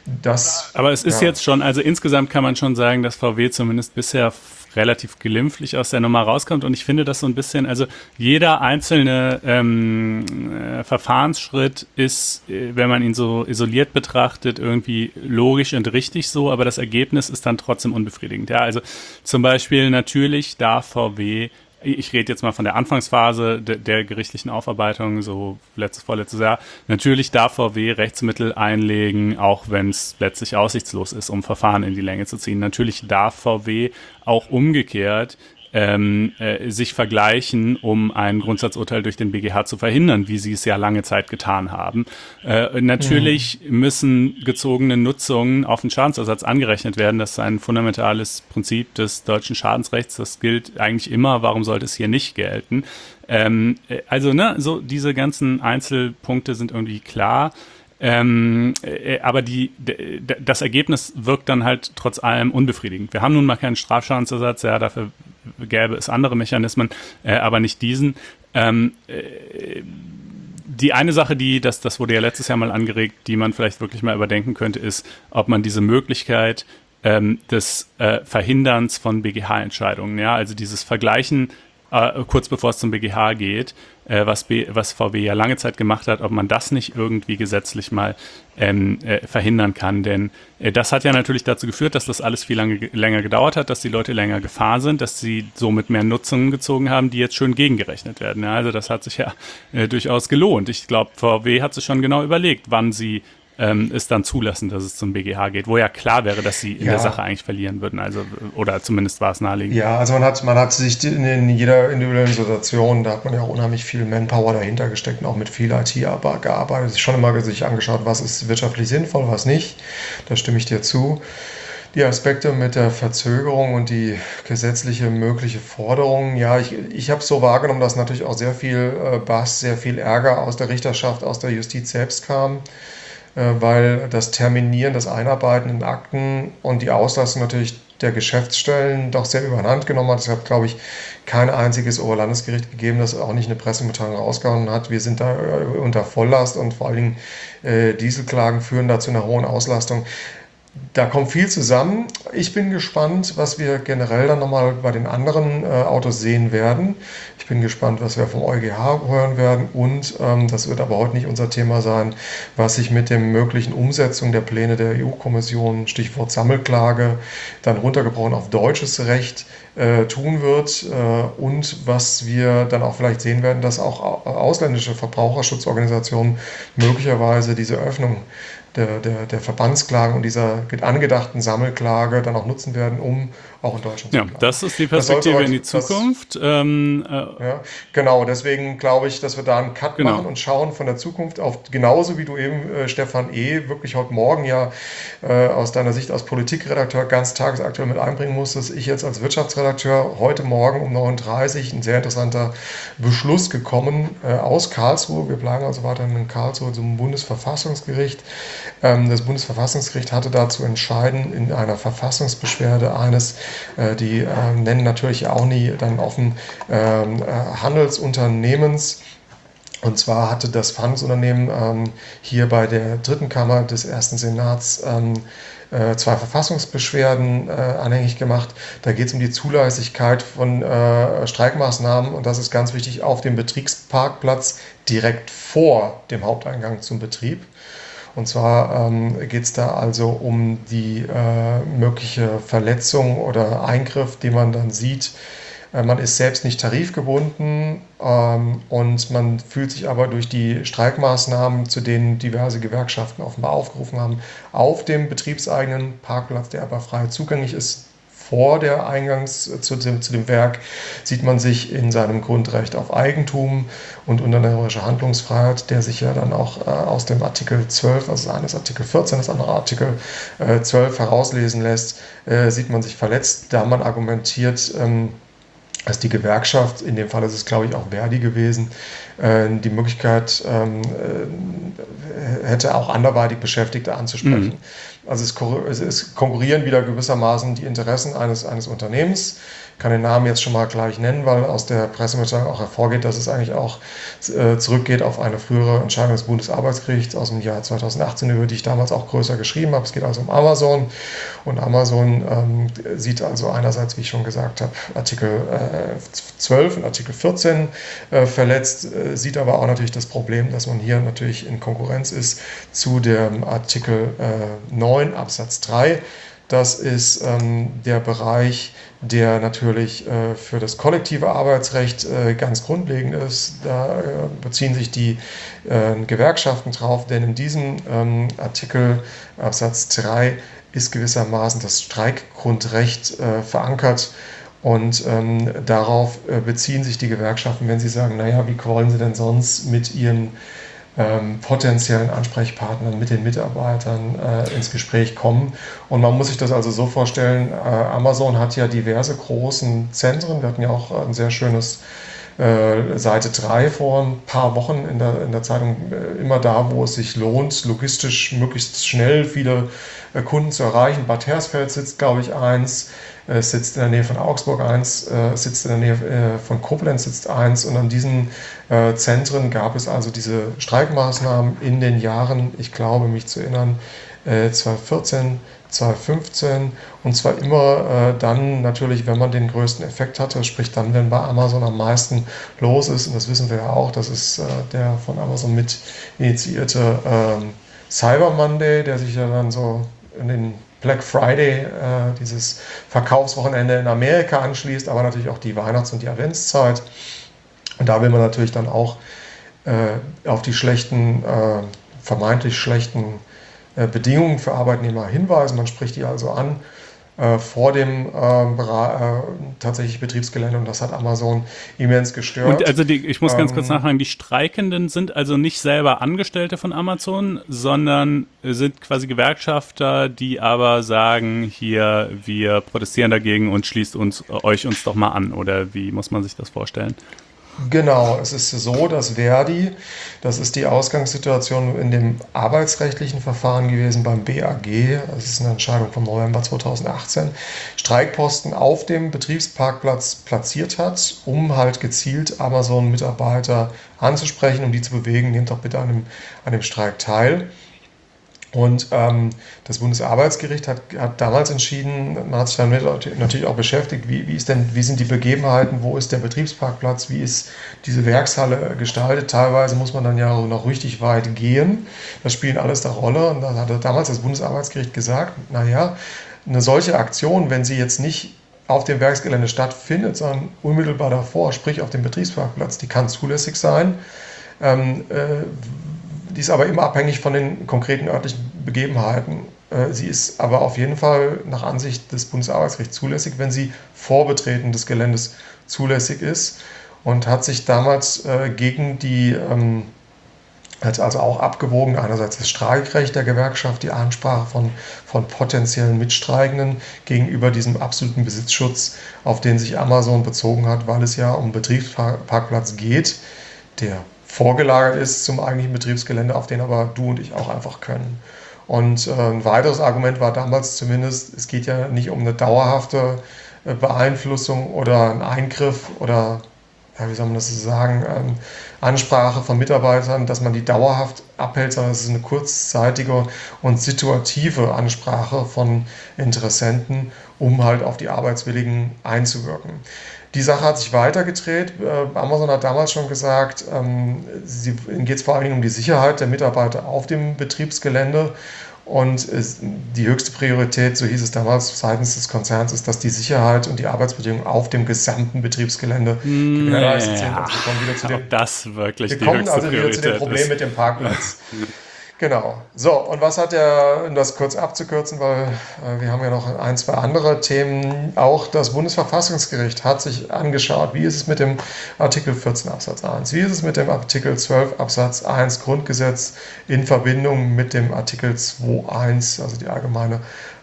C: Das, Aber es ist ja. jetzt schon, also insgesamt kann man schon sagen, dass V W zumindest bisher relativ glimpflich aus der Nummer rauskommt und ich finde das so ein bisschen, also jeder einzelne ähm, äh, Verfahrensschritt ist, äh, wenn man ihn so isoliert betrachtet, irgendwie logisch und richtig so, aber das Ergebnis ist dann trotzdem unbefriedigend. Ja, also zum Beispiel natürlich darf V W ich rede jetzt mal von der Anfangsphase de, der gerichtlichen Aufarbeitung, so letztes, vorletztes Jahr, natürlich darf V W Rechtsmittel einlegen, auch wenn es letztlich aussichtslos ist, um Verfahren in die Länge zu ziehen. Natürlich darf V W auch umgekehrt Ähm, äh, sich vergleichen, um ein Grundsatzurteil durch den B G H zu verhindern, wie sie es ja lange Zeit getan haben. Äh, natürlich mhm. müssen gezogene Nutzungen auf den Schadensersatz angerechnet werden. Das ist ein fundamentales Prinzip des deutschen Schadensrechts. Das gilt eigentlich immer. Warum sollte es hier nicht gelten? Ähm, also, ne, so diese ganzen Einzelpunkte sind irgendwie klar. Ähm, äh, aber die, d- d- das Ergebnis wirkt dann halt trotz allem unbefriedigend. Wir haben nun mal keinen Strafschadensersatz, ja, dafür gäbe es andere Mechanismen, äh, aber nicht diesen. Ähm, äh, die eine Sache, die, das, das wurde ja letztes Jahr mal angeregt, die man vielleicht wirklich mal überdenken könnte, ist, ob man diese Möglichkeit ähm, des äh, Verhinderns von B G H-Entscheidungen, ja, also dieses Vergleichen äh, kurz bevor es zum B G H geht, äh, was, B, was V W ja lange Zeit gemacht hat, ob man das nicht irgendwie gesetzlich mal ähm, äh, verhindern kann. Denn äh, das hat ja natürlich dazu geführt, dass das alles viel lange, länger gedauert hat, dass die Leute länger gefahren sind, dass sie somit mehr Nutzungen gezogen haben, die jetzt schön gegengerechnet werden. Ja, also das hat sich ja äh, durchaus gelohnt. Ich glaube, V W hat sich schon genau überlegt, wann sie ähm, es dann zulassen, dass es zum B G H geht, wo ja klar wäre, dass sie in ja. der Sache eigentlich verlieren würden, also oder zumindest war es naheliegend.
B: Ja, also man hat, man hat sich in, in jeder individuellen Situation, da hat man ja auch unheimlich viel Manpower dahinter gesteckt und auch mit viel I T gearbeitet, sich schon immer sich angeschaut, was ist wirtschaftlich sinnvoll, was nicht, da stimme ich dir zu. Die Aspekte mit der Verzögerung und die gesetzliche mögliche Forderung, ja, ich, ich habe es so wahrgenommen, dass natürlich auch sehr viel äh, Bass, sehr viel Ärger aus der Richterschaft, aus der Justiz selbst kam, weil das Terminieren, das Einarbeiten in Akten und die Auslastung natürlich der Geschäftsstellen doch sehr überhand genommen hat. Es hat, glaube ich, kein einziges Oberlandesgericht gegeben, das auch nicht eine Pressemitteilung rausgehauen hat. Wir sind da unter Volllast und vor allen Dingen äh, Dieselklagen führen da zu einer hohen Auslastung. Da kommt viel zusammen. Ich bin gespannt, was wir generell dann nochmal bei den anderen äh, Autos sehen werden. Ich bin gespannt, was wir vom EuGH hören werden und, ähm, das wird aber heute nicht unser Thema sein, was sich mit der möglichen Umsetzung der Pläne der E U-Kommission, Stichwort Sammelklage, dann runtergebrochen auf deutsches Recht, äh, tun wird äh, und was wir dann auch vielleicht sehen werden, dass auch ausländische Verbraucherschutzorganisationen möglicherweise diese Öffnung Der, der, der Verbandsklagen und dieser angedachten Sammelklage dann auch nutzen werden, um auch in Deutschland
C: ja,
B: zu klagen.
C: Das ist die Perspektive in die Zukunft. Das, ähm, äh,
B: ja, genau, deswegen glaube ich, dass wir da einen Cut
C: genau.
B: machen und schauen von der Zukunft auf, genauso wie du eben, äh, Stefan E., wirklich heute Morgen ja äh, aus deiner Sicht als Politikredakteur ganz tagesaktuell mit einbringen musstest. Ich jetzt als Wirtschaftsredakteur heute Morgen um neun Uhr dreißig ein sehr interessanter Beschluss gekommen äh, aus Karlsruhe. Wir bleiben also weiterhin in Karlsruhe zum Bundesverfassungsgericht. Das Bundesverfassungsgericht hatte da zu entscheiden in einer Verfassungsbeschwerde eines, die äh, nennen natürlich auch nie dann offen, äh, Handelsunternehmens. Und zwar hatte das Handelsunternehmen ähm, hier bei der dritten Kammer des ersten Senats ähm, äh, zwei Verfassungsbeschwerden äh, anhängig gemacht. Da geht es um die Zulässigkeit von äh, Streikmaßnahmen und das ist ganz wichtig auf dem Betriebsparkplatz direkt vor dem Haupteingang zum Betrieb. Und zwar ähm, geht es da also um die äh, mögliche Verletzung oder Eingriff, den man dann sieht. Äh, man ist selbst nicht tarifgebunden ähm, und man fühlt sich aber durch die Streikmaßnahmen, zu denen diverse Gewerkschaften offenbar aufgerufen haben, auf dem betriebseigenen Parkplatz, der aber frei zugänglich ist, vor der Eingangs zu dem, zu dem Werk, sieht man sich in seinem Grundrecht auf Eigentum und unternehmerische Handlungsfreiheit, der sich ja dann auch äh, aus dem Artikel zwölf, also eines Artikel vierzehn, das andere Artikel äh, zwölf herauslesen lässt, äh, sieht man sich verletzt, da man argumentiert, ähm, dass die Gewerkschaft, in dem Fall ist es glaube ich auch Verdi gewesen, äh, die Möglichkeit ähm, äh, hätte auch anderweitig Beschäftigte anzusprechen. Mhm. Also es, es konkurrieren wieder gewissermaßen die Interessen eines, eines Unternehmens. Ich kann den Namen jetzt schon mal gleich nennen, weil aus der Pressemitteilung auch hervorgeht, dass es eigentlich auch äh, zurückgeht auf eine frühere Entscheidung des Bundesarbeitsgerichts aus dem Jahr zweitausendachtzehn, über die ich damals auch größer geschrieben habe. Es geht also um Amazon und Amazon ähm, sieht also einerseits, wie ich schon gesagt habe, Artikel äh, zwölf und Artikel vierzehn äh, verletzt, äh, sieht aber auch natürlich das Problem, dass man hier natürlich in Konkurrenz ist zu dem Artikel äh, neun Absatz drei. Das ist ähm, der Bereich, der natürlich äh, für das kollektive Arbeitsrecht äh, ganz grundlegend ist. Da äh, beziehen sich die äh, Gewerkschaften drauf, denn in diesem ähm, Artikel Absatz drei ist gewissermaßen das Streikgrundrecht äh, verankert. Und ähm, darauf äh, beziehen sich die Gewerkschaften, wenn sie sagen, naja, wie wollen sie denn sonst mit ihren ähm, potenziellen Ansprechpartnern, mit den Mitarbeitern äh, ins Gespräch kommen. Und man muss sich das also so vorstellen, äh, Amazon hat ja diverse großen Zentren. Wir hatten ja auch ein sehr schönes äh, Seite drei vor ein paar Wochen in der, in der Zeitung, äh, immer da, wo es sich lohnt, logistisch möglichst schnell viele äh, Kunden zu erreichen. Bad Hersfeld sitzt, glaube ich, eins. Es sitzt in der Nähe von Augsburg eins, äh, sitzt in der Nähe äh, von Koblenz sitzt eins, und an diesen äh, Zentren gab es also diese Streikmaßnahmen in den Jahren, ich glaube mich zu erinnern, äh, zweitausendvierzehn, zweitausendfünfzehn, und zwar immer äh, dann natürlich, wenn man den größten Effekt hatte, sprich dann, wenn bei Amazon am meisten los ist, und das wissen wir ja auch, das ist äh, der von Amazon mit initiierte äh, Cyber Monday, der sich ja dann so in den Black Friday, äh, dieses Verkaufswochenende in Amerika anschließt, aber natürlich auch die Weihnachts- und die Adventszeit. Und da will man natürlich dann auch äh, auf die schlechten, äh, vermeintlich schlechten äh, Bedingungen für Arbeitnehmer hinweisen. Man spricht die also an äh, vor dem äh, Bera- äh, tatsächlich Betriebsgelände, und das hat Amazon immens gestört.
C: Und also die, ich muss ganz
B: Ähm,
C: kurz nachfragen, die Streikenden sind also nicht selber Angestellte von Amazon, sondern sind quasi Gewerkschafter, die aber sagen, hier, wir protestieren dagegen und schließt uns euch uns doch mal an, oder wie muss man sich das vorstellen?
B: Genau, es ist so, dass Verdi, das ist die Ausgangssituation in dem arbeitsrechtlichen Verfahren gewesen beim B A G, das ist eine Entscheidung vom November zweitausendachtzehn, Streikposten auf dem Betriebsparkplatz platziert hat, um halt gezielt Amazon-Mitarbeiter anzusprechen, um die zu bewegen, nehmt doch bitte an dem, an dem Streik teil. Und ähm, das Bundesarbeitsgericht hat, hat damals entschieden, man hat sich damit natürlich auch beschäftigt, wie, wie, ist denn, wie sind die Begebenheiten, wo ist der Betriebsparkplatz, wie ist diese Werkshalle gestaltet. Teilweise muss man dann ja noch richtig weit gehen. Das spielt alles eine Rolle. Und da hat damals das Bundesarbeitsgericht gesagt, naja, eine solche Aktion, wenn sie jetzt nicht auf dem Werksgelände stattfindet, sondern unmittelbar davor, sprich auf dem Betriebsparkplatz, die kann zulässig sein. Ähm, äh, Die ist aber immer abhängig von den konkreten örtlichen Begebenheiten. Sie ist aber auf jeden Fall nach Ansicht des Bundesarbeitsgerichts zulässig, wenn sie vor Betreten des Geländes zulässig ist, und hat sich damals äh, gegen die, ähm, hat also auch abgewogen, einerseits das Streikrecht der Gewerkschaft, die Ansprache von, von potenziellen Mitstreikenden gegenüber diesem absoluten Besitzschutz, auf den sich Amazon bezogen hat, weil es ja um einen Betriebsparkplatz geht, der vorgelagert ist zum eigentlichen Betriebsgelände, auf den aber du und ich auch einfach können. Und äh, ein weiteres Argument war damals zumindest, es geht ja nicht um eine dauerhafte äh, Beeinflussung oder einen Eingriff oder, ja, wie soll man das so sagen, ähm, Ansprache von Mitarbeitern, dass man die dauerhaft abhält, sondern es ist eine kurzzeitige und situative Ansprache von Interessenten, um halt auf die Arbeitswilligen einzuwirken. Die Sache hat sich weitergedreht. Äh, Amazon hat damals schon gesagt, ähm, sie, ihnen geht es vor allen Dingen um die Sicherheit der Mitarbeiter auf dem Betriebsgelände. Und es, die höchste Priorität, so hieß es damals seitens des Konzerns, ist, dass die Sicherheit und die Arbeitsbedingungen auf dem gesamten Betriebsgelände gewährleistet sind. Also wir kommen wieder zu dem,
C: ob das wirklich
B: wir
C: die
B: kommen
C: höchste
B: also wieder zu dem
C: Priorität
B: Problem
C: ist.
B: mit dem Parkplatz. Genau. So, und was hat der, um das kurz abzukürzen, weil äh, wir haben ja noch ein, zwei andere Themen. Auch das Bundesverfassungsgericht hat sich angeschaut, wie ist es mit dem Artikel vierzehn Absatz eins, wie ist es mit dem Artikel zwölf Absatz eins Grundgesetz in Verbindung mit dem Artikel zwei Absatz eins, also die allgemeine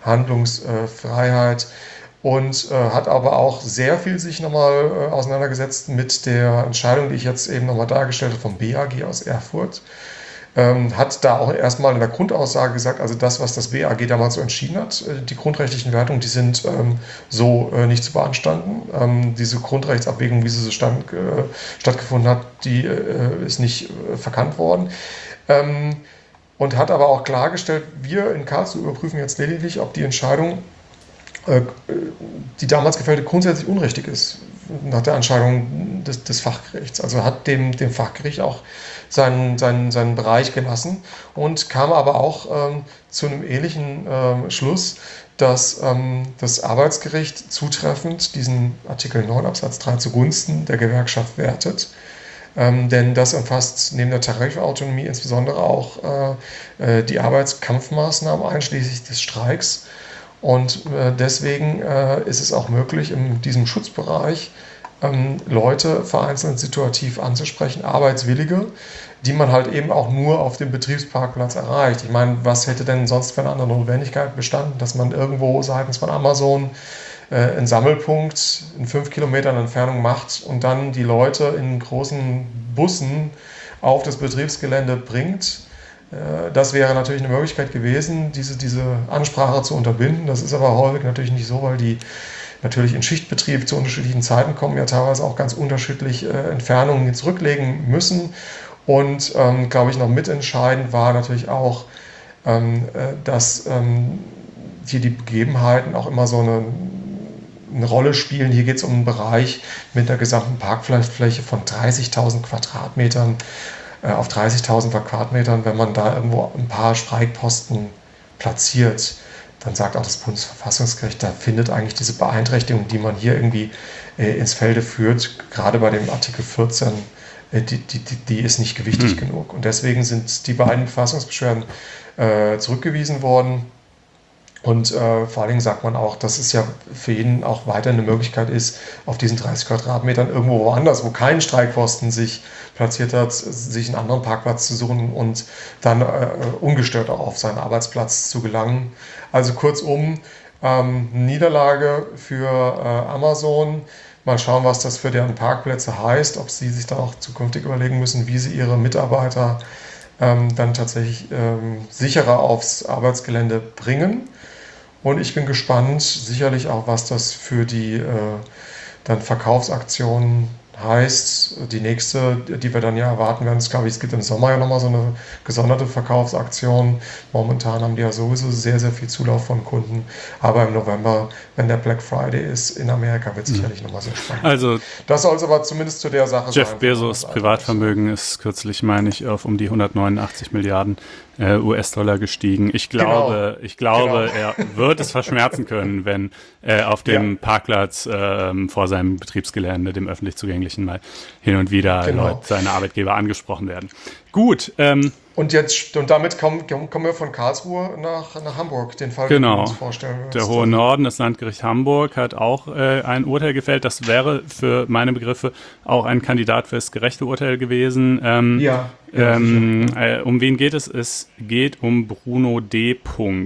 B: Handlungsfreiheit. Und äh, hat aber auch sehr viel sich nochmal äh, auseinandergesetzt mit der Entscheidung, die ich jetzt eben nochmal dargestellt habe, vom B A G aus Erfurt. Ähm, hat da auch erstmal in der Grundaussage gesagt, also das, was das B A G damals so entschieden hat, äh, die grundrechtlichen Wertungen, die sind ähm, so äh, nicht zu beanstanden. Ähm, diese Grundrechtsabwägung, wie sie so stand, äh, stattgefunden hat, die äh, ist nicht äh, verkannt worden. Ähm, und hat aber auch klargestellt, wir in Karlsruhe überprüfen jetzt lediglich, ob die Entscheidung, äh, die damals gefällte, grundsätzlich unrichtig ist. nach der Entscheidung des, des Fachgerichts. Also hat dem, dem Fachgericht auch seinen, seinen, seinen Bereich gelassen und kam aber auch ähm, zu einem ähnlichen ähm, Schluss, dass ähm, das Arbeitsgericht zutreffend diesen Artikel neun Absatz drei zugunsten der Gewerkschaft wertet. Ähm, denn das umfasst neben der Tarifautonomie insbesondere auch äh, die Arbeitskampfmaßnahmen einschließlich des Streiks. Und äh, deswegen äh, ist es auch möglich, in diesem Schutzbereich ähm, Leute vereinzelt situativ anzusprechen, Arbeitswillige, die man halt eben auch nur auf dem Betriebsparkplatz erreicht. Ich meine, was hätte denn sonst für eine andere Notwendigkeit bestanden, dass man irgendwo seitens von Amazon äh, einen Sammelpunkt in fünf Kilometern Entfernung macht und dann die Leute in großen Bussen auf das Betriebsgelände bringt. Äh, das wäre natürlich eine Möglichkeit gewesen, diese, diese Ansprache zu unterbinden. Das ist aber häufig natürlich nicht so, weil die natürlich in Schichtbetrieb zu unterschiedlichen Zeiten kommen, ja teilweise auch ganz unterschiedlich äh, Entfernungen zurücklegen müssen. Und, ähm, glaube ich, noch mitentscheidend war natürlich auch, ähm, äh, dass ähm, hier die Begebenheiten auch immer so eine, eine Rolle spielen. Hier geht es um einen Bereich mit einer gesamten Parkfläche von dreißigtausend Quadratmetern äh, auf dreißigtausend Quadratmetern. Wenn man da irgendwo ein paar Streikposten platziert, dann sagt auch das Bundesverfassungsgericht, da findet eigentlich diese Beeinträchtigung, die man hier irgendwie äh, ins Felde führt, gerade bei dem Artikel vierzehn, Die, die, die ist nicht gewichtig hm. genug. Und deswegen sind die beiden Verfassungsbeschwerden äh, zurückgewiesen worden. Und äh, vor allen Dingen sagt man auch, dass es ja für jeden auch weiter eine Möglichkeit ist, auf diesen dreißig Quadratmetern irgendwo woanders, wo kein Streikposten sich platziert hat, sich einen anderen Parkplatz zu suchen und dann äh, ungestört auch auf seinen Arbeitsplatz zu gelangen. Also kurzum, ähm, Niederlage für äh, Amazon. Mal schauen, was das für deren Parkplätze heißt, ob sie sich dann auch zukünftig überlegen müssen, wie sie ihre Mitarbeiter ähm, dann tatsächlich ähm, sicherer aufs Arbeitsgelände bringen. Und ich bin gespannt, sicherlich auch, was das für die äh, dann Verkaufsaktionen heißt. Die nächste, die wir dann ja erwarten werden, ist, glaube ich, es gibt im Sommer ja nochmal so eine gesonderte Verkaufsaktion. Momentan haben die ja sowieso sehr, sehr viel Zulauf von Kunden. Aber im November, wenn der Black Friday ist, in Amerika wird es sicherlich mhm. nochmal sehr spannend.
C: Also,
B: das soll es aber zumindest zu der Sache
C: Jeff
B: sein.
C: Jeff Bezos Privatvermögen ist kürzlich, meine ich, auf um die hundertneunundachtzig Milliarden äh, U S-Dollar gestiegen. Ich glaube, genau. ich glaube, genau. er wird es verschmerzen können, wenn äh, auf dem ja. Parkplatz äh, vor seinem Betriebsgelände, dem öffentlich zugänglichen, mal hin und wieder genau. Leute, seine Arbeitgeber angesprochen werden. Gut. Ähm,
B: und jetzt und damit kommen, kommen wir von Karlsruhe nach, nach Hamburg, den Fall,
C: genau.
B: den wir uns vorstellen.
C: Der Hohe Norden, das Landgericht Hamburg, hat auch äh, ein Urteil gefällt. Das wäre für meine Begriffe auch ein Kandidat für das gerechte Urteil gewesen. Ähm,
B: ja. ja
C: ähm, äh, um wen geht es? Es geht um Bruno D.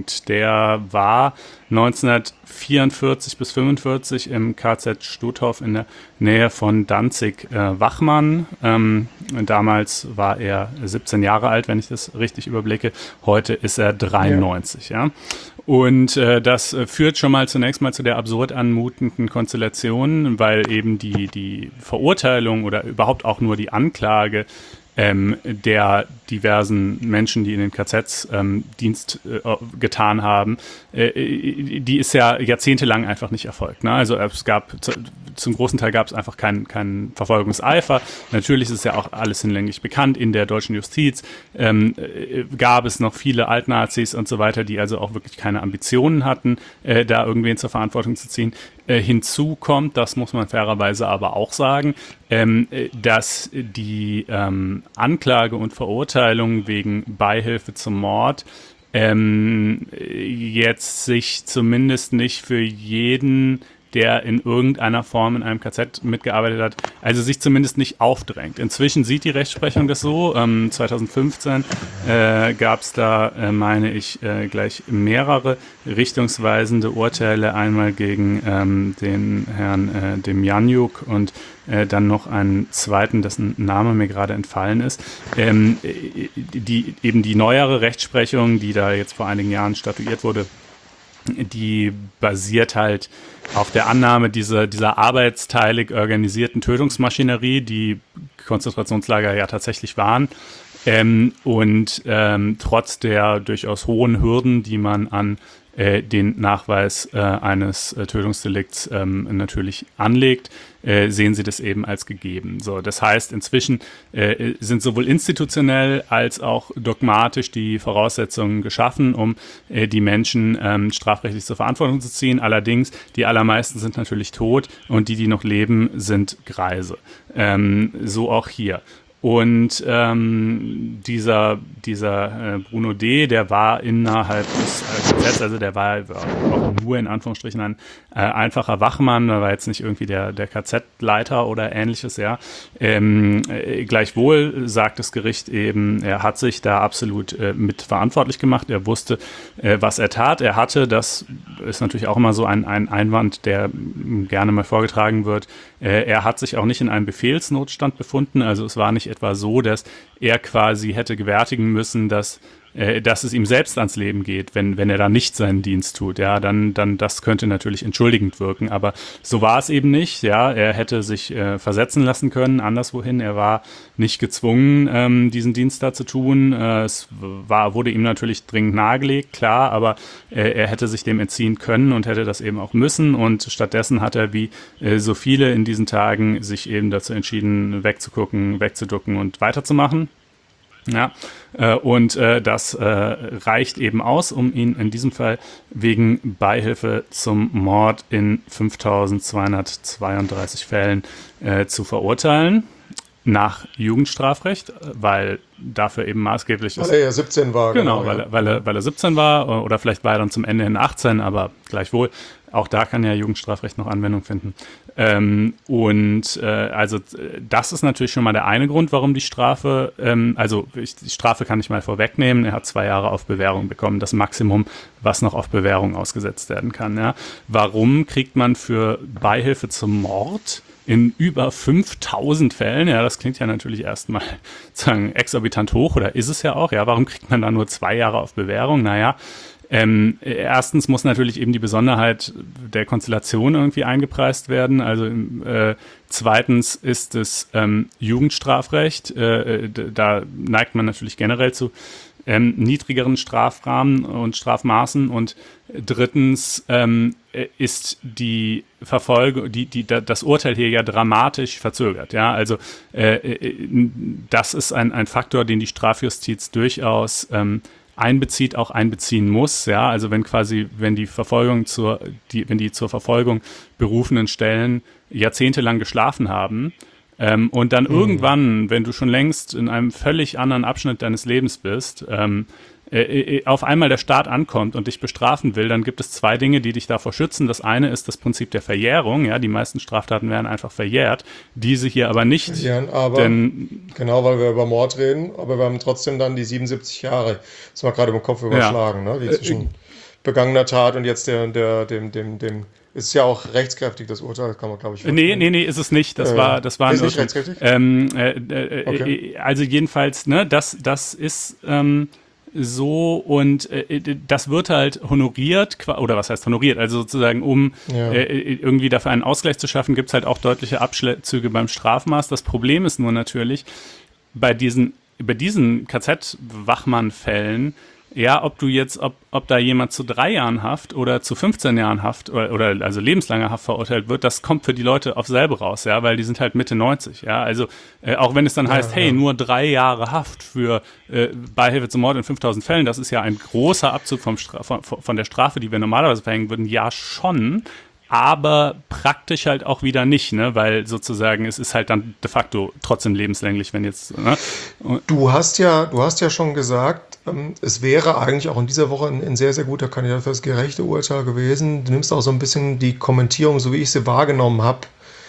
C: Der war neunzehnhundertvierundvierzig bis fünfundvierzig im K Z Stutthof in der Nähe von Danzig äh, Wachmann. Ähm, damals war er siebzehn Jahre alt, wenn ich das richtig überblicke. Heute ist er dreiundneunzig. Ja. Ja? Und äh, das äh, führt schon mal zunächst mal zu der absurd anmutenden Konstellation, weil eben die, die Verurteilung oder überhaupt auch nur die Anklage Ähm, der diversen Menschen, die in den K Zs ähm, Dienst äh, getan haben, äh, die ist ja jahrzehntelang einfach nicht erfolgt. Ne? Also es gab, zum großen Teil gab es einfach keinen kein Verfolgungseifer. Natürlich ist es ja auch alles hinlänglich bekannt. In der deutschen Justiz ähm, äh, gab es noch viele Altnazis und so weiter, die also auch wirklich keine Ambitionen hatten, äh, da irgendwen zur Verantwortung zu ziehen. Äh, hinzu kommt, das muss man fairerweise aber auch sagen, ähm, dass die ähm, Anklage und Verurteilung wegen Beihilfe zum Mord ähm, jetzt sich zumindest nicht für jeden, der in irgendeiner Form in einem K Z mitgearbeitet hat, also sich zumindest nicht aufdrängt. Inzwischen sieht die Rechtsprechung das so. Ähm, zweitausendfünfzehn äh, gab es da, äh, meine ich, äh, gleich mehrere richtungsweisende Urteile. Einmal gegen ähm, den Herrn äh, Demjanjuk und äh, dann noch einen zweiten, dessen Name mir gerade entfallen ist. Ähm, die, eben die neuere Rechtsprechung, die da jetzt vor einigen Jahren statuiert wurde, die basiert halt auf der Annahme dieser, dieser arbeitsteilig organisierten Tötungsmaschinerie, die Konzentrationslager ja tatsächlich waren. Ähm, und ähm, trotz der durchaus hohen Hürden, die man an äh, den Nachweis äh, eines äh, Tötungsdelikts ähm, natürlich anlegt, äh, sehen sie das eben als gegeben. So, das heißt, inzwischen äh, sind sowohl institutionell als auch dogmatisch die Voraussetzungen geschaffen, um äh, die Menschen ähm, strafrechtlich zur Verantwortung zu ziehen. Allerdings, die allermeisten sind natürlich tot und die, die noch leben, sind Greise. Ähm, so auch hier. Und ähm, dieser, dieser äh, Bruno D., der war innerhalb des äh, Gesetzes, also der war auch nur in Anführungsstrichen ein äh, einfacher Wachmann, der war jetzt nicht irgendwie der, der K Z-Leiter oder ähnliches, ja. Ähm, äh, gleichwohl sagt das Gericht eben, er hat sich da absolut äh, mit verantwortlich gemacht, er wusste, äh, was er tat, er hatte, das ist natürlich auch immer so ein, ein Einwand, der gerne mal vorgetragen wird, äh, er hat sich auch nicht in einem Befehlsnotstand befunden, also es war nicht etwa so, dass er quasi hätte gewärtigen müssen, dass, äh, dass es ihm selbst ans Leben geht, wenn, wenn er da nicht seinen Dienst tut. Ja, dann, dann das könnte natürlich entschuldigend wirken. Aber so war es eben nicht. Ja, er hätte sich äh, versetzen lassen können, anderswohin. Er war nicht gezwungen, ähm, diesen Dienst da zu tun. Äh, es war, wurde ihm natürlich dringend nahegelegt, klar, aber äh, er hätte sich dem entziehen können und hätte das eben auch müssen. Und stattdessen hat er, wie äh, so viele in diesen Tagen, sich eben dazu entschieden, wegzugucken, wegzuducken und weiterzumachen. Ja, äh, und äh, das äh, reicht eben aus, um ihn in diesem Fall wegen Beihilfe zum Mord in fünftausendzweihundertzweiunddreißig Fällen äh, zu verurteilen. Nach Jugendstrafrecht, weil dafür eben maßgeblich ist.
B: Weil er ja siebzehn war.
C: Genau,
B: genau
C: weil,
B: ja.
C: er, weil, er, weil er siebzehn war oder vielleicht war er dann zum Ende hin achtzehn, aber gleichwohl, auch da kann ja Jugendstrafrecht noch Anwendung finden. Ähm, und äh, also das ist natürlich schon mal der eine Grund, warum die Strafe, ähm, also ich, die Strafe kann ich mal vorwegnehmen, er hat zwei Jahre auf Bewährung bekommen, das Maximum, was noch auf Bewährung ausgesetzt werden kann. Ja. Warum kriegt man für Beihilfe zum Mord in über fünftausend Fällen, ja, das klingt ja natürlich erstmal sagen exorbitant hoch, oder ist es ja auch, ja, warum kriegt man da nur zwei Jahre auf Bewährung? Naja, ähm, erstens muss natürlich eben die Besonderheit der Konstellation irgendwie eingepreist werden, also äh, zweitens ist es ähm, Jugendstrafrecht, äh, da neigt man natürlich generell zu Ähm, niedrigeren Strafrahmen und Strafmaßen und drittens ähm, ist die Verfolgung, die, die, das Urteil hier ja dramatisch verzögert. Ja, also äh, das ist ein, ein Faktor, den die Strafjustiz durchaus ähm, einbezieht, auch einbeziehen muss. Ja, also wenn quasi, wenn die Verfolgung zur, die, wenn die zur Verfolgung berufenen Stellen jahrzehntelang geschlafen haben. Ähm, und dann mhm. irgendwann, wenn du schon längst in einem völlig anderen Abschnitt deines Lebens bist, ähm, äh, auf einmal der Staat ankommt und dich bestrafen will, dann gibt es zwei Dinge, die dich davor schützen. Das eine ist das Prinzip der Verjährung. Ja, die meisten Straftaten werden einfach verjährt, diese hier aber nicht.
B: Ja, aber denn, genau, weil wir über Mord reden, aber wir haben trotzdem dann die siebenundsiebzig Jahre, das war gerade im Kopf überschlagen, ja. ne? Die zwischen äh, begangener Tat und jetzt der, der, dem, dem, dem ist ja auch rechtskräftig, das Urteil, kann man, glaube ich,
C: Nee, nee, nee, ist es nicht. Das äh, war, das war
B: ist nicht rechtskräftig?
C: Ähm, äh, äh, okay. Also jedenfalls, ne, das, das ist ähm, so und äh, das wird halt honoriert, oder was heißt honoriert? Also sozusagen, um ja. äh, irgendwie dafür einen Ausgleich zu schaffen, gibt es halt auch deutliche Abzüge beim Strafmaß. Das Problem ist nur natürlich, bei diesen, bei diesen K Z-Wachmann-Fällen, ja, ob du jetzt, ob, ob da jemand zu drei Jahren Haft oder zu fünfzehn Jahren Haft oder, oder also lebenslanger Haft verurteilt wird, das kommt für die Leute auf selber raus, ja, weil die sind halt Mitte neunzig, ja, also äh, auch wenn es dann ja, heißt, hey, ja. nur drei Jahre Haft für äh, Beihilfe zum Mord in fünftausend Fällen, das ist ja ein großer Abzug vom Stra- von, von der Strafe, die wir normalerweise verhängen würden, ja schon, aber praktisch halt auch wieder nicht, ne, weil sozusagen es ist halt dann de facto trotzdem lebenslänglich, wenn jetzt, ne?
B: Du hast ja, du hast ja schon gesagt, ähm, es wäre eigentlich auch in dieser Woche ein, ein sehr, sehr guter Kandidat für das gerechte Urteil gewesen. Du nimmst auch so ein bisschen die Kommentierung, so wie ich sie wahrgenommen habe,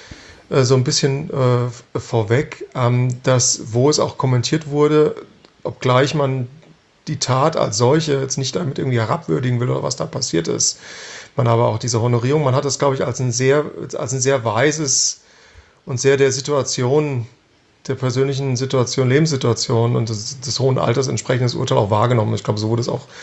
B: äh, so ein bisschen äh, vorweg, ähm, dass, wo es auch kommentiert wurde, obgleich man die Tat als solche jetzt nicht damit irgendwie herabwürdigen will oder was da passiert ist, man aber auch diese Honorierung, man hat das, glaube ich, als ein sehr, als ein sehr weises und sehr der Situation, der persönlichen Situation, Lebenssituation und des, des hohen Alters entsprechendes Urteil auch wahrgenommen. Ich glaube, so wurde es auch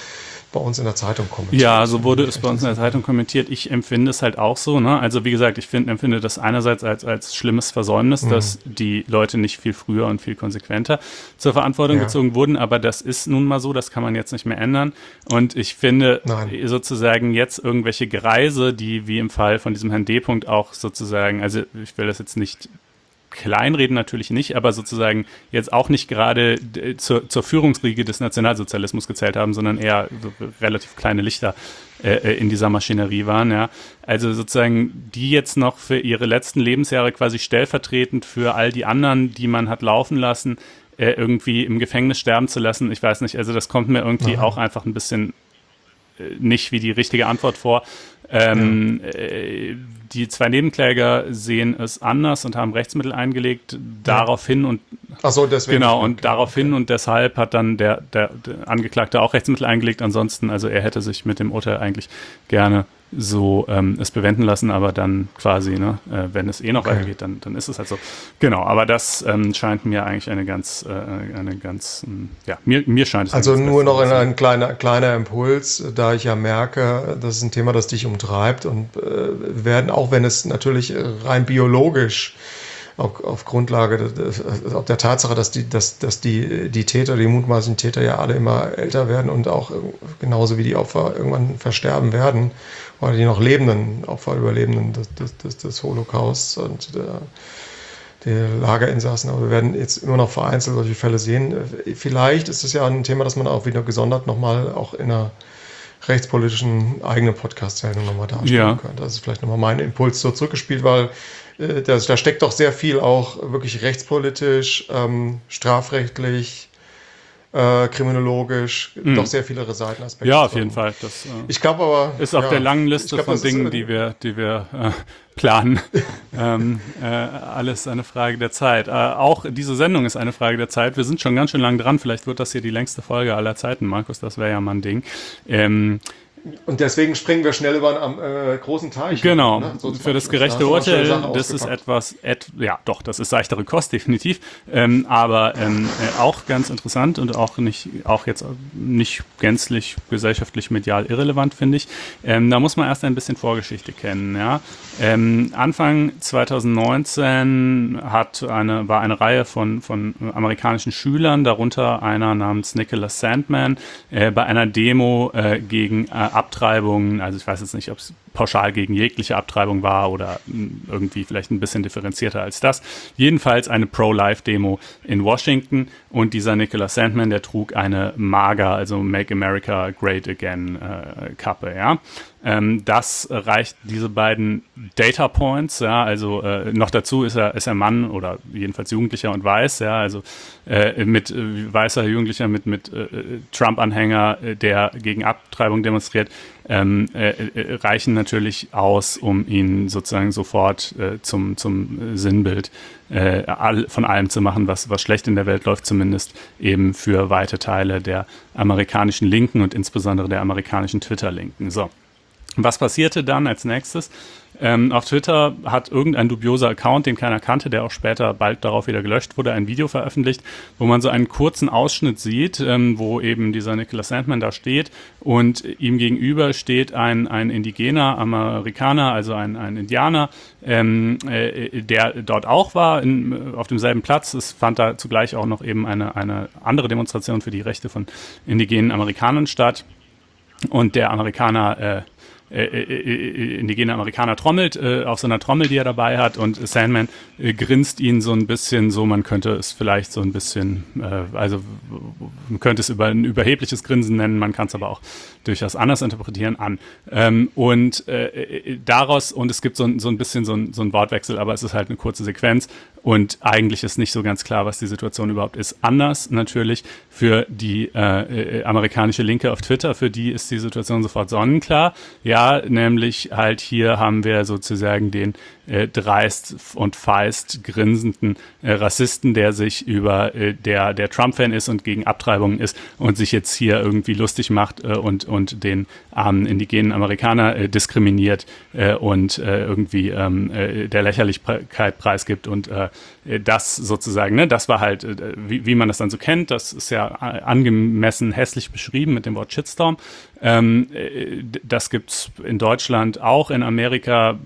B: bei uns in der Zeitung kommentiert.
C: Ja, so wurde es bei uns in der Zeitung kommentiert. Ich empfinde es halt auch so, ne? Also wie gesagt, ich find, empfinde das einerseits als, als schlimmes Versäumnis, mhm. dass die Leute nicht viel früher und viel konsequenter zur Verantwortung ja. gezogen wurden, aber das ist nun mal so, das kann man jetzt nicht mehr ändern. Und ich finde Nein. sozusagen jetzt irgendwelche Greise, die wie im Fall von diesem Herrn D. auch sozusagen, also ich will das jetzt nicht kleinreden natürlich nicht, aber sozusagen jetzt auch nicht gerade zur, zur Führungsriege des Nationalsozialismus gezählt haben, sondern eher so relativ kleine Lichter äh, in dieser Maschinerie waren. Ja. Also sozusagen die jetzt noch für ihre letzten Lebensjahre quasi stellvertretend für all die anderen, die man hat laufen lassen, äh, irgendwie im Gefängnis sterben zu lassen. Ich weiß nicht, also das kommt mir irgendwie Aha. auch einfach ein bisschen äh, nicht wie die richtige Antwort vor. Ähm, ja. äh, die zwei Nebenkläger sehen es anders und haben Rechtsmittel eingelegt, daraufhin und
B: Ach so, deswegen
C: genau und daraufhin und deshalb hat dann der, der, der Angeklagte auch Rechtsmittel eingelegt. Ansonsten, also er hätte sich mit dem Urteil eigentlich gerne so ähm, es bewenden lassen, aber dann quasi, ne, äh, wenn es eh noch okay. weitergeht, dann, dann ist es halt so. Genau, aber das ähm, scheint mir eigentlich eine ganz, äh, eine ganz, ähm, ja, mir, mir scheint es.
B: Also nur noch ein, ein kleiner, kleiner Impuls, da ich ja merke, das ist ein Thema, das dich umtreibt und äh, werden, auch wenn es natürlich rein biologisch auf, auf Grundlage auf der Tatsache, dass die, dass, dass die, die Täter, die mutmaßlichen Täter ja alle immer älter werden und auch genauso wie die Opfer irgendwann versterben werden, oder die noch lebenden Opfer, Überlebenden des, des, des, des Holocausts und der, der Lagerinsassen. Aber wir werden jetzt immer noch vereinzelt solche Fälle sehen. Vielleicht ist es ja ein Thema, das man auch wieder gesondert nochmal auch in einer rechtspolitischen eigenen Podcast-Sendung nochmal darstellen ja. könnte. Das ist vielleicht nochmal mein Impuls so zurückgespielt, weil äh, das, da steckt doch sehr viel auch wirklich rechtspolitisch, ähm, strafrechtlich, Äh, kriminologisch, mm. doch sehr viele Seitenaspekte.
C: Ja, auf jeden Fall. Das äh,
B: ich glaube aber
C: ist auf
B: ja,
C: der langen Liste
B: glaub,
C: von Dingen,
B: ist, äh,
C: die wir, die wir äh, planen. ähm, äh, alles eine Frage der Zeit. Äh, auch diese Sendung ist eine Frage der Zeit. Wir sind schon ganz schön lang dran. Vielleicht wird das hier die längste Folge aller Zeiten, Markus. Das wäre ja mal ein Ding. Ähm,
B: Und deswegen springen wir schnell über einen äh, großen Teich.
C: Genau,
B: ne? so
C: für das gerechte Urteil, das ist etwas, et, ja doch, das ist seichtere Kost, definitiv, ähm, aber ähm, äh, auch ganz interessant und auch nicht, auch jetzt nicht gänzlich gesellschaftlich medial irrelevant, finde ich. Ähm, da muss man erst ein bisschen Vorgeschichte kennen. Ja? Ähm, Anfang zwanzig neunzehn hat eine, war eine Reihe von, von amerikanischen Schülern, darunter einer namens Nicholas Sandmann, äh, bei einer Demo äh, gegen äh, Abtreibungen, also ich weiß jetzt nicht, ob es pauschal gegen jegliche Abtreibung war oder irgendwie vielleicht ein bisschen differenzierter als das. Jedenfalls eine Pro-Life-Demo in Washington und dieser Nicholas Sandmann, der trug eine MAGA, also Make America Great Again äh, Kappe, ja. Ähm, das reicht diese beiden Data Points, ja, also äh, noch dazu ist er, ist er Mann oder jedenfalls Jugendlicher und weiß, ja, also äh, mit äh, weißer Jugendlicher mit, mit äh, Trump-Anhänger, äh, der gegen Abtreibung demonstriert, ähm, äh, äh, reichen natürlich aus, um ihn sozusagen sofort äh, zum, zum Sinnbild äh, all, von allem zu machen, was, was schlecht in der Welt läuft, zumindest eben für weite Teile der amerikanischen Linken und insbesondere der amerikanischen Twitter-Linken. So. Was passierte dann als nächstes? Ähm, auf Twitter hat irgendein dubioser Account, den keiner kannte, der auch später bald darauf wieder gelöscht wurde, ein Video veröffentlicht, wo man so einen kurzen Ausschnitt sieht, ähm, wo eben dieser Nicholas Sandmann da steht und ihm gegenüber steht ein, ein indigener Amerikaner, also ein, ein Indianer, ähm, äh, der dort auch war, in, auf demselben Platz. Es fand da zugleich auch noch eben eine, eine andere Demonstration für die Rechte von indigenen Amerikanern statt. Und der Amerikaner äh, Äh, äh, indigene Amerikaner trommelt äh, auf so einer Trommel, die er dabei hat, und Sandmann äh, grinst ihn so ein bisschen, so man könnte es vielleicht so ein bisschen, äh, also man könnte es über ein überhebliches Grinsen nennen, man kann es aber auch durchaus anders interpretieren, an. Ähm, und äh, daraus, und es gibt so ein, so ein bisschen so ein, so ein Wortwechsel, aber es ist halt eine kurze Sequenz und eigentlich ist nicht so ganz klar, was die Situation überhaupt ist. Anders natürlich für die äh, äh, amerikanische Linke auf Twitter, für die ist die Situation sofort sonnenklar. Ja, nämlich halt hier haben wir sozusagen den äh, dreist und feist grinsenden äh, Rassisten, der sich über äh, der der Trump-Fan ist und gegen Abtreibungen ist und sich jetzt hier irgendwie lustig macht äh, und und den armen indigenen Amerikaner äh, diskriminiert äh, und äh, irgendwie ähm, äh, der Lächerlichkeit preisgibt und äh, das sozusagen, ne, das war halt, äh, wie, wie man das dann so kennt, das ist ja angemessen hässlich beschrieben mit dem Wort Shitstorm. Ähm, das gibt es in Deutschland auch, in Amerika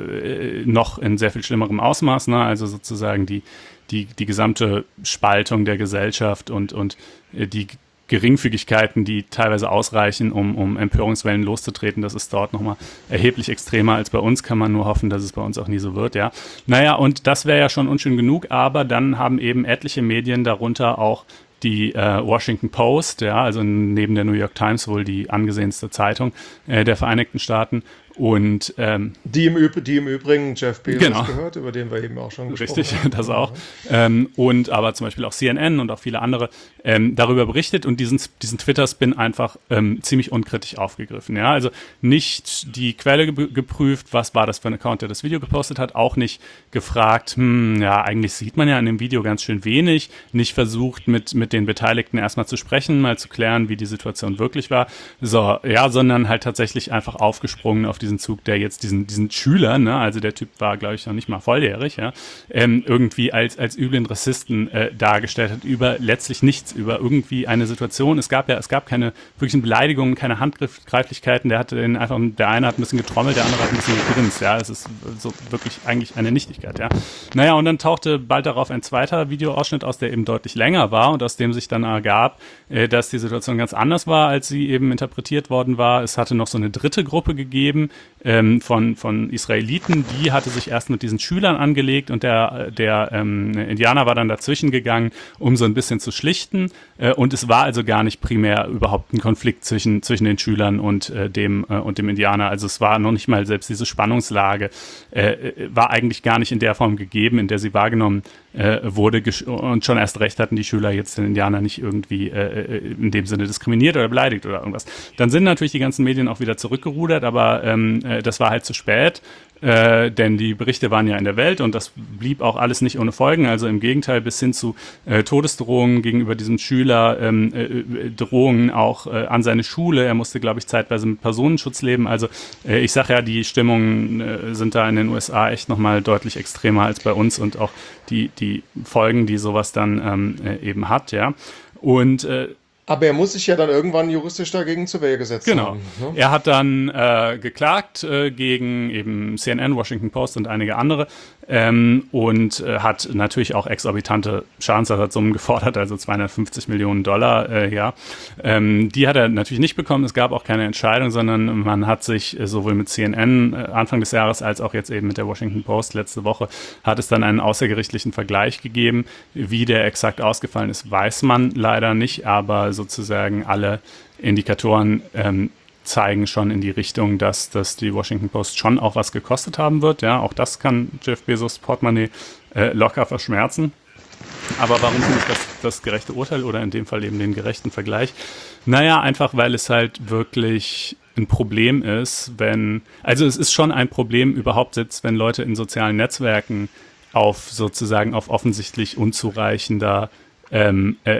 C: äh, noch in sehr viel schlimmerem Ausmaß, ne? Also sozusagen die, die, die gesamte Spaltung der Gesellschaft und, und äh, die Geringfügigkeiten, die teilweise ausreichen, um, um Empörungswellen loszutreten. Das ist dort nochmal erheblich extremer als bei uns. Kann man nur hoffen, dass es bei uns auch nie so wird, ja. Naja, und das wäre ja schon unschön genug, aber dann haben eben etliche Medien, darunter auch die äh, Washington Post, ja, also neben der New York Times wohl die angesehenste Zeitung äh, der Vereinigten Staaten. Und ähm,
B: die, im Üb- die im Übrigen Jeff Bezos
C: genau.
B: gehört, über den wir eben auch schon gesprochen
C: Richtig,
B: haben.
C: das auch. Ähm, und aber zum Beispiel auch C N N und auch viele andere ähm, darüber berichtet und diesen, diesen Twitter-Spin einfach ähm, ziemlich unkritisch aufgegriffen. Ja? Also nicht die Quelle ge- geprüft, was war das für ein Account, der das Video gepostet hat, auch nicht gefragt, hm, ja, eigentlich sieht man ja in dem Video ganz schön wenig, nicht versucht, mit, mit den Beteiligten erstmal zu sprechen, mal zu klären, wie die Situation wirklich war, so, ja, sondern halt tatsächlich einfach aufgesprungen auf diesen Zug, der jetzt diesen, diesen Schüler, ne, also der Typ war, glaube ich, noch nicht mal volljährig, ja, ähm, irgendwie als, als üblen Rassisten äh, dargestellt hat, über letztlich nichts, über irgendwie eine Situation. Es gab ja, es gab keine wirklichen Beleidigungen, keine Handgreiflichkeiten, der hatte den einfach, der eine hat ein bisschen getrommelt, der andere hat ein bisschen gegrinst, ja, es ist so wirklich eigentlich eine Nichtigkeit, ja. Naja, und dann tauchte bald darauf ein zweiter Videoausschnitt aus, der eben deutlich länger war und aus dem sich dann ergab, äh, dass die Situation ganz anders war, als sie eben interpretiert worden war. Es hatte noch so eine dritte Gruppe gegeben, Ähm, von, von Israeliten, die hatte sich erst mit diesen Schülern angelegt und der, der ähm, Indianer war dann dazwischen gegangen, um so ein bisschen zu schlichten äh, und es war also gar nicht primär überhaupt ein Konflikt zwischen, zwischen den Schülern und, äh, dem, äh, und dem Indianer, also es war noch nicht mal selbst diese Spannungslage, äh, war eigentlich gar nicht in der Form gegeben, in der sie wahrgenommen äh, wurde gesch- und schon erst recht hatten die Schüler jetzt den Indianer nicht irgendwie äh, in dem Sinne diskriminiert oder beleidigt oder irgendwas. Dann sind natürlich die ganzen Medien auch wieder zurückgerudert, aber ähm, das war halt zu spät, äh, denn die Berichte waren ja in der Welt und das blieb auch alles nicht ohne Folgen, also im Gegenteil bis hin zu äh, Todesdrohungen gegenüber diesem Schüler, ähm, äh, Drohungen auch äh, an seine Schule, er musste, glaube ich, zeitweise mit Personenschutz leben, also äh, ich sage ja, die Stimmungen äh, sind da in den U S A echt nochmal deutlich extremer als bei uns und auch die, die Folgen, die sowas dann ähm, äh, eben hat, ja, und äh,
B: aber er muss sich ja dann irgendwann juristisch dagegen zur Wehr gesetzt
C: genau.
B: haben. Genau. Ne?
C: Er hat dann äh, geklagt äh, gegen eben C N N, Washington Post und einige andere ähm, und äh, hat natürlich auch exorbitante Schadensersatzsummen gefordert, also zweihundertfünfzig Millionen Dollar. Äh, ja. Ähm, die hat er natürlich nicht bekommen. Es gab auch keine Entscheidung, sondern man hat sich äh, sowohl mit C N N äh, Anfang des Jahres als auch jetzt eben mit der Washington Post letzte Woche hat es dann einen außergerichtlichen Vergleich gegeben. Wie der exakt ausgefallen ist, weiß man leider nicht, aber sozusagen alle Indikatoren ähm, zeigen schon in die Richtung, dass, dass die Washington Post schon auch was gekostet haben wird. Ja, auch das kann Jeff Bezos Portemonnaie äh, locker verschmerzen. Aber warum finde ich das, das gerechte Urteil oder in dem Fall eben den gerechten Vergleich? Naja, einfach weil es halt wirklich ein Problem ist, wenn, also es ist schon ein Problem überhaupt jetzt, wenn Leute in sozialen Netzwerken auf sozusagen auf offensichtlich unzureichender Ähm, äh,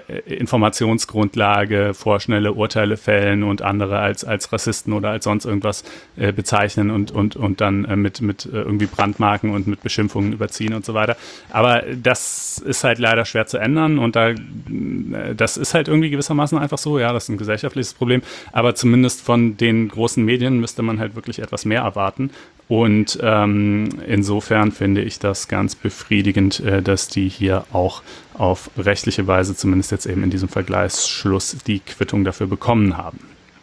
C: Informationsgrundlage, vorschnelle Urteile fällen und andere als, als Rassisten oder als sonst irgendwas äh, bezeichnen und, und, und dann äh, mit, mit äh, irgendwie Brandmarken und mit Beschimpfungen überziehen und so weiter. Aber das ist halt leider schwer zu ändern und da, äh, das ist halt irgendwie gewissermaßen einfach so, ja, das ist ein gesellschaftliches Problem, aber zumindest von den großen Medien müsste man halt wirklich etwas mehr erwarten. Und ähm, insofern finde ich das ganz befriedigend, äh, dass die hier auch auf rechtliche Weise, zumindest jetzt eben in diesem Vergleichsschluss, die Quittung dafür bekommen haben.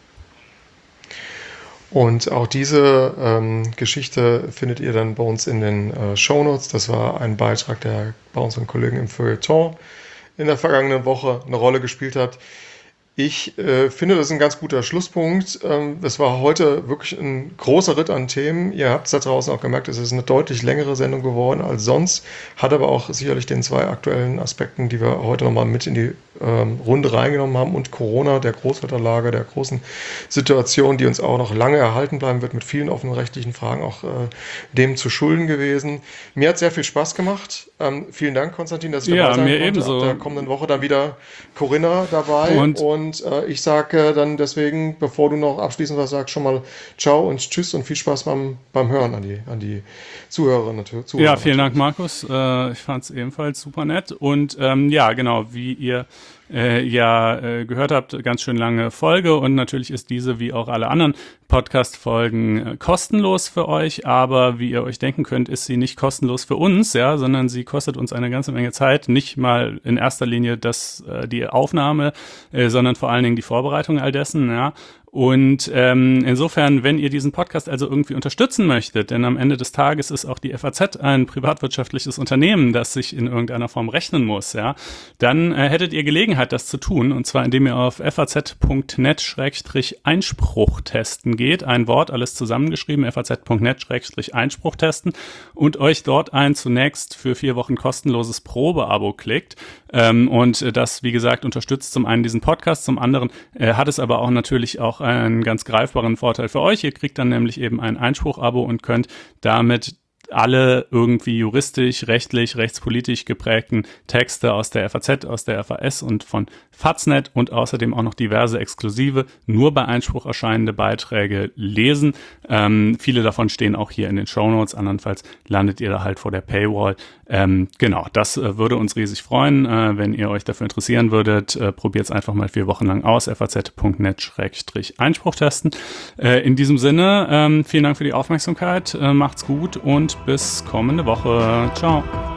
B: Und auch diese ähm, Geschichte findet ihr dann bei uns in den äh, Shownotes. Das war ein Beitrag, der bei unseren Kollegen im Feuilleton in der vergangenen Woche eine Rolle gespielt hat. Ich äh, finde, das ist ein ganz guter Schlusspunkt. Ähm, das war heute wirklich ein großer Ritt an Themen. Ihr habt es da draußen auch gemerkt, es ist eine deutlich längere Sendung geworden als sonst, hat aber auch sicherlich den zwei aktuellen Aspekten, die wir heute nochmal mit in die ähm, Runde reingenommen haben und Corona, der Großwetterlage, der großen Situation, die uns auch noch lange erhalten bleiben wird, mit vielen offenen rechtlichen Fragen auch äh, dem zu schulden gewesen. Mir hat sehr viel Spaß gemacht. Ähm, vielen Dank, Konstantin, dass ich
C: ja,
B: dabei sein
C: mir
B: konnte.
C: ebenso.
B: Ab der kommenden Woche dann wieder Corinna dabei
C: und,
B: und Und äh, ich sage dann deswegen, bevor du noch abschließend was sagst, schon mal ciao und tschüss und viel Spaß beim, beim Hören an die, an die Zuhörerinnen und Zuhörer.
C: Ja, vielen Dank, Markus. Äh, ich fand es ebenfalls super nett. Und ähm, ja, genau, wie ihr äh, ja äh, gehört habt, ganz schön lange Folge und natürlich ist diese wie auch alle anderen Podcast-Folgen äh, kostenlos für euch, aber wie ihr euch denken könnt, ist sie nicht kostenlos für uns, ja, sondern sie kostet uns eine ganze Menge Zeit, nicht mal in erster Linie das, äh, die Aufnahme, äh, sondern vor allen Dingen die Vorbereitung all dessen, ja. Und ähm, insofern, wenn ihr diesen Podcast also irgendwie unterstützen möchtet, denn am Ende des Tages ist auch die F A Z ein privatwirtschaftliches Unternehmen, das sich in irgendeiner Form rechnen muss, ja, dann äh, hättet ihr Gelegenheit, das zu tun, und zwar indem ihr auf faz punkt net Schrägstrich Einspruch testen geht, ein Wort, alles zusammengeschrieben, faz punkt net Schrägstrich Einspruch testen und euch dort ein zunächst für vier Wochen kostenloses Probeabo klickt ähm, und das, wie gesagt, unterstützt zum einen diesen Podcast, zum anderen äh, hat es aber auch natürlich auch einen ganz greifbaren Vorteil für euch. Ihr kriegt dann nämlich eben ein Einspruch-Abo und könnt damit alle irgendwie juristisch, rechtlich, rechtspolitisch geprägten Texte aus der F A Z, aus der F A S und von Faznet und außerdem auch noch diverse exklusive, nur bei Einspruch erscheinende Beiträge lesen. Ähm, viele davon stehen auch hier in den Shownotes, andernfalls landet ihr da halt vor der Paywall. Ähm, genau, das äh, würde uns riesig freuen, äh, wenn ihr euch dafür interessieren würdet. Äh, Probiert es einfach mal vier Wochen lang aus, faz punkt net Schrägstrich Einspruch testen. Äh, in diesem Sinne, ähm, vielen Dank für die Aufmerksamkeit, äh, macht's gut und bis kommende Woche. Ciao.